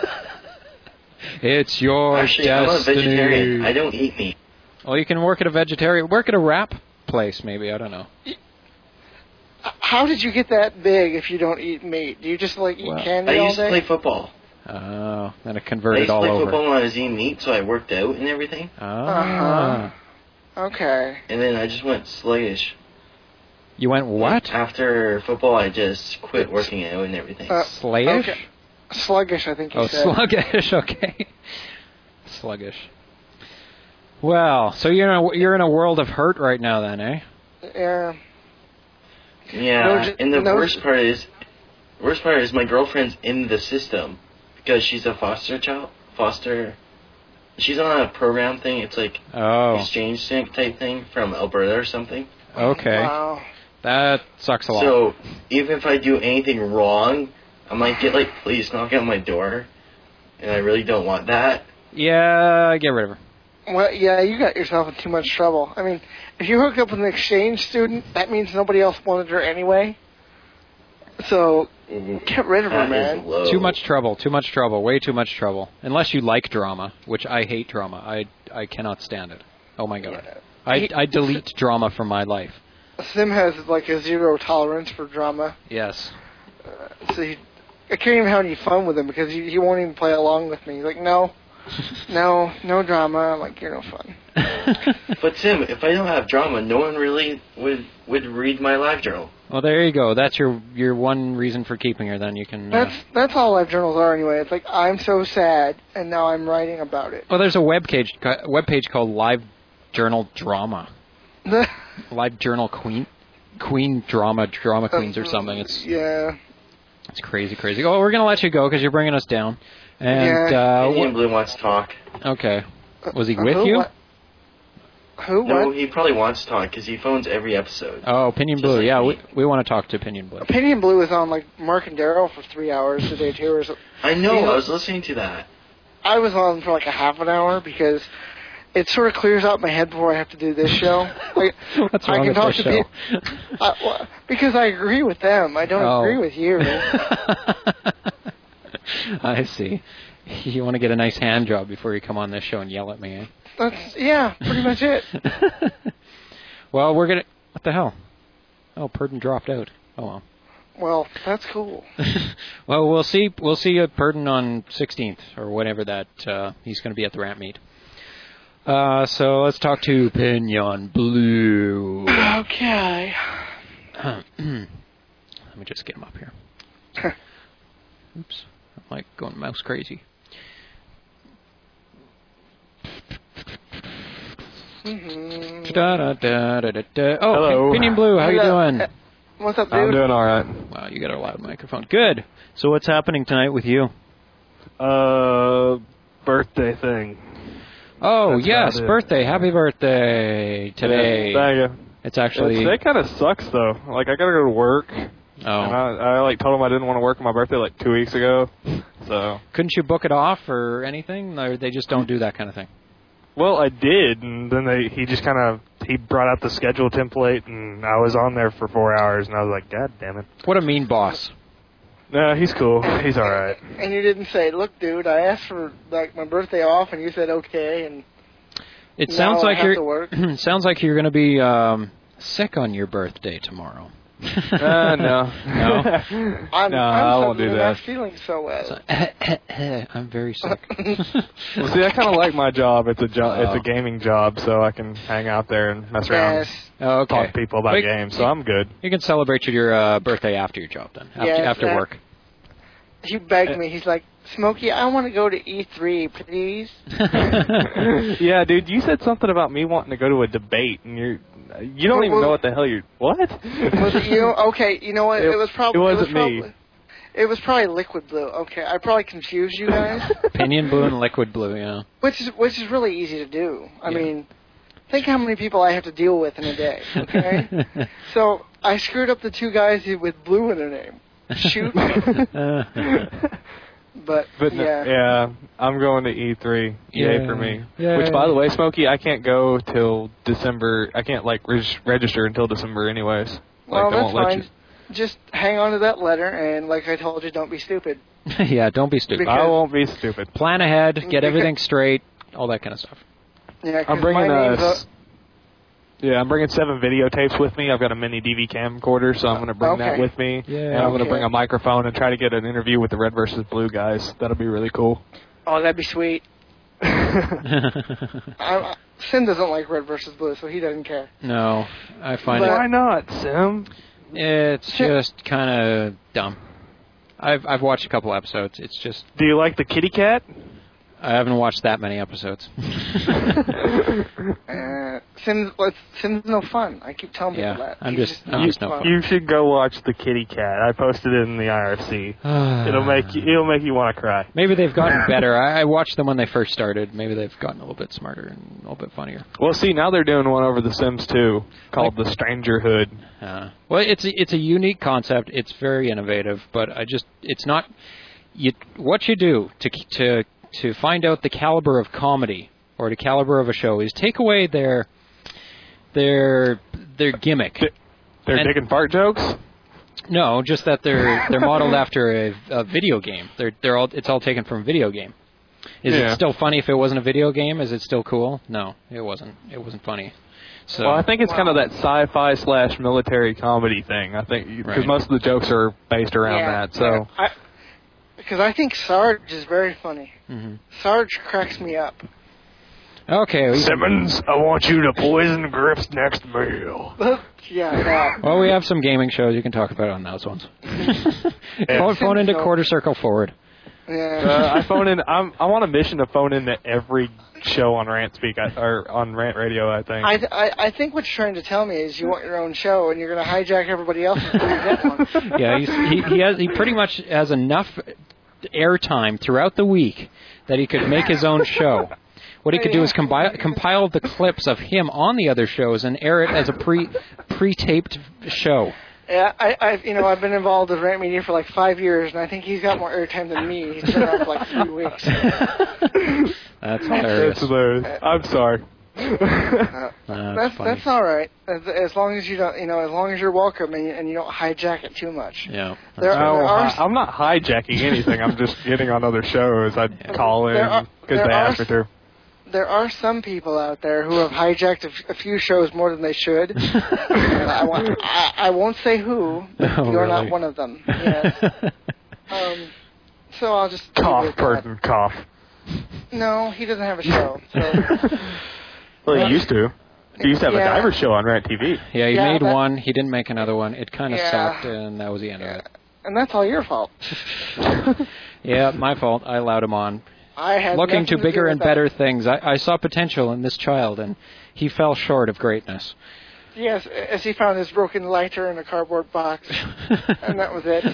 It's your Actually, I'm a destiny. vegetarian. I don't eat meat. Well, you can work at a vegetarian. Work at a wrap place, maybe. I don't know. How did you get that big if you don't eat meat? Do you just like eat Well, candy I all used to day? play football. Oh, then it I converted used to all play over. football when I was eating meat, so I worked out and everything. Ah. Uh-huh. Okay. And then I just went sluggish. You went what? After football, I just quit working out and everything. Uh, Slayish? okay. Sluggish, I think you Oh, said. sluggish. Okay. Sluggish. Well, so you're in a you're in a world of hurt right now, then, eh? Yeah. Yeah, No, ju- and the no, worst ju- part is, worst part is my girlfriend's in the system because she's a foster child. Foster. She's on a program thing. It's like Oh, exchange thing- type thing from Alberta or something. okay. Wow. That sucks a lot. So even if I do anything wrong, I might get like police knocking on my door, and I really don't want that. Yeah, get rid of her. Well, yeah, you got yourself in too much trouble. I mean, if you hook up with an exchange student, that means nobody else wanted her anyway. So get rid of her, That man. is low. Too much trouble. Too much trouble. Way too much trouble. Unless you like drama, which I hate drama. I I cannot stand it. Oh my god. I I delete drama from my life. Sim has like a zero tolerance for drama. Yes. Uh, so he, I can't even have any fun with him because he, he won't even play along with me. He's like, no, No, no drama. I'm like, you're no fun. But Tim, if I don't have drama, no one really would would read my live journal. Well, there you go. That's your your one reason for keeping her. Then you can. Uh... That's that's all live journals are anyway. It's like I'm so sad, and now I'm writing about it. Well, there's a web page web page called Live Journal Drama. Live Journal Queen Queen Drama Drama Queens or something. It's yeah. It's crazy, crazy. Oh, we're gonna let you go because you're bringing us down. And yeah. uh, Indian Blue wants to talk. Okay. Was he Uh, with who, you? What? Who? No, What? he probably wants to talk because he phones every episode. Oh, Opinion Just Blue. like Yeah, me. we we want to talk to Opinion Blue. Opinion Blue is on like Mark and Daryl for three hours a day too. Or so. I know. You know- I was listening to that. I was on for like a half an hour because it sort of clears out my head before I have to do this show. Like, What's I wrong can with talk this to show? people I, well, because I agree with them. I don't Oh. agree with you. I see. You want to get a nice hand job before you come on this show and yell at me, eh? That's yeah, pretty much it. Well, we're gonna. What the hell? Oh, Purdon dropped out. Oh well. Well, that's cool. Well, we'll see. We'll see you, Purdon, on sixteenth or whatever that uh, he's going to be at the Ramp Meet. Uh, so let's talk to Opinion Blue. Okay. Let me just get him up here. Oops, I'm like going mouse crazy. Mm-hmm. Da, da, da, da, da, da. Oh, Hello. Opinion Blue, how you Hello. doing? Uh, What's up, dude? I'm doing all right. Wow, you got a loud microphone. Good. So what's happening tonight with you? Uh, birthday thing. Oh, That's yes, about it. birthday. Happy birthday today. Yeah, thank you. It's actually... Today kind of sucks though. Like I gotta go to work. Oh. And I, I like told them I didn't want to work on my birthday like two weeks ago. So. Couldn't you book it off or anything? Or they just don't do that kind of thing? Well, I did, and then they he just kind of he brought out the schedule template, and I was on there for four hours, and I was like, God damn it. What a mean boss. No, he's cool. He's all right. And you didn't say, look, dude, I asked for like my birthday off, and you said okay, and It now sounds I like have you're to work. sounds like you're going to be um, sick on your birthday tomorrow. Uh, no. No? I'm, No, I'm I won't do suddenly that. not feeling so well. So, I'm very sick. Well, see, I kind of like my job. It's a job. It's Oh. a gaming job, so I can hang out there and mess around, Yes. Oh, okay. talk to people about But games. So I'm good. You can celebrate your uh, birthday after your job then, after, Yes, after that- work. He begged me. He's like, Smokey, I want to go to E three, please. Yeah, dude, you said something about me wanting to go to a debate, and you're you don't Well, even well- know what the hell you're. What? Was it you? Okay, you know what? It, It- was probably. it wasn't was probably, me. It was probably Liquid Blue. Okay, I probably confused you guys, Opinion Blue and Liquid Blue, yeah. which is which is really easy to do. I Yeah. mean, think how many people I have to deal with in a day. Okay, so I screwed up the two guys who- with blue in their name. Shoot. But, But no- yeah. yeah, I'm going to E three. Yay Yay. for me. Yay. Which, by the way, Smokey, I can't go till December. I can't like reg- register until December, anyways. Like, Well, they that's won't let fine. you. Just hang on to that letter, and like I told you, don't be stupid. Yeah, don't be stupid. Because- I won't be stupid. Plan ahead, get Because- everything straight, all that kind of stuff. Yeah, 'cause I'm bringing my uh, name's s- yeah, I'm bringing seven videotapes with me. I've got a mini D V camcorder, so I'm going to bring that Okay. with me. Yeah. And I'm going to Okay. bring a microphone and try to get an interview with the Red versus Blue guys. That'll be really cool. Oh, that'd be sweet. I, Sim doesn't like red versus blue, so he doesn't care. No, I find But- Why not, Sim? it, it's just kind of dumb. I've I've watched a couple episodes. It's just Do you like the kitty cat? I haven't watched that many episodes. Uh, Sim's, let's, Sim's no fun. I keep telling Yeah, people that. I'm He's just- not I'm just no fun. fun. You should go watch the kitty cat. I posted it in the I R C. It'll make you. It'll make you want to cry. Maybe they've gotten better. I, I watched them when they first started. Maybe they've gotten a little bit smarter and a little bit funnier. Well, see, now they're doing one over The Sims two called Like- The Strangerhood. Uh, well, it's a, it's a unique concept. It's very innovative, but I just it's not. You what you do to to to find out the caliber of comedy or the caliber of a show is take away their their their gimmick. They're And- digging fart jokes. No, just that they're they're modeled after a, a video game. They're they're all it's all taken from a video game. Is Yeah. it still funny if it wasn't a video game? Is it still cool? No, it wasn't. It wasn't funny. So Well, I think it's kind of that sci-fi slash military comedy thing. I think because Right. most of the jokes are based around yeah, that. So yeah. I, because I think Sarge is very funny. Mm-hmm. Sarge cracks me up. Okay. We, Simmons, I want you to poison Griff's next meal. yeah, that. well, we have some gaming shows you can talk about on those ones. phone, phone into Quarter Circle Forward. Yeah. Uh, I phone in. I'm, I'm on a mission to phone into every show on Rant Speak I, or on Rant Radio. I think. I, I, I think what you're trying to tell me is you want your own show and you're going to hijack everybody else's until you get one. Yeah, he's, he he has he pretty much has enough airtime throughout the week that he could make his own show. What he could do is compile compile the clips of him on the other shows and air it as a pre pre-taped show. Yeah, I, I've you know I've been involved with Rant Media for like five years, and I think he's got more airtime than me. He's been around for like three weeks. That's hilarious. That's hilarious. I'm sorry. Uh, that's that's funny. that's all right. As, as long as you don't, you know, as long as you're welcome and you, and you don't hijack it too much. Yeah. There, there Oh, are I, I'm not hijacking anything. I'm just getting on other shows. I'd call in There are- because there they are asked me to. there are some people out there who have hijacked a, f- a few shows more than they should. and I, want, I, I won't say who, but Oh, you're really? not one of them. Yes. um, so I'll just leave it Cough, at that. person, cough. No, he doesn't have a show. So. Well, he used to. He used to have Yeah. a diver show on Rant T V. Yeah, he Yeah, made that- one. He didn't make another one. It kind of Yeah. sucked, and that was the end of it. And that's all your fault. Yeah, my fault. I allowed him on. I had Looking nothing to do bigger with and that. better things. I, I saw potential in this child, and he fell short of greatness. Yes, as he found his broken lighter in a cardboard box, and that was it.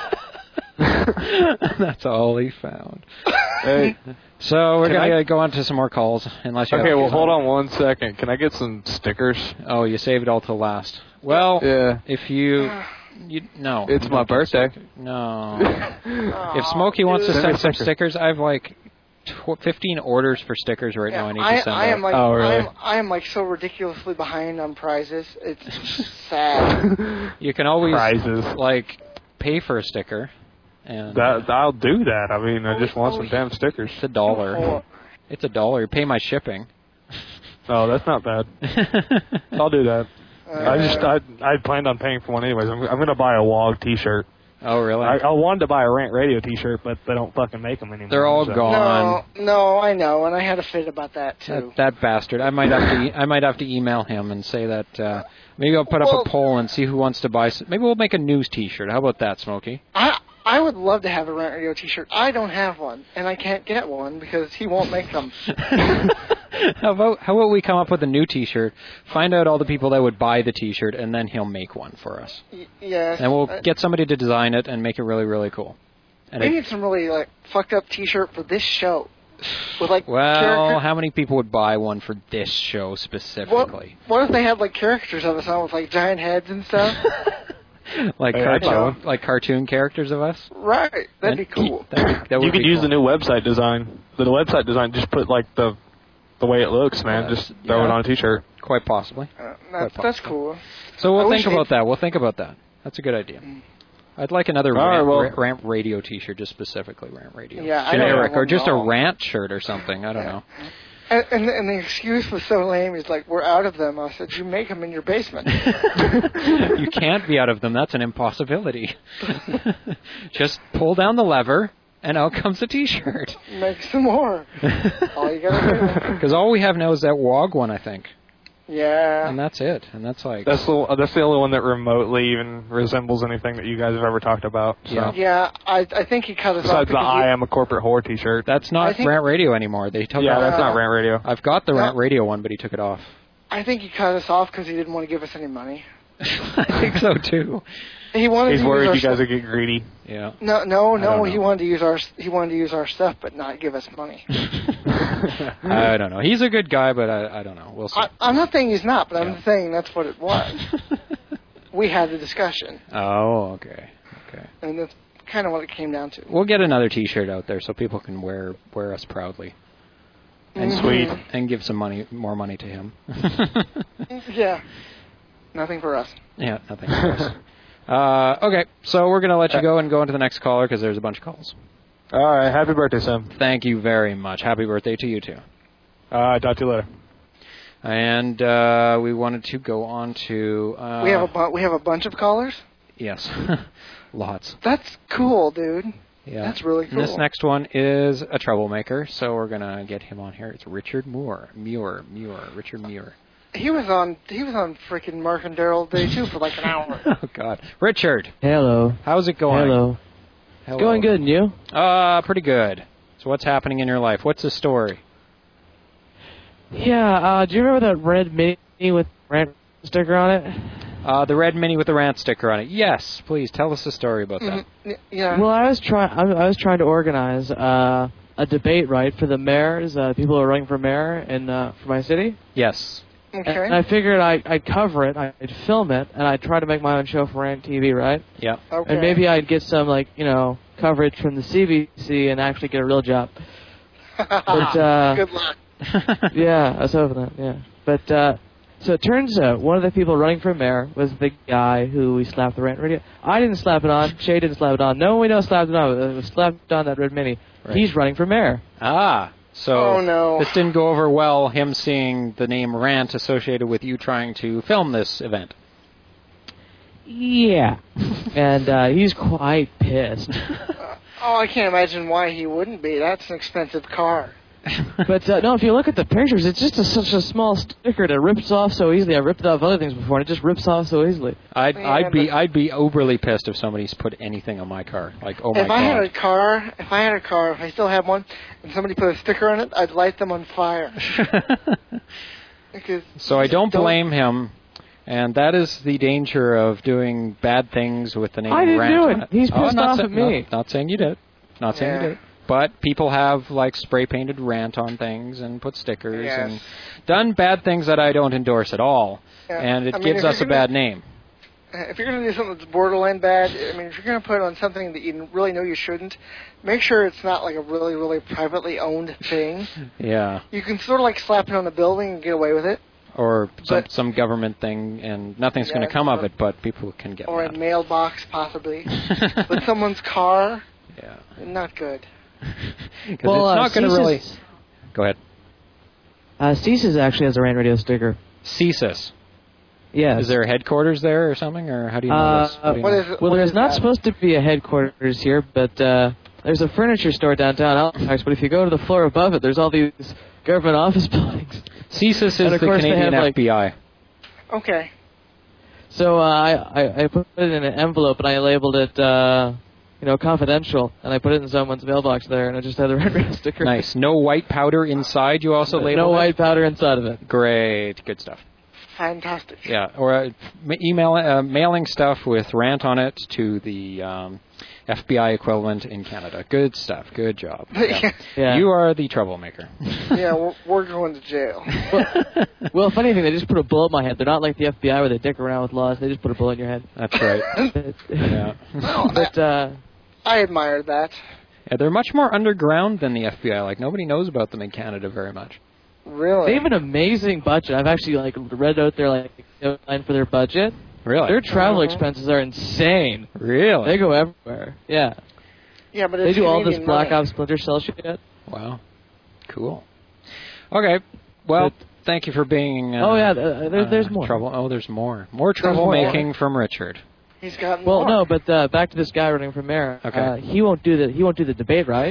That's all he found. Hey. So we're Can going I- to go on to some more calls. Unless you Okay, have well, hold on one second. Can I get some stickers? Oh, you saved it all till last. Well, Yeah. if you... you no. It's you my don't get birthday. stickers. No. Aw, If Smokey wants to dude. send some Sticker. stickers, I have like tw- fifteen orders for stickers right now I need I, to send I am out. like Oh, really? I am, I am like so ridiculously behind on prizes. It's sad. You can always Prizes. like pay for a sticker, and That, I'll do that. I mean, I just want some damn stickers. it's a dollar. Oh, It's a dollar. You pay my shipping. Oh, that's not bad. I'll do that. uh, I just I I planned on paying for one anyways. I'm I'm gonna buy a Wog T-shirt. Oh, really? I, I wanted to buy a Rant Radio T-shirt, but they don't fucking make them anymore. They're all so. gone. no, no, I know, and I had a fit about that That, too. that bastard. I might have to. E- I might have to email him and say that. Uh, maybe I'll put up Well- a poll and see who wants to buy. s Maybe we'll make a news T-shirt. How about that, Smokey? I I would love to have a Rant Radio T-shirt. I don't have one, and I can't get one because he won't make them. how about how about we come up with a new T-shirt? Find out all the people that would buy the T-shirt, and then he'll make one for us. Y- yes. And we'll uh, get somebody to design it and make it really, really cool. And we it, need some really like fucked up T-shirt for this show, with like well, character- how many people would buy one for this show What, specifically? what if they had like characters of us on with like giant heads and stuff? like Hey, I'd buy cartoon, one. like cartoon characters of us? Right, that'd be And- cool. That, that would You could be use cool. the new website design. The website design, just put like the the way it looks, man. Uh, just throw it yeah. on a T-shirt. Quite possibly. Uh, that's, that's cool. So we'll I think wish about they- that. We'll think about that. That's a good idea. I'd like another All right, rant, well- ra- rant radio T-shirt, just specifically rant radio. Yeah, I don't generic, have or one just at a all. rant shirt or something. I don't know. And, and, and the excuse was so lame. He's like, "We're out of them." I said, "You make them in your basement." You can't be out of them. That's an impossibility. Just pull down the lever, and out comes a T-shirt. Make some more. All you gotta do. Because all we have now is that W O G one, I think, Yeah. and that's it. And that's like That's the that's the only one that remotely even resembles anything that you guys have ever talked about. So. Yeah. Yeah, I I think he cut us off. Besides the because he- "I am a corporate whore" T-shirt. that's not I think- rant radio anymore. They took yeah, off. that's not Rant Radio. I've got the No. rant radio one, but he took it off. I think he cut us off because he didn't want to give us any money. I think so too. He wanted He's to worried use our you guys stu- would get greedy. Yeah. No, no, I no. don't He know. wanted to use our he wanted to use our stuff, but not give us money. I don't know. He's a good guy, but I, I don't know. We'll see. I, I'm not saying he's not, but I'm Yeah. saying that's what it was. We had the discussion, Oh, okay. Okay. and that's kind of what it came down to. We'll get another T-shirt out there so people can wear wear us proudly. And Mhm. Sweet. And give some money, more money to him. Yeah. Nothing for us. Yeah, nothing. else. Uh, okay, so we're gonna let you go and go into the next caller because there's a bunch of calls. All right, happy birthday, Sam. Thank you very much. Happy birthday to you too. Uh, talk to you later. And uh, we wanted to go on to uh, we have a bu- we have a bunch of callers. yes, lots. That's cool, dude. Yeah. That's really cool. And this next one is a troublemaker, so we're gonna get him on here. It's Richard Moore. Muir, Muir, Richard Muir. He was on. He was on freaking Mark and Daryl Day too for like an hour. Oh God, Richard. Hello. How's it going? Hello. Hello. It's going good, and you? Uh, pretty good. So what's happening in your life? What's the story? Yeah. Uh, do you remember that red Mini with rant sticker on it? Uh, the red Mini with the rant sticker on it. Yes, please tell us a story about that. Mm-hmm. Yeah. Well, I was trying. I was trying to organize uh, a debate, right, for the mayors, uh, people who are running for mayor in uh, for my city. Yes. Okay. And I figured I, I'd cover it, I'd film it, and I'd try to make my own show for Rant T V, right? Yeah. Okay. And maybe I'd get some, like, you know, coverage from the C B C and actually get a real job. But, uh, Good luck. yeah, I was hoping that, yeah. But, uh, so it turns out one of the people running for mayor was the guy who we slapped the Rant radio. I didn't slap it on. Shay didn't slap it on. No one we know slapped it on. It was slapped on that red Mini. Right. He's running for mayor. Ah. So Oh, no. this didn't go over well, him seeing the name Rant associated with you trying to film this event. Yeah. and uh, he's quite pissed. Oh, I can't imagine why he wouldn't be. That's an expensive car. But, uh, no, if you look at the pictures, it's just a, such a small sticker that rips off so easily. I've ripped off other things before, and it just rips off so easily. I'd Yeah, I'd be but- I'd be overly pissed if somebody's put anything on my car. Like, oh my if I had a God. car, if I had a car, if I still have one, and somebody put a sticker on it, I'd light them on fire. Because So I don't blame him, and that is the danger of doing bad things with the name I didn't Rant do on it. He's Oh, pissed not off sa- at me. Not, not saying you did. Not saying Yeah. you did. But people have like spray painted Rant on things and put stickers Yes. and done bad things that I don't endorse at all, Yeah. and it I mean, gives if you're us a gonna- bad name. if you're going to do something that's borderline bad, I mean, if you're going to put it on something that you really know you shouldn't, make sure it's not like a really, really privately owned thing. Yeah. You can sort of like slap it on a building and get away with it, Or some But- some government thing, and nothing's going Yeah, to come of or- it, but people can get or a mad. mailbox possibly. But someone's car, Yeah. not good. Because Well, it's uh, not going to Cease's- really... Go ahead. Uh, Cease's actually has a Rant Radio sticker. CSIS. Yes. Is there a headquarters there or something, or how do you know Uh, this? How do you what know? is it? Well, what there's is not that? supposed to be a headquarters here, but uh, there's a furniture store downtown Halifax. But if you go to the floor above it, there's all these government office buildings. CSIS is And the of course they Canadian have, like- F B I. Okay. So uh, I, I I put it in an envelope and I labeled it, uh, you know, confidential, and I put it in someone's mailbox there, and I just had the Rant Radio sticker. Nice. No white powder inside. You also labeled No it? white powder inside of it. Great. Good stuff. Fantastic. Yeah. Or uh, ma- email uh, mailing stuff with Rant on it to the um, F B I equivalent in Canada. Good stuff. Good job. Yeah. Yeah. You are the troublemaker. Yeah, we're, we're going to jail. Well, funny thing, they just put a bullet in my head. They're not like the F B I where they dick around with laws. They just put a bullet in your head. That's right. But, Yeah. but uh, I admire that. Yeah, they're much more underground than the F B I. Like, nobody knows about them in Canada very much. Really? they have an amazing budget. I've actually like read out their like line for their budget. Really? Their travel Uh-huh. expenses are insane. Really? They go everywhere. Yeah. Yeah, but They it's do all this Canadian Black money. Ops Splinter Cell shit. Wow. Cool. Okay. Well, But- thank you for being. Uh, Oh, yeah, uh, there- there's uh, more. Trouble. Oh, there's more. More There's more. troublemaking from Richard. He's got Well, more. no, but uh, back to this guy running for mayor. Okay. Uh, he won't do the he won't do the debate, right?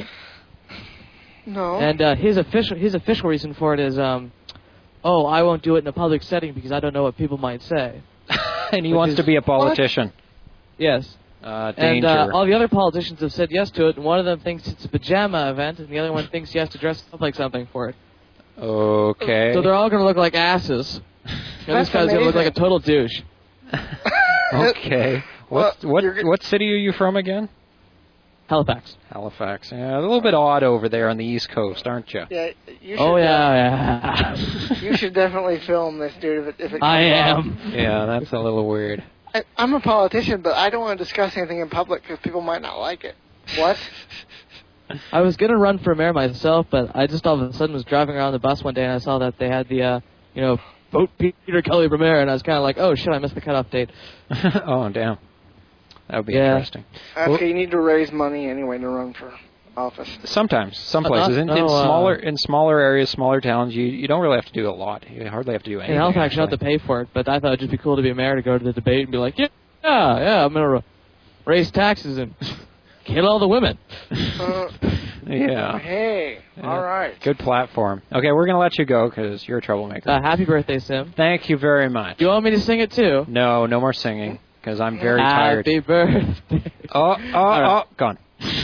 No. And uh, his official his official reason for it is, um, oh, I won't do it in a public setting because I don't know what people might say. And he Which wants is- to be a politician. Yes. Uh, And danger. uh, all the other politicians have said yes to it, and one of them thinks it's a pajama event, and the other one thinks he has to dress up like something for it. okay. So they're all going to look like asses. And this That's guy's going to look like a amazing. total douche. Okay. What Well, what you're g- what city are you from again? Halifax. Halifax. Yeah, a little bit odd over there on the East Coast, aren't you? Yeah, you should. Oh, uh, yeah, yeah. you should definitely film this, dude. If it, if it I comes am. Yeah, that's a little weird. out. I, I'm a politician, but I don't want to discuss anything in public because people might not like it. What? I was going to run for mayor myself, but I just all of a sudden was driving around the bus one day, and I saw that they had the, uh, you know, vote Peter Kelly for mayor, and I was kind of like, oh, shit, I missed the cutoff date. Oh, damn. That would be Yeah. interesting. Okay, Well- you need to raise money anyway to run for office. Sometimes, some Uh, places, in, no, in uh, smaller in smaller areas, smaller towns, you you don't really have to do a lot. You hardly have to do anything. In Halifax, you don't have actually. to pay for it, but I thought it'd just be cool to be a mayor to go to the debate and be like, yeah, yeah, yeah I'm going to raise taxes and kill all the women. Uh, Yeah. Hey, Yeah. all right. Good platform. Okay, we're going to let you go because you're a troublemaker. Uh, happy birthday, Sim. Thank you very much. You want me to sing it too? No, no more singing because I'm very tired. Happy birthday. Oh, oh, right. oh, gone.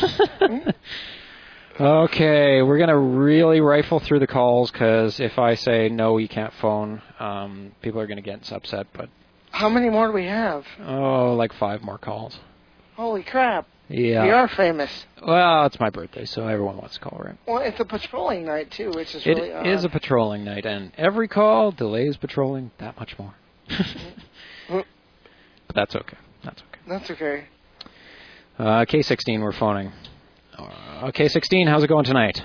Okay, we're going to really rifle through the calls because if I say no, you can't phone, um, people are going to get upset. But How many more do we have? oh, like five more calls. Holy crap. Yeah. We are famous. Well, it's my birthday, so everyone wants to call, right? Well, it's a patrolling night, too, which is It really odd. is a patrolling night, and every call delays patrolling that much more. But that's okay. That's okay. That's okay. Uh, K sixteen, we're phoning. Uh, K sixteen, how's it going tonight?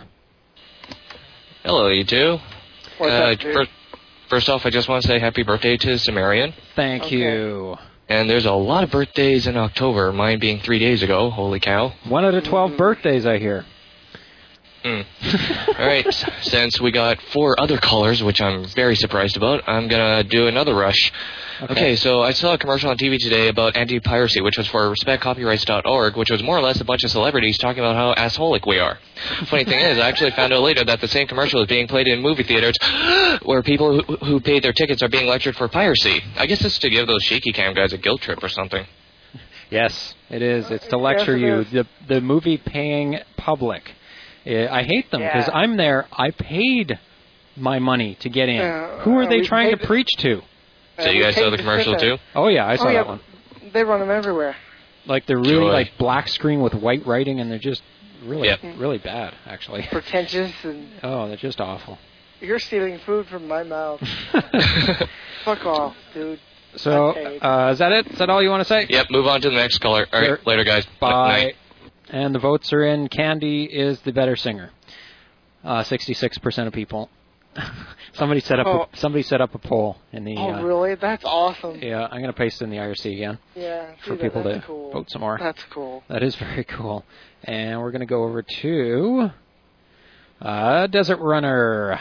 Hello, you two. What's uh, up, dude? first, first off, I just want to say happy birthday to Sumerian. Thank Okay. you. And there's a lot of birthdays in October, mine being three days ago. Holy cow. One out of twelve birthdays, I hear. Mm. All right, since we got four other callers, which I'm very surprised about, I'm going to do another rush. Okay. Okay, so I saw a commercial on T V today about anti-piracy, which was for respect copyrights dot org, which was more or less a bunch of celebrities talking about how assholic we are. Funny thing is, I actually found out later that the same commercial is being played in movie theaters where people who, who paid their tickets are being lectured for piracy. I guess it's to give those shaky cam guys a guilt trip or something. Yes, it is. It's to lecture Yes, it you, is. the the movie-paying public. Uh, I hate them because Yeah. I'm there. I paid my money to get in. Uh, Who are they we trying to paid- preach to? So Uh, you we guys saw paid the to commercial sit there. too? Oh yeah, I saw Oh, yeah, that one. They run them everywhere. Like they're really Joy. like black screen with white writing, and they're just really, Yep. really bad, actually. Pretentious, and Oh, they're just awful. you're stealing food from my mouth. Fuck off, dude. So, Okay. uh, is that it? Is that all you want to say? Yep, move on to the next caller. All right, Sure. later, guys. Bye. Night. And the votes are in. Candy is the better singer. Uh, sixty-six percent of people. somebody set up. Oh. A, somebody set up a poll in the. Oh, uh, really? That's awesome. Yeah, I'm going to paste it in the I R C again Yeah, for see that, people to that's cool. vote some more. That's cool. That is very cool. And we're going to go over to uh, Desert Runner.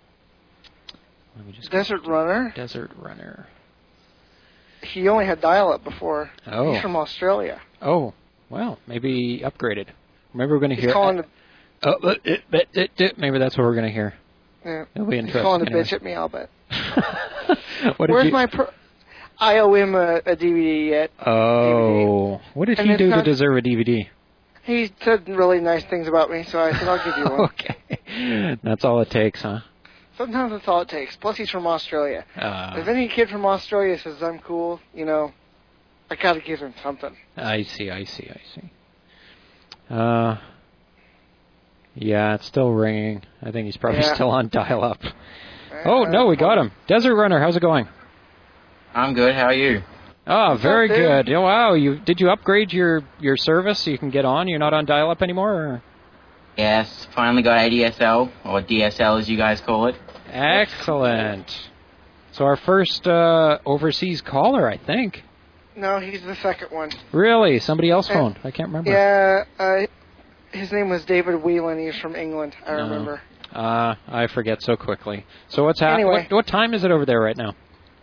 Let me just Desert Runner? Desert Runner. He only had dial-up before. Oh. He's from Australia. Oh, well, maybe he upgraded. Maybe we're going to He's hear. calling to, Oh, uh, it, it, it, it, maybe that's what we're going to hear. yeah, It'll be he's interesting. calling to anyway. bitch at me, I'll bet. What did Where's you- my... Pro- I owe him a, a D V D yet. Oh, what did And he it's do to not- deserve a D V D? He said really nice things about me, so I said I'll give you one. Okay, that's all it takes, huh? Sometimes that's all it takes. Plus, he's from Australia. Uh, If any kid from Australia says I'm cool, you know, I gotta give him something. I see, I see, I see. Uh, yeah, it's still ringing. I think he's probably Yeah. still on dial-up. Oh no, we got him. Desert Runner, how's it going? I'm good. How are you? Oh, very up, dude? good. Oh, wow, you did you upgrade your your service so you can get on? You're not on dial-up anymore? Or? Yes, finally got A D S L, or D S L as you guys call it. Excellent. So our first uh, overseas caller, I think. No, he's the second one. Really? Somebody else Uh, phoned. I can't remember. Yeah, uh, his name was David Whelan. He's from England. I No. remember. Uh, I forget so quickly. So what's happening? Anyway. What, what time is it over there right now?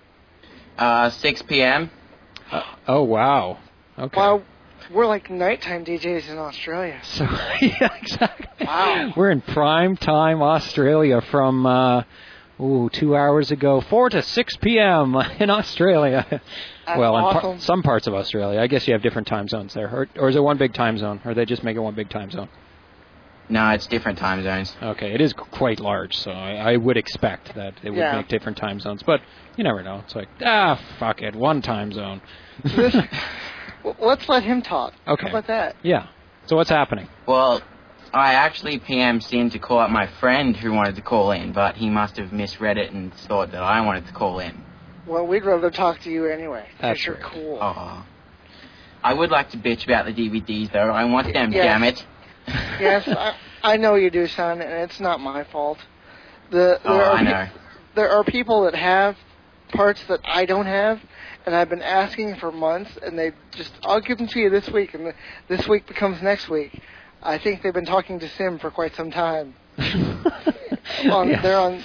Uh, six p.m. Oh, wow. Okay. Wow, we're like nighttime D Js in Australia. So, yeah, exactly. Wow. We're in prime time Australia from, uh, ooh, two hours ago, four to six p.m. in Australia. That's well, in par- awesome. some parts of Australia. I guess you have different time zones there. Or, or is it one big time zone? Or they just make it one big time zone? No, it's different time zones. Okay, it is quite large, so I, I would expect that it would Yeah. make different time zones. But you never know. It's like, ah, fuck it, one time zone. This, well, let's let him talk. Okay. How about that? Yeah. So what's happening? Well, I actually P M'd in to call up my friend who wanted to call in, but he must have misread it and thought that I wanted to call in. Well, we'd rather talk to you anyway. 'cause That's you're right. cool. Oh. I would like to bitch about the D V Ds, though. I want them, Yes. damn it. Yes, I, I know you do, son, and it's not my fault. The, there Oh, are I pe- know. there are people that have parts that I don't have, and I've been asking for months, and they just, I'll give them to you this week, and this week becomes next week. I think they've been talking to Sim for quite some time. on, Yeah. They're on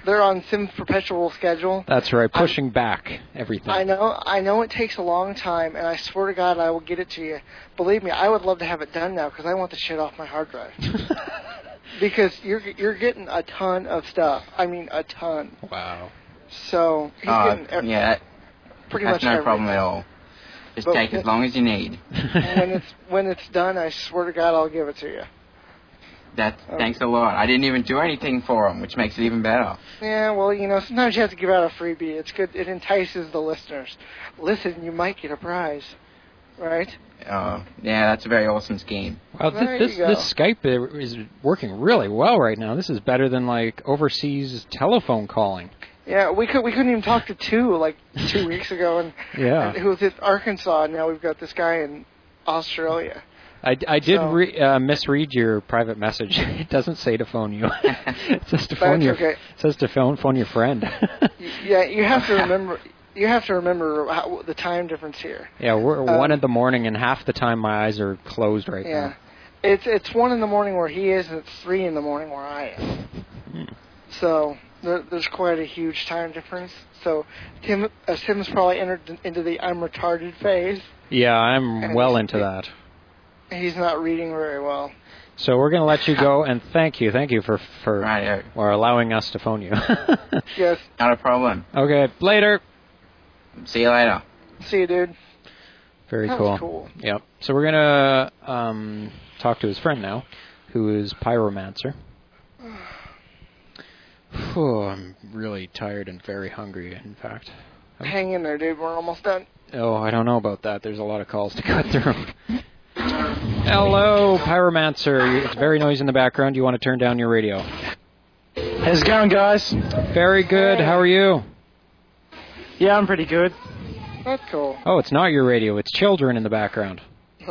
they're on Sim's perpetual schedule. That's right, pushing I'm, back everything. I know, I know it takes a long time, and I swear to God, I will get it to you. Believe me, I would love to have it done now because I want the shit off my hard drive. Because you're you're getting a ton of stuff. I mean, a ton. Wow. So he's uh, getting er- yeah, pretty that's much no everything. problem at all. Just But take as long as you need. when it's when it's done, I swear to God, I'll give it to you. That Oh. thanks a lot. I didn't even do anything for them, which makes it even better. Yeah, well, you know, sometimes you have to give out a freebie. It's good. It entices the listeners. Listen, you might get a prize, right? Uh, yeah, that's a very awesome scheme. Wow, There th- this you go. this Skype is working really well right now. This is better than like overseas telephone calling. Yeah, we could we couldn't even talk to two like two weeks ago, and, Yeah. and who was in Arkansas. And now we've got this guy in Australia. I, I did So- re- uh, misread your private message. It doesn't say to phone you. It says to phone That's your. okay. It says to phone phone your friend. Y- Yeah, you have to remember. You have to remember how, the time difference here. Yeah, we're Um, one in the morning, and half the time my eyes are closed right Yeah, now. it's it's one in the morning where he is, and it's three in the morning where I am. Hmm. So there, there's quite a huge time difference. So Tim, uh, Tim's probably entered into the I'm retarded phase. Yeah, I'm And well he's- into that. He's not reading very well. So we're going to let you go, and thank you, thank you for for, Right, for allowing us to phone you. Yes. Not a problem. Okay, later. See you later. See you, dude. Very That cool. was cool. Yep. So we're gonna um, talk to his friend now, who is Pyromancer. Oh, I'm really tired and very hungry. In fact. Hang in there, dude. We're almost done. Oh, I don't know about that. There's a lot of calls to go through. Hello, Pyromancer. It's very noisy in the background. You want to turn down your radio? How's it going, guys? Very good. How are you? Yeah, I'm pretty good. That's cool. Oh, it's not your radio. It's children in the background.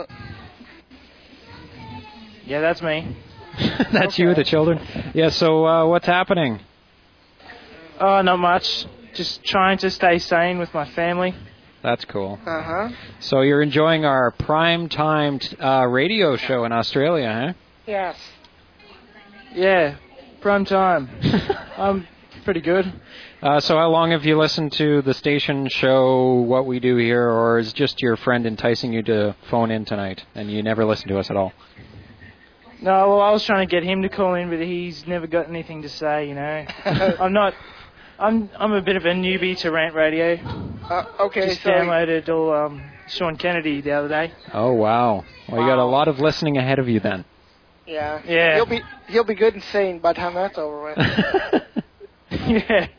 Yeah, that's me. That's you, the children? Yeah, so uh, what's happening? Oh, not much. Just trying to stay sane with my family. That's cool. Uh huh. So you're enjoying our prime time uh, radio show in Australia, huh? Yes. Yeah, prime time. I'm pretty good. Uh, so how long have you listened to the station show, what we do here, or is just your friend enticing you to phone in tonight, and you never listen to us at all? No, well, I was trying to get him to call in, but he's never got anything to say, you know. I'm not... I'm I'm a bit of a newbie to Rant Radio. Uh, okay, Just so downloaded all um, Sean Kennedy the other day. Oh, wow. Well, you got a lot of listening ahead of you then. yeah, Yeah. He'll be he'll be good and sane by the time that's over with. Yeah.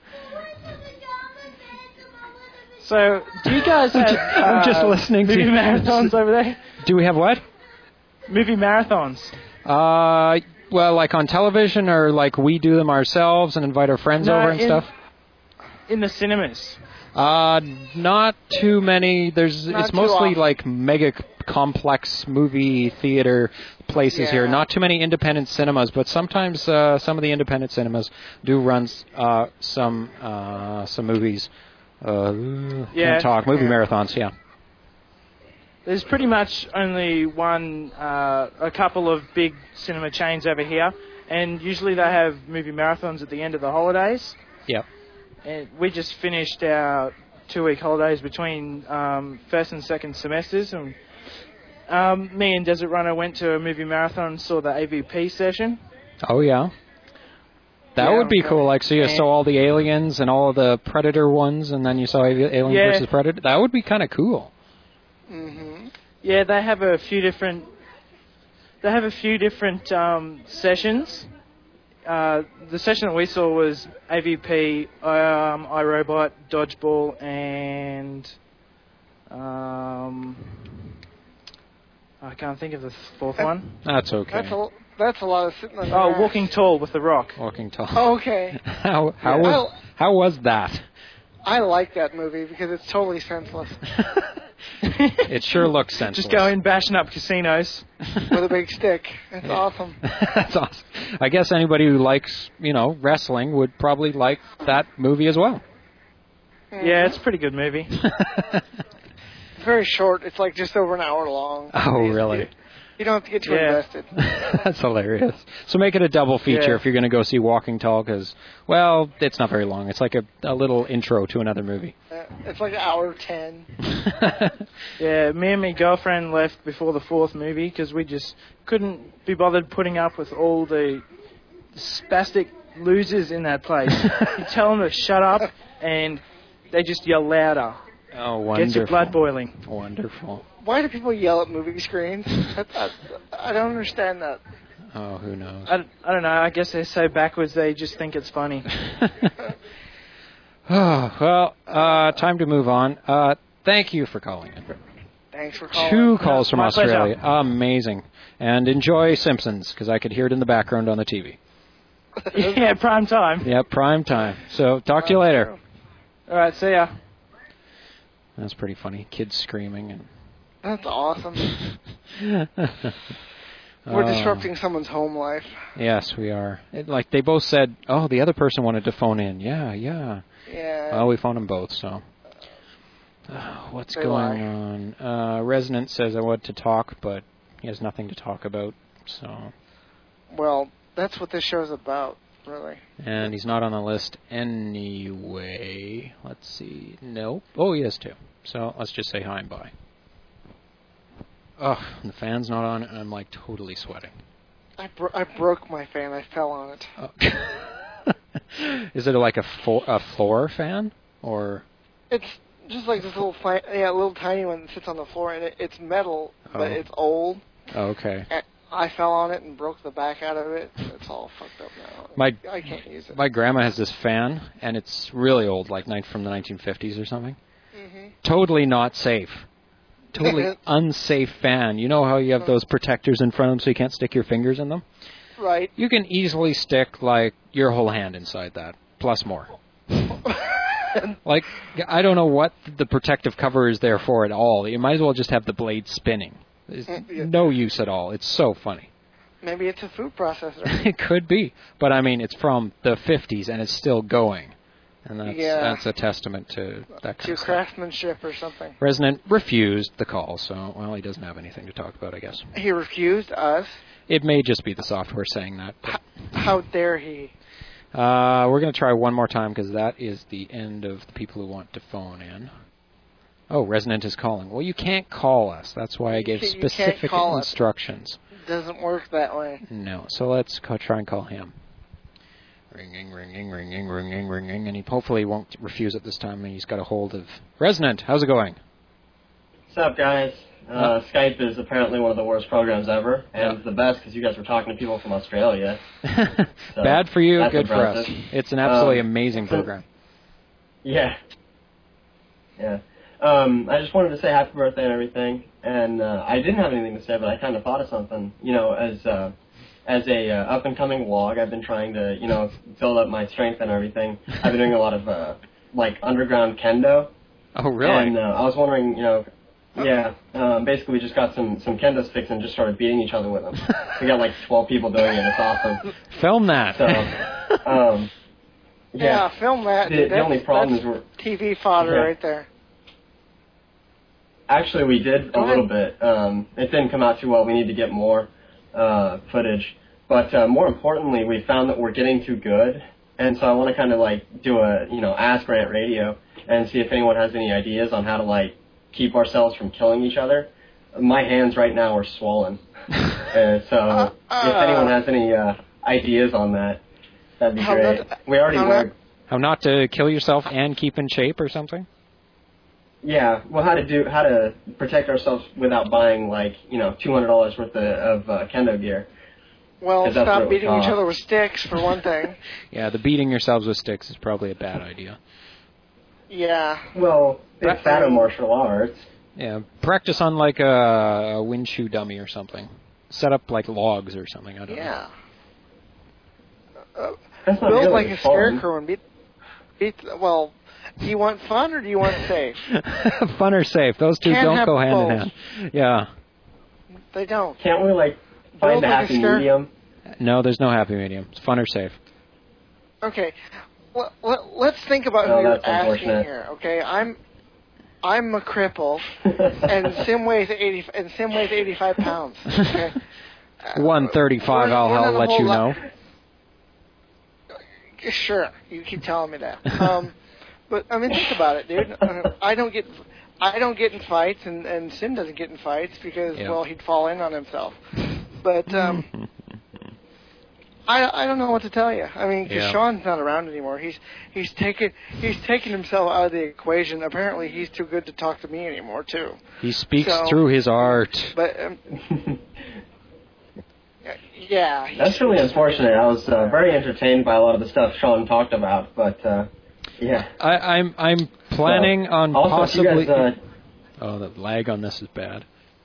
So, do you guys have I'm just uh, listening to movie you. marathons over there? Do we have what? Movie marathons. Uh, well, like on television, or like we do them ourselves and invite our friends No, over and in- stuff? In the cinemas. Uh, not too many. There's Not it's too mostly often. like mega c- complex movie theater places here. Yeah. Not too many independent cinemas, but sometimes uh, some of the independent cinemas do run uh, some uh, some movies. Uh, Yeah. can't talk movie Yeah. marathons. Yeah. There's pretty much only one, uh, a couple of big cinema chains over here, and usually they have movie marathons at the end of the holidays. Yep. And we just finished our two-week holidays between um, first and second semesters, and um, me and Desert Runner went to a movie marathon and saw the A V P session. Oh yeah. That Yeah, would be okay. cool. Like, so you And- saw all the aliens and all the Predator ones, and then you saw Ali- Alien Yeah. versus Predator. That would be kind of cool. Mhm. Yeah, they have a few different. They have a few different um, sessions. Uh, the session that we saw was A V P, um, iRobot, Dodgeball, and um, I can't think of the fourth one. That's okay. That's a that's a lot of sitting on. Oh, your ass. Walking Tall with The Rock. Walking tall. Oh, okay. How how Yeah. was how was that? I like that movie because it's totally senseless It sure looks senseless. Just going bashing up casinos. with a big stick. It's Yeah. awesome. That's awesome. I guess anybody who likes, you know, wrestling would probably like that movie as well. Yeah, it's a pretty good movie. It's very short. It's like just over an hour long. Oh, really? You don't have to get too Yeah. invested. That's hilarious. So make it a double feature Yeah. if you're going to go see Walking Tall, because, well, it's not very long. It's like a, a little intro to another movie. Uh, it's like an hour ten. Yeah, me and my girlfriend left before the fourth movie because we just couldn't be bothered putting up with all the spastic losers in that place. You tell them to shut up, and they just yell louder. Oh, wonderful. Gets your blood boiling. Wonderful. Why do people yell at movie screens? I, I, I don't understand that. Oh, who knows? I, I don't know. I guess they're so backwards they just think it's funny. Oh, well, uh, time to move on. Uh, thank you for calling in. Thanks for calling. Two calls from My Australia. pleasure. Amazing. And enjoy Simpsons, because I could hear it in the background on the T V. Yeah, prime time. Yeah, prime time. So, talk to you later. All right, see ya. That's pretty funny. Kids screaming and... That's awesome. We're Oh. disrupting someone's home life. Yes, we are. It, like, they both said, oh, the other person wanted to phone in. Yeah, yeah. Yeah. Well, we phoned them both, so... Uh, what's They going lie. on? Uh, Resonant says I want to talk, but he has nothing to talk about, so... Well, that's what this show's about, really. And he's not on the list anyway. Let's see. Nope. Oh, he is too. So let's just say hi and bye. Oh, the fan's not on, and I'm like totally sweating. I, bro- I broke my fan. I fell on it. Oh. Is it like a, fo- a floor fan? Or... It's just like this little, fi- yeah, little tiny one that sits on the floor, and it, it's metal, Oh. but it's old. Oh, okay. And I fell on it and broke the back out of it. It's all fucked up now. My, I can't use it. my grandma has this fan, and it's really old, like ni- from the nineteen fifties or something. Mhm. Totally not safe. Totally unsafe fan. You know how you have those protectors in front of them so you can't stick your fingers in them? Right. You can easily stick, like, your whole hand inside that, plus more. Like, I don't know what the protective cover is there for at all. You might as well just have the blade spinning. There's Yeah. no use at all. It's so funny. Maybe it's a food processor. It could be. But, I mean, it's from the fifties, and it's still going. And that's, Yeah. that's a testament to that kind To of stuff. craftsmanship or something. Resonant refused the call, so, well, he doesn't have anything to talk about, I guess. He refused us. It may just be the software saying that. But, How dare he? uh, we're going to try one more time, because that is the end of the people who want to phone in. Oh, Resonant is calling. Well, you can't call us. That's why I gave You can't specific call us. instructions. Doesn't work that way. No, so let's co- try and call him. Ringing, ringing, ringing, ringing, ringing, and he hopefully won't refuse it this time, and he's got a hold of... Resonant, how's it going? What's up, guys? Uh, Skype is apparently one of the worst programs ever, and it's the best because you guys were talking to people from Australia. So, Bad for you, that's good for us. impressive. It's an absolutely Um, amazing program. Yeah. Yeah. Um, I just wanted to say happy birthday and everything, and uh, I didn't have anything to say, but I kind of thought of something. You know, as uh, as a uh, up and coming vlog, I've been trying to, you know, build up my strength and everything. I've been doing a lot of uh, like underground kendo. Oh, really? And uh, I was wondering, you know, yeah, um, basically we just got some some kendo sticks and just started beating each other with them. We got like twelve people doing it. It's awesome. Film that. So, um, Yeah, yeah. film that. The, dude. the only That's- problem that's is we're T V fodder Yeah. right there. Actually, we did Go a ahead. little bit. Um, it didn't come out too well. We need to get more uh, footage. But uh, more importantly, we found that we're getting too good. And so I want to kind of like do a, you know, Ask Rant Radio and see if anyone has any ideas on how to like keep ourselves from killing each other. My hands right now are swollen. uh, so if anyone has any uh, ideas on that, that'd be How great. not- we already how were. not- How not to kill yourself and keep in shape or something? Yeah, well, how to do how to protect ourselves without buying like you know two hundred dollars worth of, of uh, kendo gear. Well, 'Cause that's what it stop would beating each cost. other with sticks, for one thing. Yeah, the beating yourselves with sticks is probably a bad idea. Yeah. Well, Pra- it's Fado martial arts. Yeah, practice on like a, a wind shoe dummy or something. Set up like logs or something. I don't Yeah. Uh, That's not build really like a fun. scarecrow and beat, beat. Well, do you want fun or do you want safe? know. Fun or safe? Those two Can't don't have go hand in both. hand. Yeah. They don't. Can't we like find Build a like a happy scare- medium? No, there's no happy medium. It's fun or safe. Okay. Well, let, let's think about Oh, who you're that's asking unfortunate. here. Okay, I'm. I'm a cripple, and Sim weighs eighty, and Sim weighs eighty-five pounds. Okay? one thirty-five. We're- I'll, we're not I'll a let whole you lot- know. Sure, you keep telling me that. Um, but I mean, think about it, dude. Uh, I don't get, I don't get in fights, and, and Sim doesn't get in fights because, Yeah. well, he'd fall in on himself. But um, I, I don't know what to tell you. I mean, because Yeah. Sean's not around anymore. He's he's taken he's taken himself out of the equation. Apparently, he's too good to talk to me anymore, too. He speaks So- through his art. But um, yeah, he's- That's really unfortunate. I was uh, very entertained by a lot of the stuff Sean talked about, but uh, yeah. I, I'm I'm planning So, on also, if you possibly. guys, uh, oh, the lag on this is bad.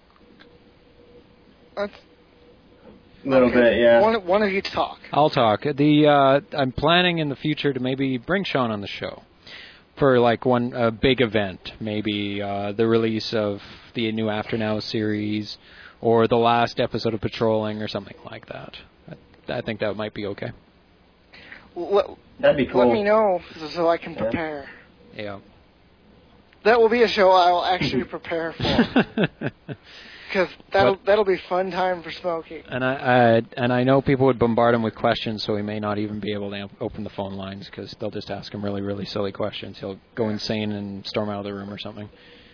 That's A little okay. bit, yeah. One one of you talk. I'll talk. The uh, I'm planning in the future to maybe bring Sean on the show for like one a big event, maybe uh, the release of the new After Now series or the last episode of Patrolling or something like that. I, I think that might be okay. Let, That'd be cool. Let me know so, so I can prepare. Yeah. That will be a show I will actually prepare for. Because that'll But- that'll be fun time for Smokey. And I, I and I know people would bombard him with questions, so he may not even be able to am- open the phone lines because they'll just ask him really, really silly questions. He'll go insane and storm out of the room or something.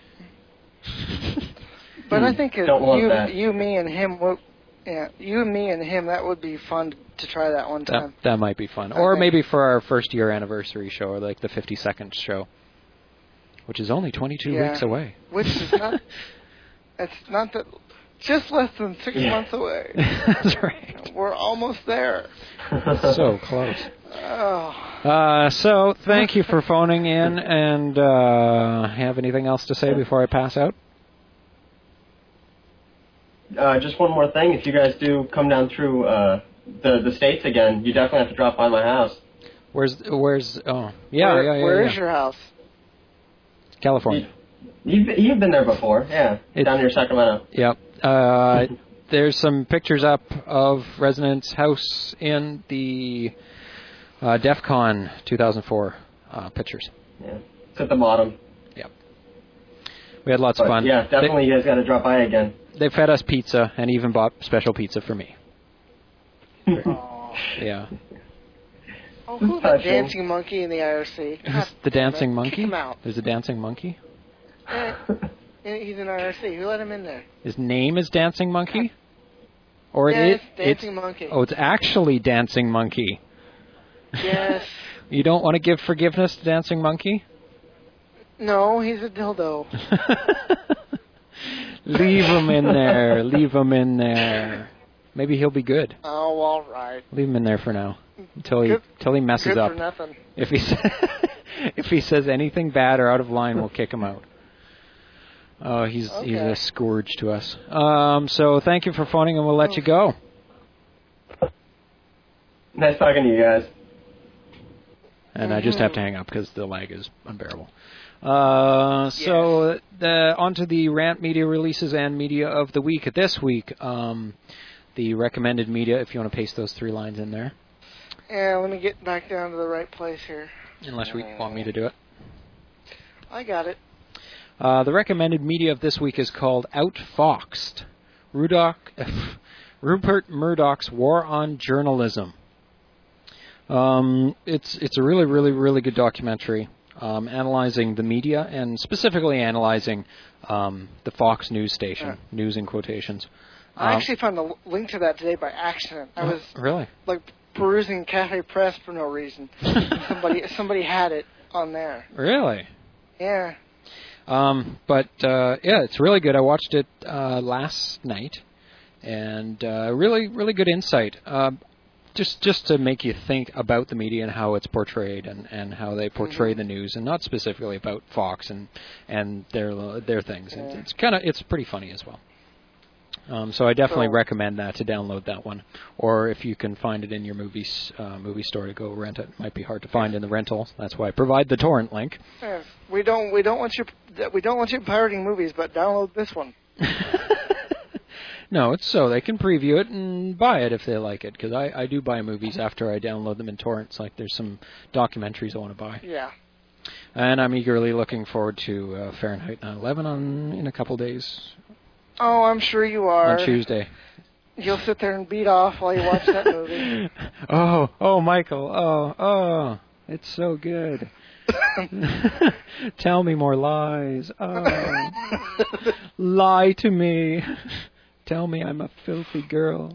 But I think it, Don't want you, that. you, me, and him, would, yeah, you and me and him, that would be fun to try that one That time. that might be fun, I or think- maybe for our first year anniversary show, or like the fifty-second show, which is only twenty-two Yeah. weeks away. Which is not. It's not that. Just less than six Yeah. months away. That's right. We're almost there. So close. Oh. Uh, so thank you for phoning in, and uh, have anything else to say before I pass out? Uh, just one more thing. If you guys do come down through uh, the the states again, you definitely have to drop by my house. Where's where's oh yeah Where, yeah yeah Where yeah. is your house? California. You've you've been there before, yeah, It's- down near Sacramento. Yep. Uh, there's some pictures up of Resonance House in the uh, DEF CON two thousand four uh, pictures. Yeah, it's at the bottom. Yep. We had lots But of fun. yeah, definitely you guys got to drop by again. They, they fed us pizza and even bought special pizza for me. Yeah. Oh, who's the dancing monkey in the I R C? God The damn it. dancing Kick monkey? him out. There's a dancing monkey? Eh, he's in I R C. Who let him in there? His name is Dancing Monkey? Or Yes, it, Dancing it's, Monkey. Oh, it's actually Dancing Monkey. Yes. You don't want to give forgiveness to Dancing Monkey? No, he's a dildo. Leave him in there. Leave him in there. Maybe he'll be good. Oh, all right. Leave him in there for now until he Good- until he messes good up. for nothing. If he sa- if he says anything bad or out of line, we'll kick him out. Oh, he's he's Okay. a scourge to us. Um, so thank you for phoning, and we'll let you go. Nice talking to you guys. And I just have to hang up because the lag is unbearable. Uh, so the, on to the Rant Media releases and media of the week. This week, um, the recommended media, if you want to paste those three lines in there, Yeah, let me get back down to the right place here. unless we want me to do it. I got it. Uh, the recommended media of this week is called Outfoxed. Rudock, Rupert Murdoch's War on Journalism. Um, it's it's a really, really, really good documentary um, analyzing the media and specifically analyzing um, the Fox News station, Yeah. news in quotations. I Um, actually found a l- link to that today by accident. I Oh, was really? like perusing Cafe Press for no reason. And somebody somebody had it on there. Really? Yeah. Um, but uh, yeah, it's really good. I watched it uh, last night, and uh, really, really good insight. Uh, just, just to make you think about the media and how it's portrayed, and, and how they portray the news, and not specifically about Fox and and their their things. It's, it's kind of it's pretty funny as well. Um, so I definitely So- recommend that to download that one, or if you can find it in your movies uh, movie store to go rent it. It might be hard to find in the rental. That's why I provide the torrent link. Yeah. We don't we don't want you we don't want you pirating movies, but download this one. No, it's so they can preview it and buy it if they like it, because I, I do buy movies after I download them in torrents. Like there's some documentaries I want to buy. Yeah. And I'm eagerly looking forward to uh, Fahrenheit nine eleven on in a couple days. Oh, I'm sure you are. On Tuesday. You'll sit there and beat off while you watch that movie. Oh, oh, Michael. Oh, oh, it's so good. Tell me more lies. Oh. Lie to me. Tell me I'm a filthy girl.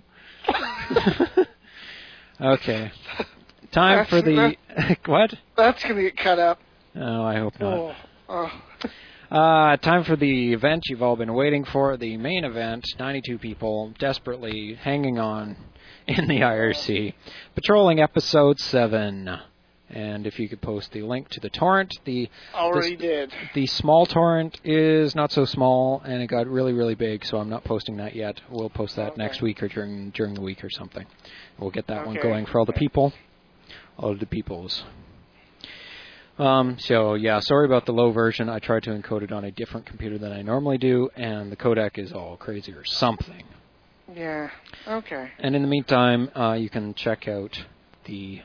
Okay. Time That's, for the... What? That's going to get cut up. Oh, I hope not. Oh. Oh. Uh, time for the event you've all been waiting for, the main event. ninety-two people desperately hanging on in the I R C. Patrolling episode seven. And if you could post the link to the torrent. The Already the, did. The small torrent is not so small, and it got really, really big, so I'm not posting that yet. We'll post that okay. next week or during during the week or something. We'll get that okay. one going for all the people. All the peoples. Um, so, yeah, sorry about the low version. I tried to encode it on a different computer than I normally do, and the codec is all crazy or something. Yeah, okay. And in the meantime, uh, you can check out the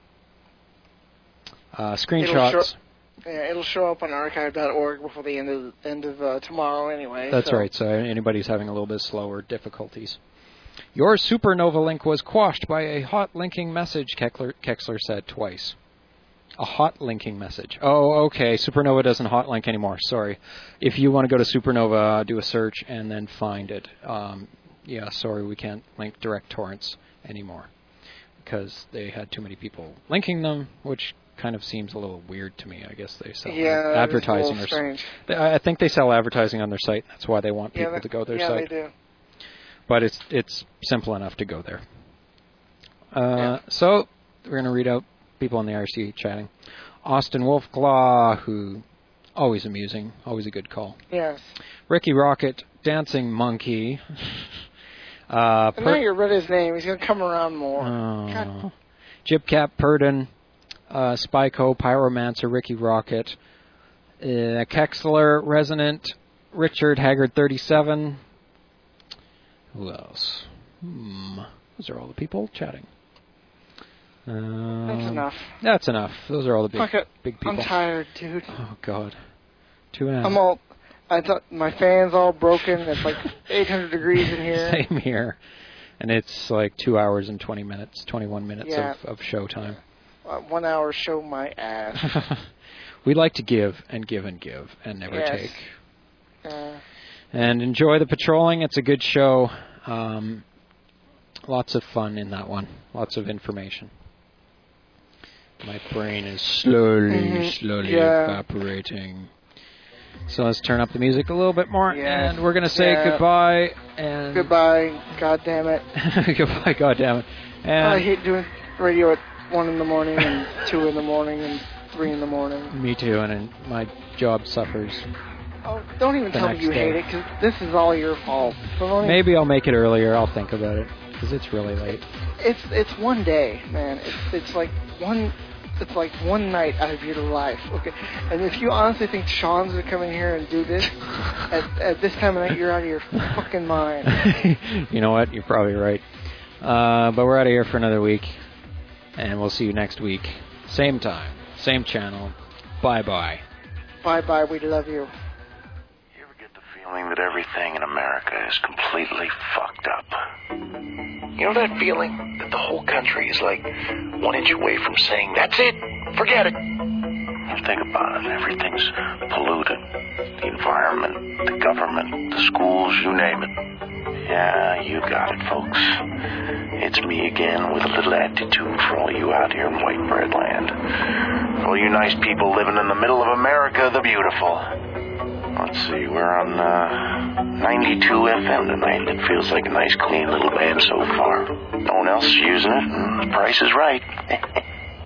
uh, screenshots. It'll show, yeah, it'll show up on archive dot org before the end of end of uh, tomorrow anyway. That's so. right, so anybody's having a little bit slower difficulties. Your supernova link was quashed by a hot linking message, Keckler, Kexler said twice. A hot linking message. Oh, okay. Supernova doesn't hot link anymore. Sorry. If you want to go to Supernova, uh, do a search and then find it. Um, yeah, sorry, we can't link direct torrents anymore because they had too many people linking them, which kind of seems a little weird to me. I guess they sell yeah, advertising. That is a little strange. They, I think they sell advertising on their site. That's why they want people yeah, that, to go to their yeah, site. Yeah, they do. But it's it's simple enough to go there. Uh, yeah. So we're going to read out people on the I R C chatting. Austin Wolfclaw, who always amusing, always a good call. Yes. Ricky Rocket, Dancing Monkey. uh, per- now you read his name. He's going to come around more. Uh, Jibcap Purdon, uh, Spyco, Pyromancer, Ricky Rocket, uh, Kexler, Resonant, Richard Haggard thirty-seven. Who else? Hmm. Those are all the people chatting. Um, that's enough. That's enough. Those are all the big, Fuck it. big people. I'm tired, dude. Oh, God. Two and a half. I'm all... I thought my fan's all broken. It's like eight hundred degrees in here. Same here. And it's like two hours and twenty minutes, twenty-one minutes yeah. of, of show time. Uh, one hour show my ass. We like to give and give and give and never yes. take. Uh, and enjoy the patrolling. It's a good show. Um, lots of fun in that one. Lots of information. My brain is slowly, mm-hmm. slowly yeah. evaporating. So let's turn up the music a little bit more, yes. and we're going to say yeah. goodbye. And goodbye, God damn it. Goodbye, God damn it. And I hate doing radio at one in the morning and two in the morning and three in the morning. Me too, and, and my job suffers. Oh, don't even tell me you day. hate it, because this is all your fault. So Maybe I'll make it earlier. I'll think about it, because it's really late. It's it's one day, man. It's it's like one. It's like one night out of your life, okay? And if you honestly think Sean's gonna come in here and do this at, at this time of night, you're out of your fucking mind. You know what? You're probably right. Uh, but we're out of here for another week, and we'll see you next week. Same time, same channel. Bye-bye. Bye-bye. We love you. You ever get the feeling that everything in America is completely fucked up? You know that feeling that the whole country is like one inch away from saying, that's it, forget it. You think about it, everything's polluted. The environment, the government, the schools, you name it. Yeah, you got it, folks. It's me again with a little attitude for all you out here in white bread land. All you nice people living in the middle of America the beautiful. Let's see, we're on uh, ninety-two F M tonight. It feels like a nice, clean little band so far. No one else is using it, and the price is right.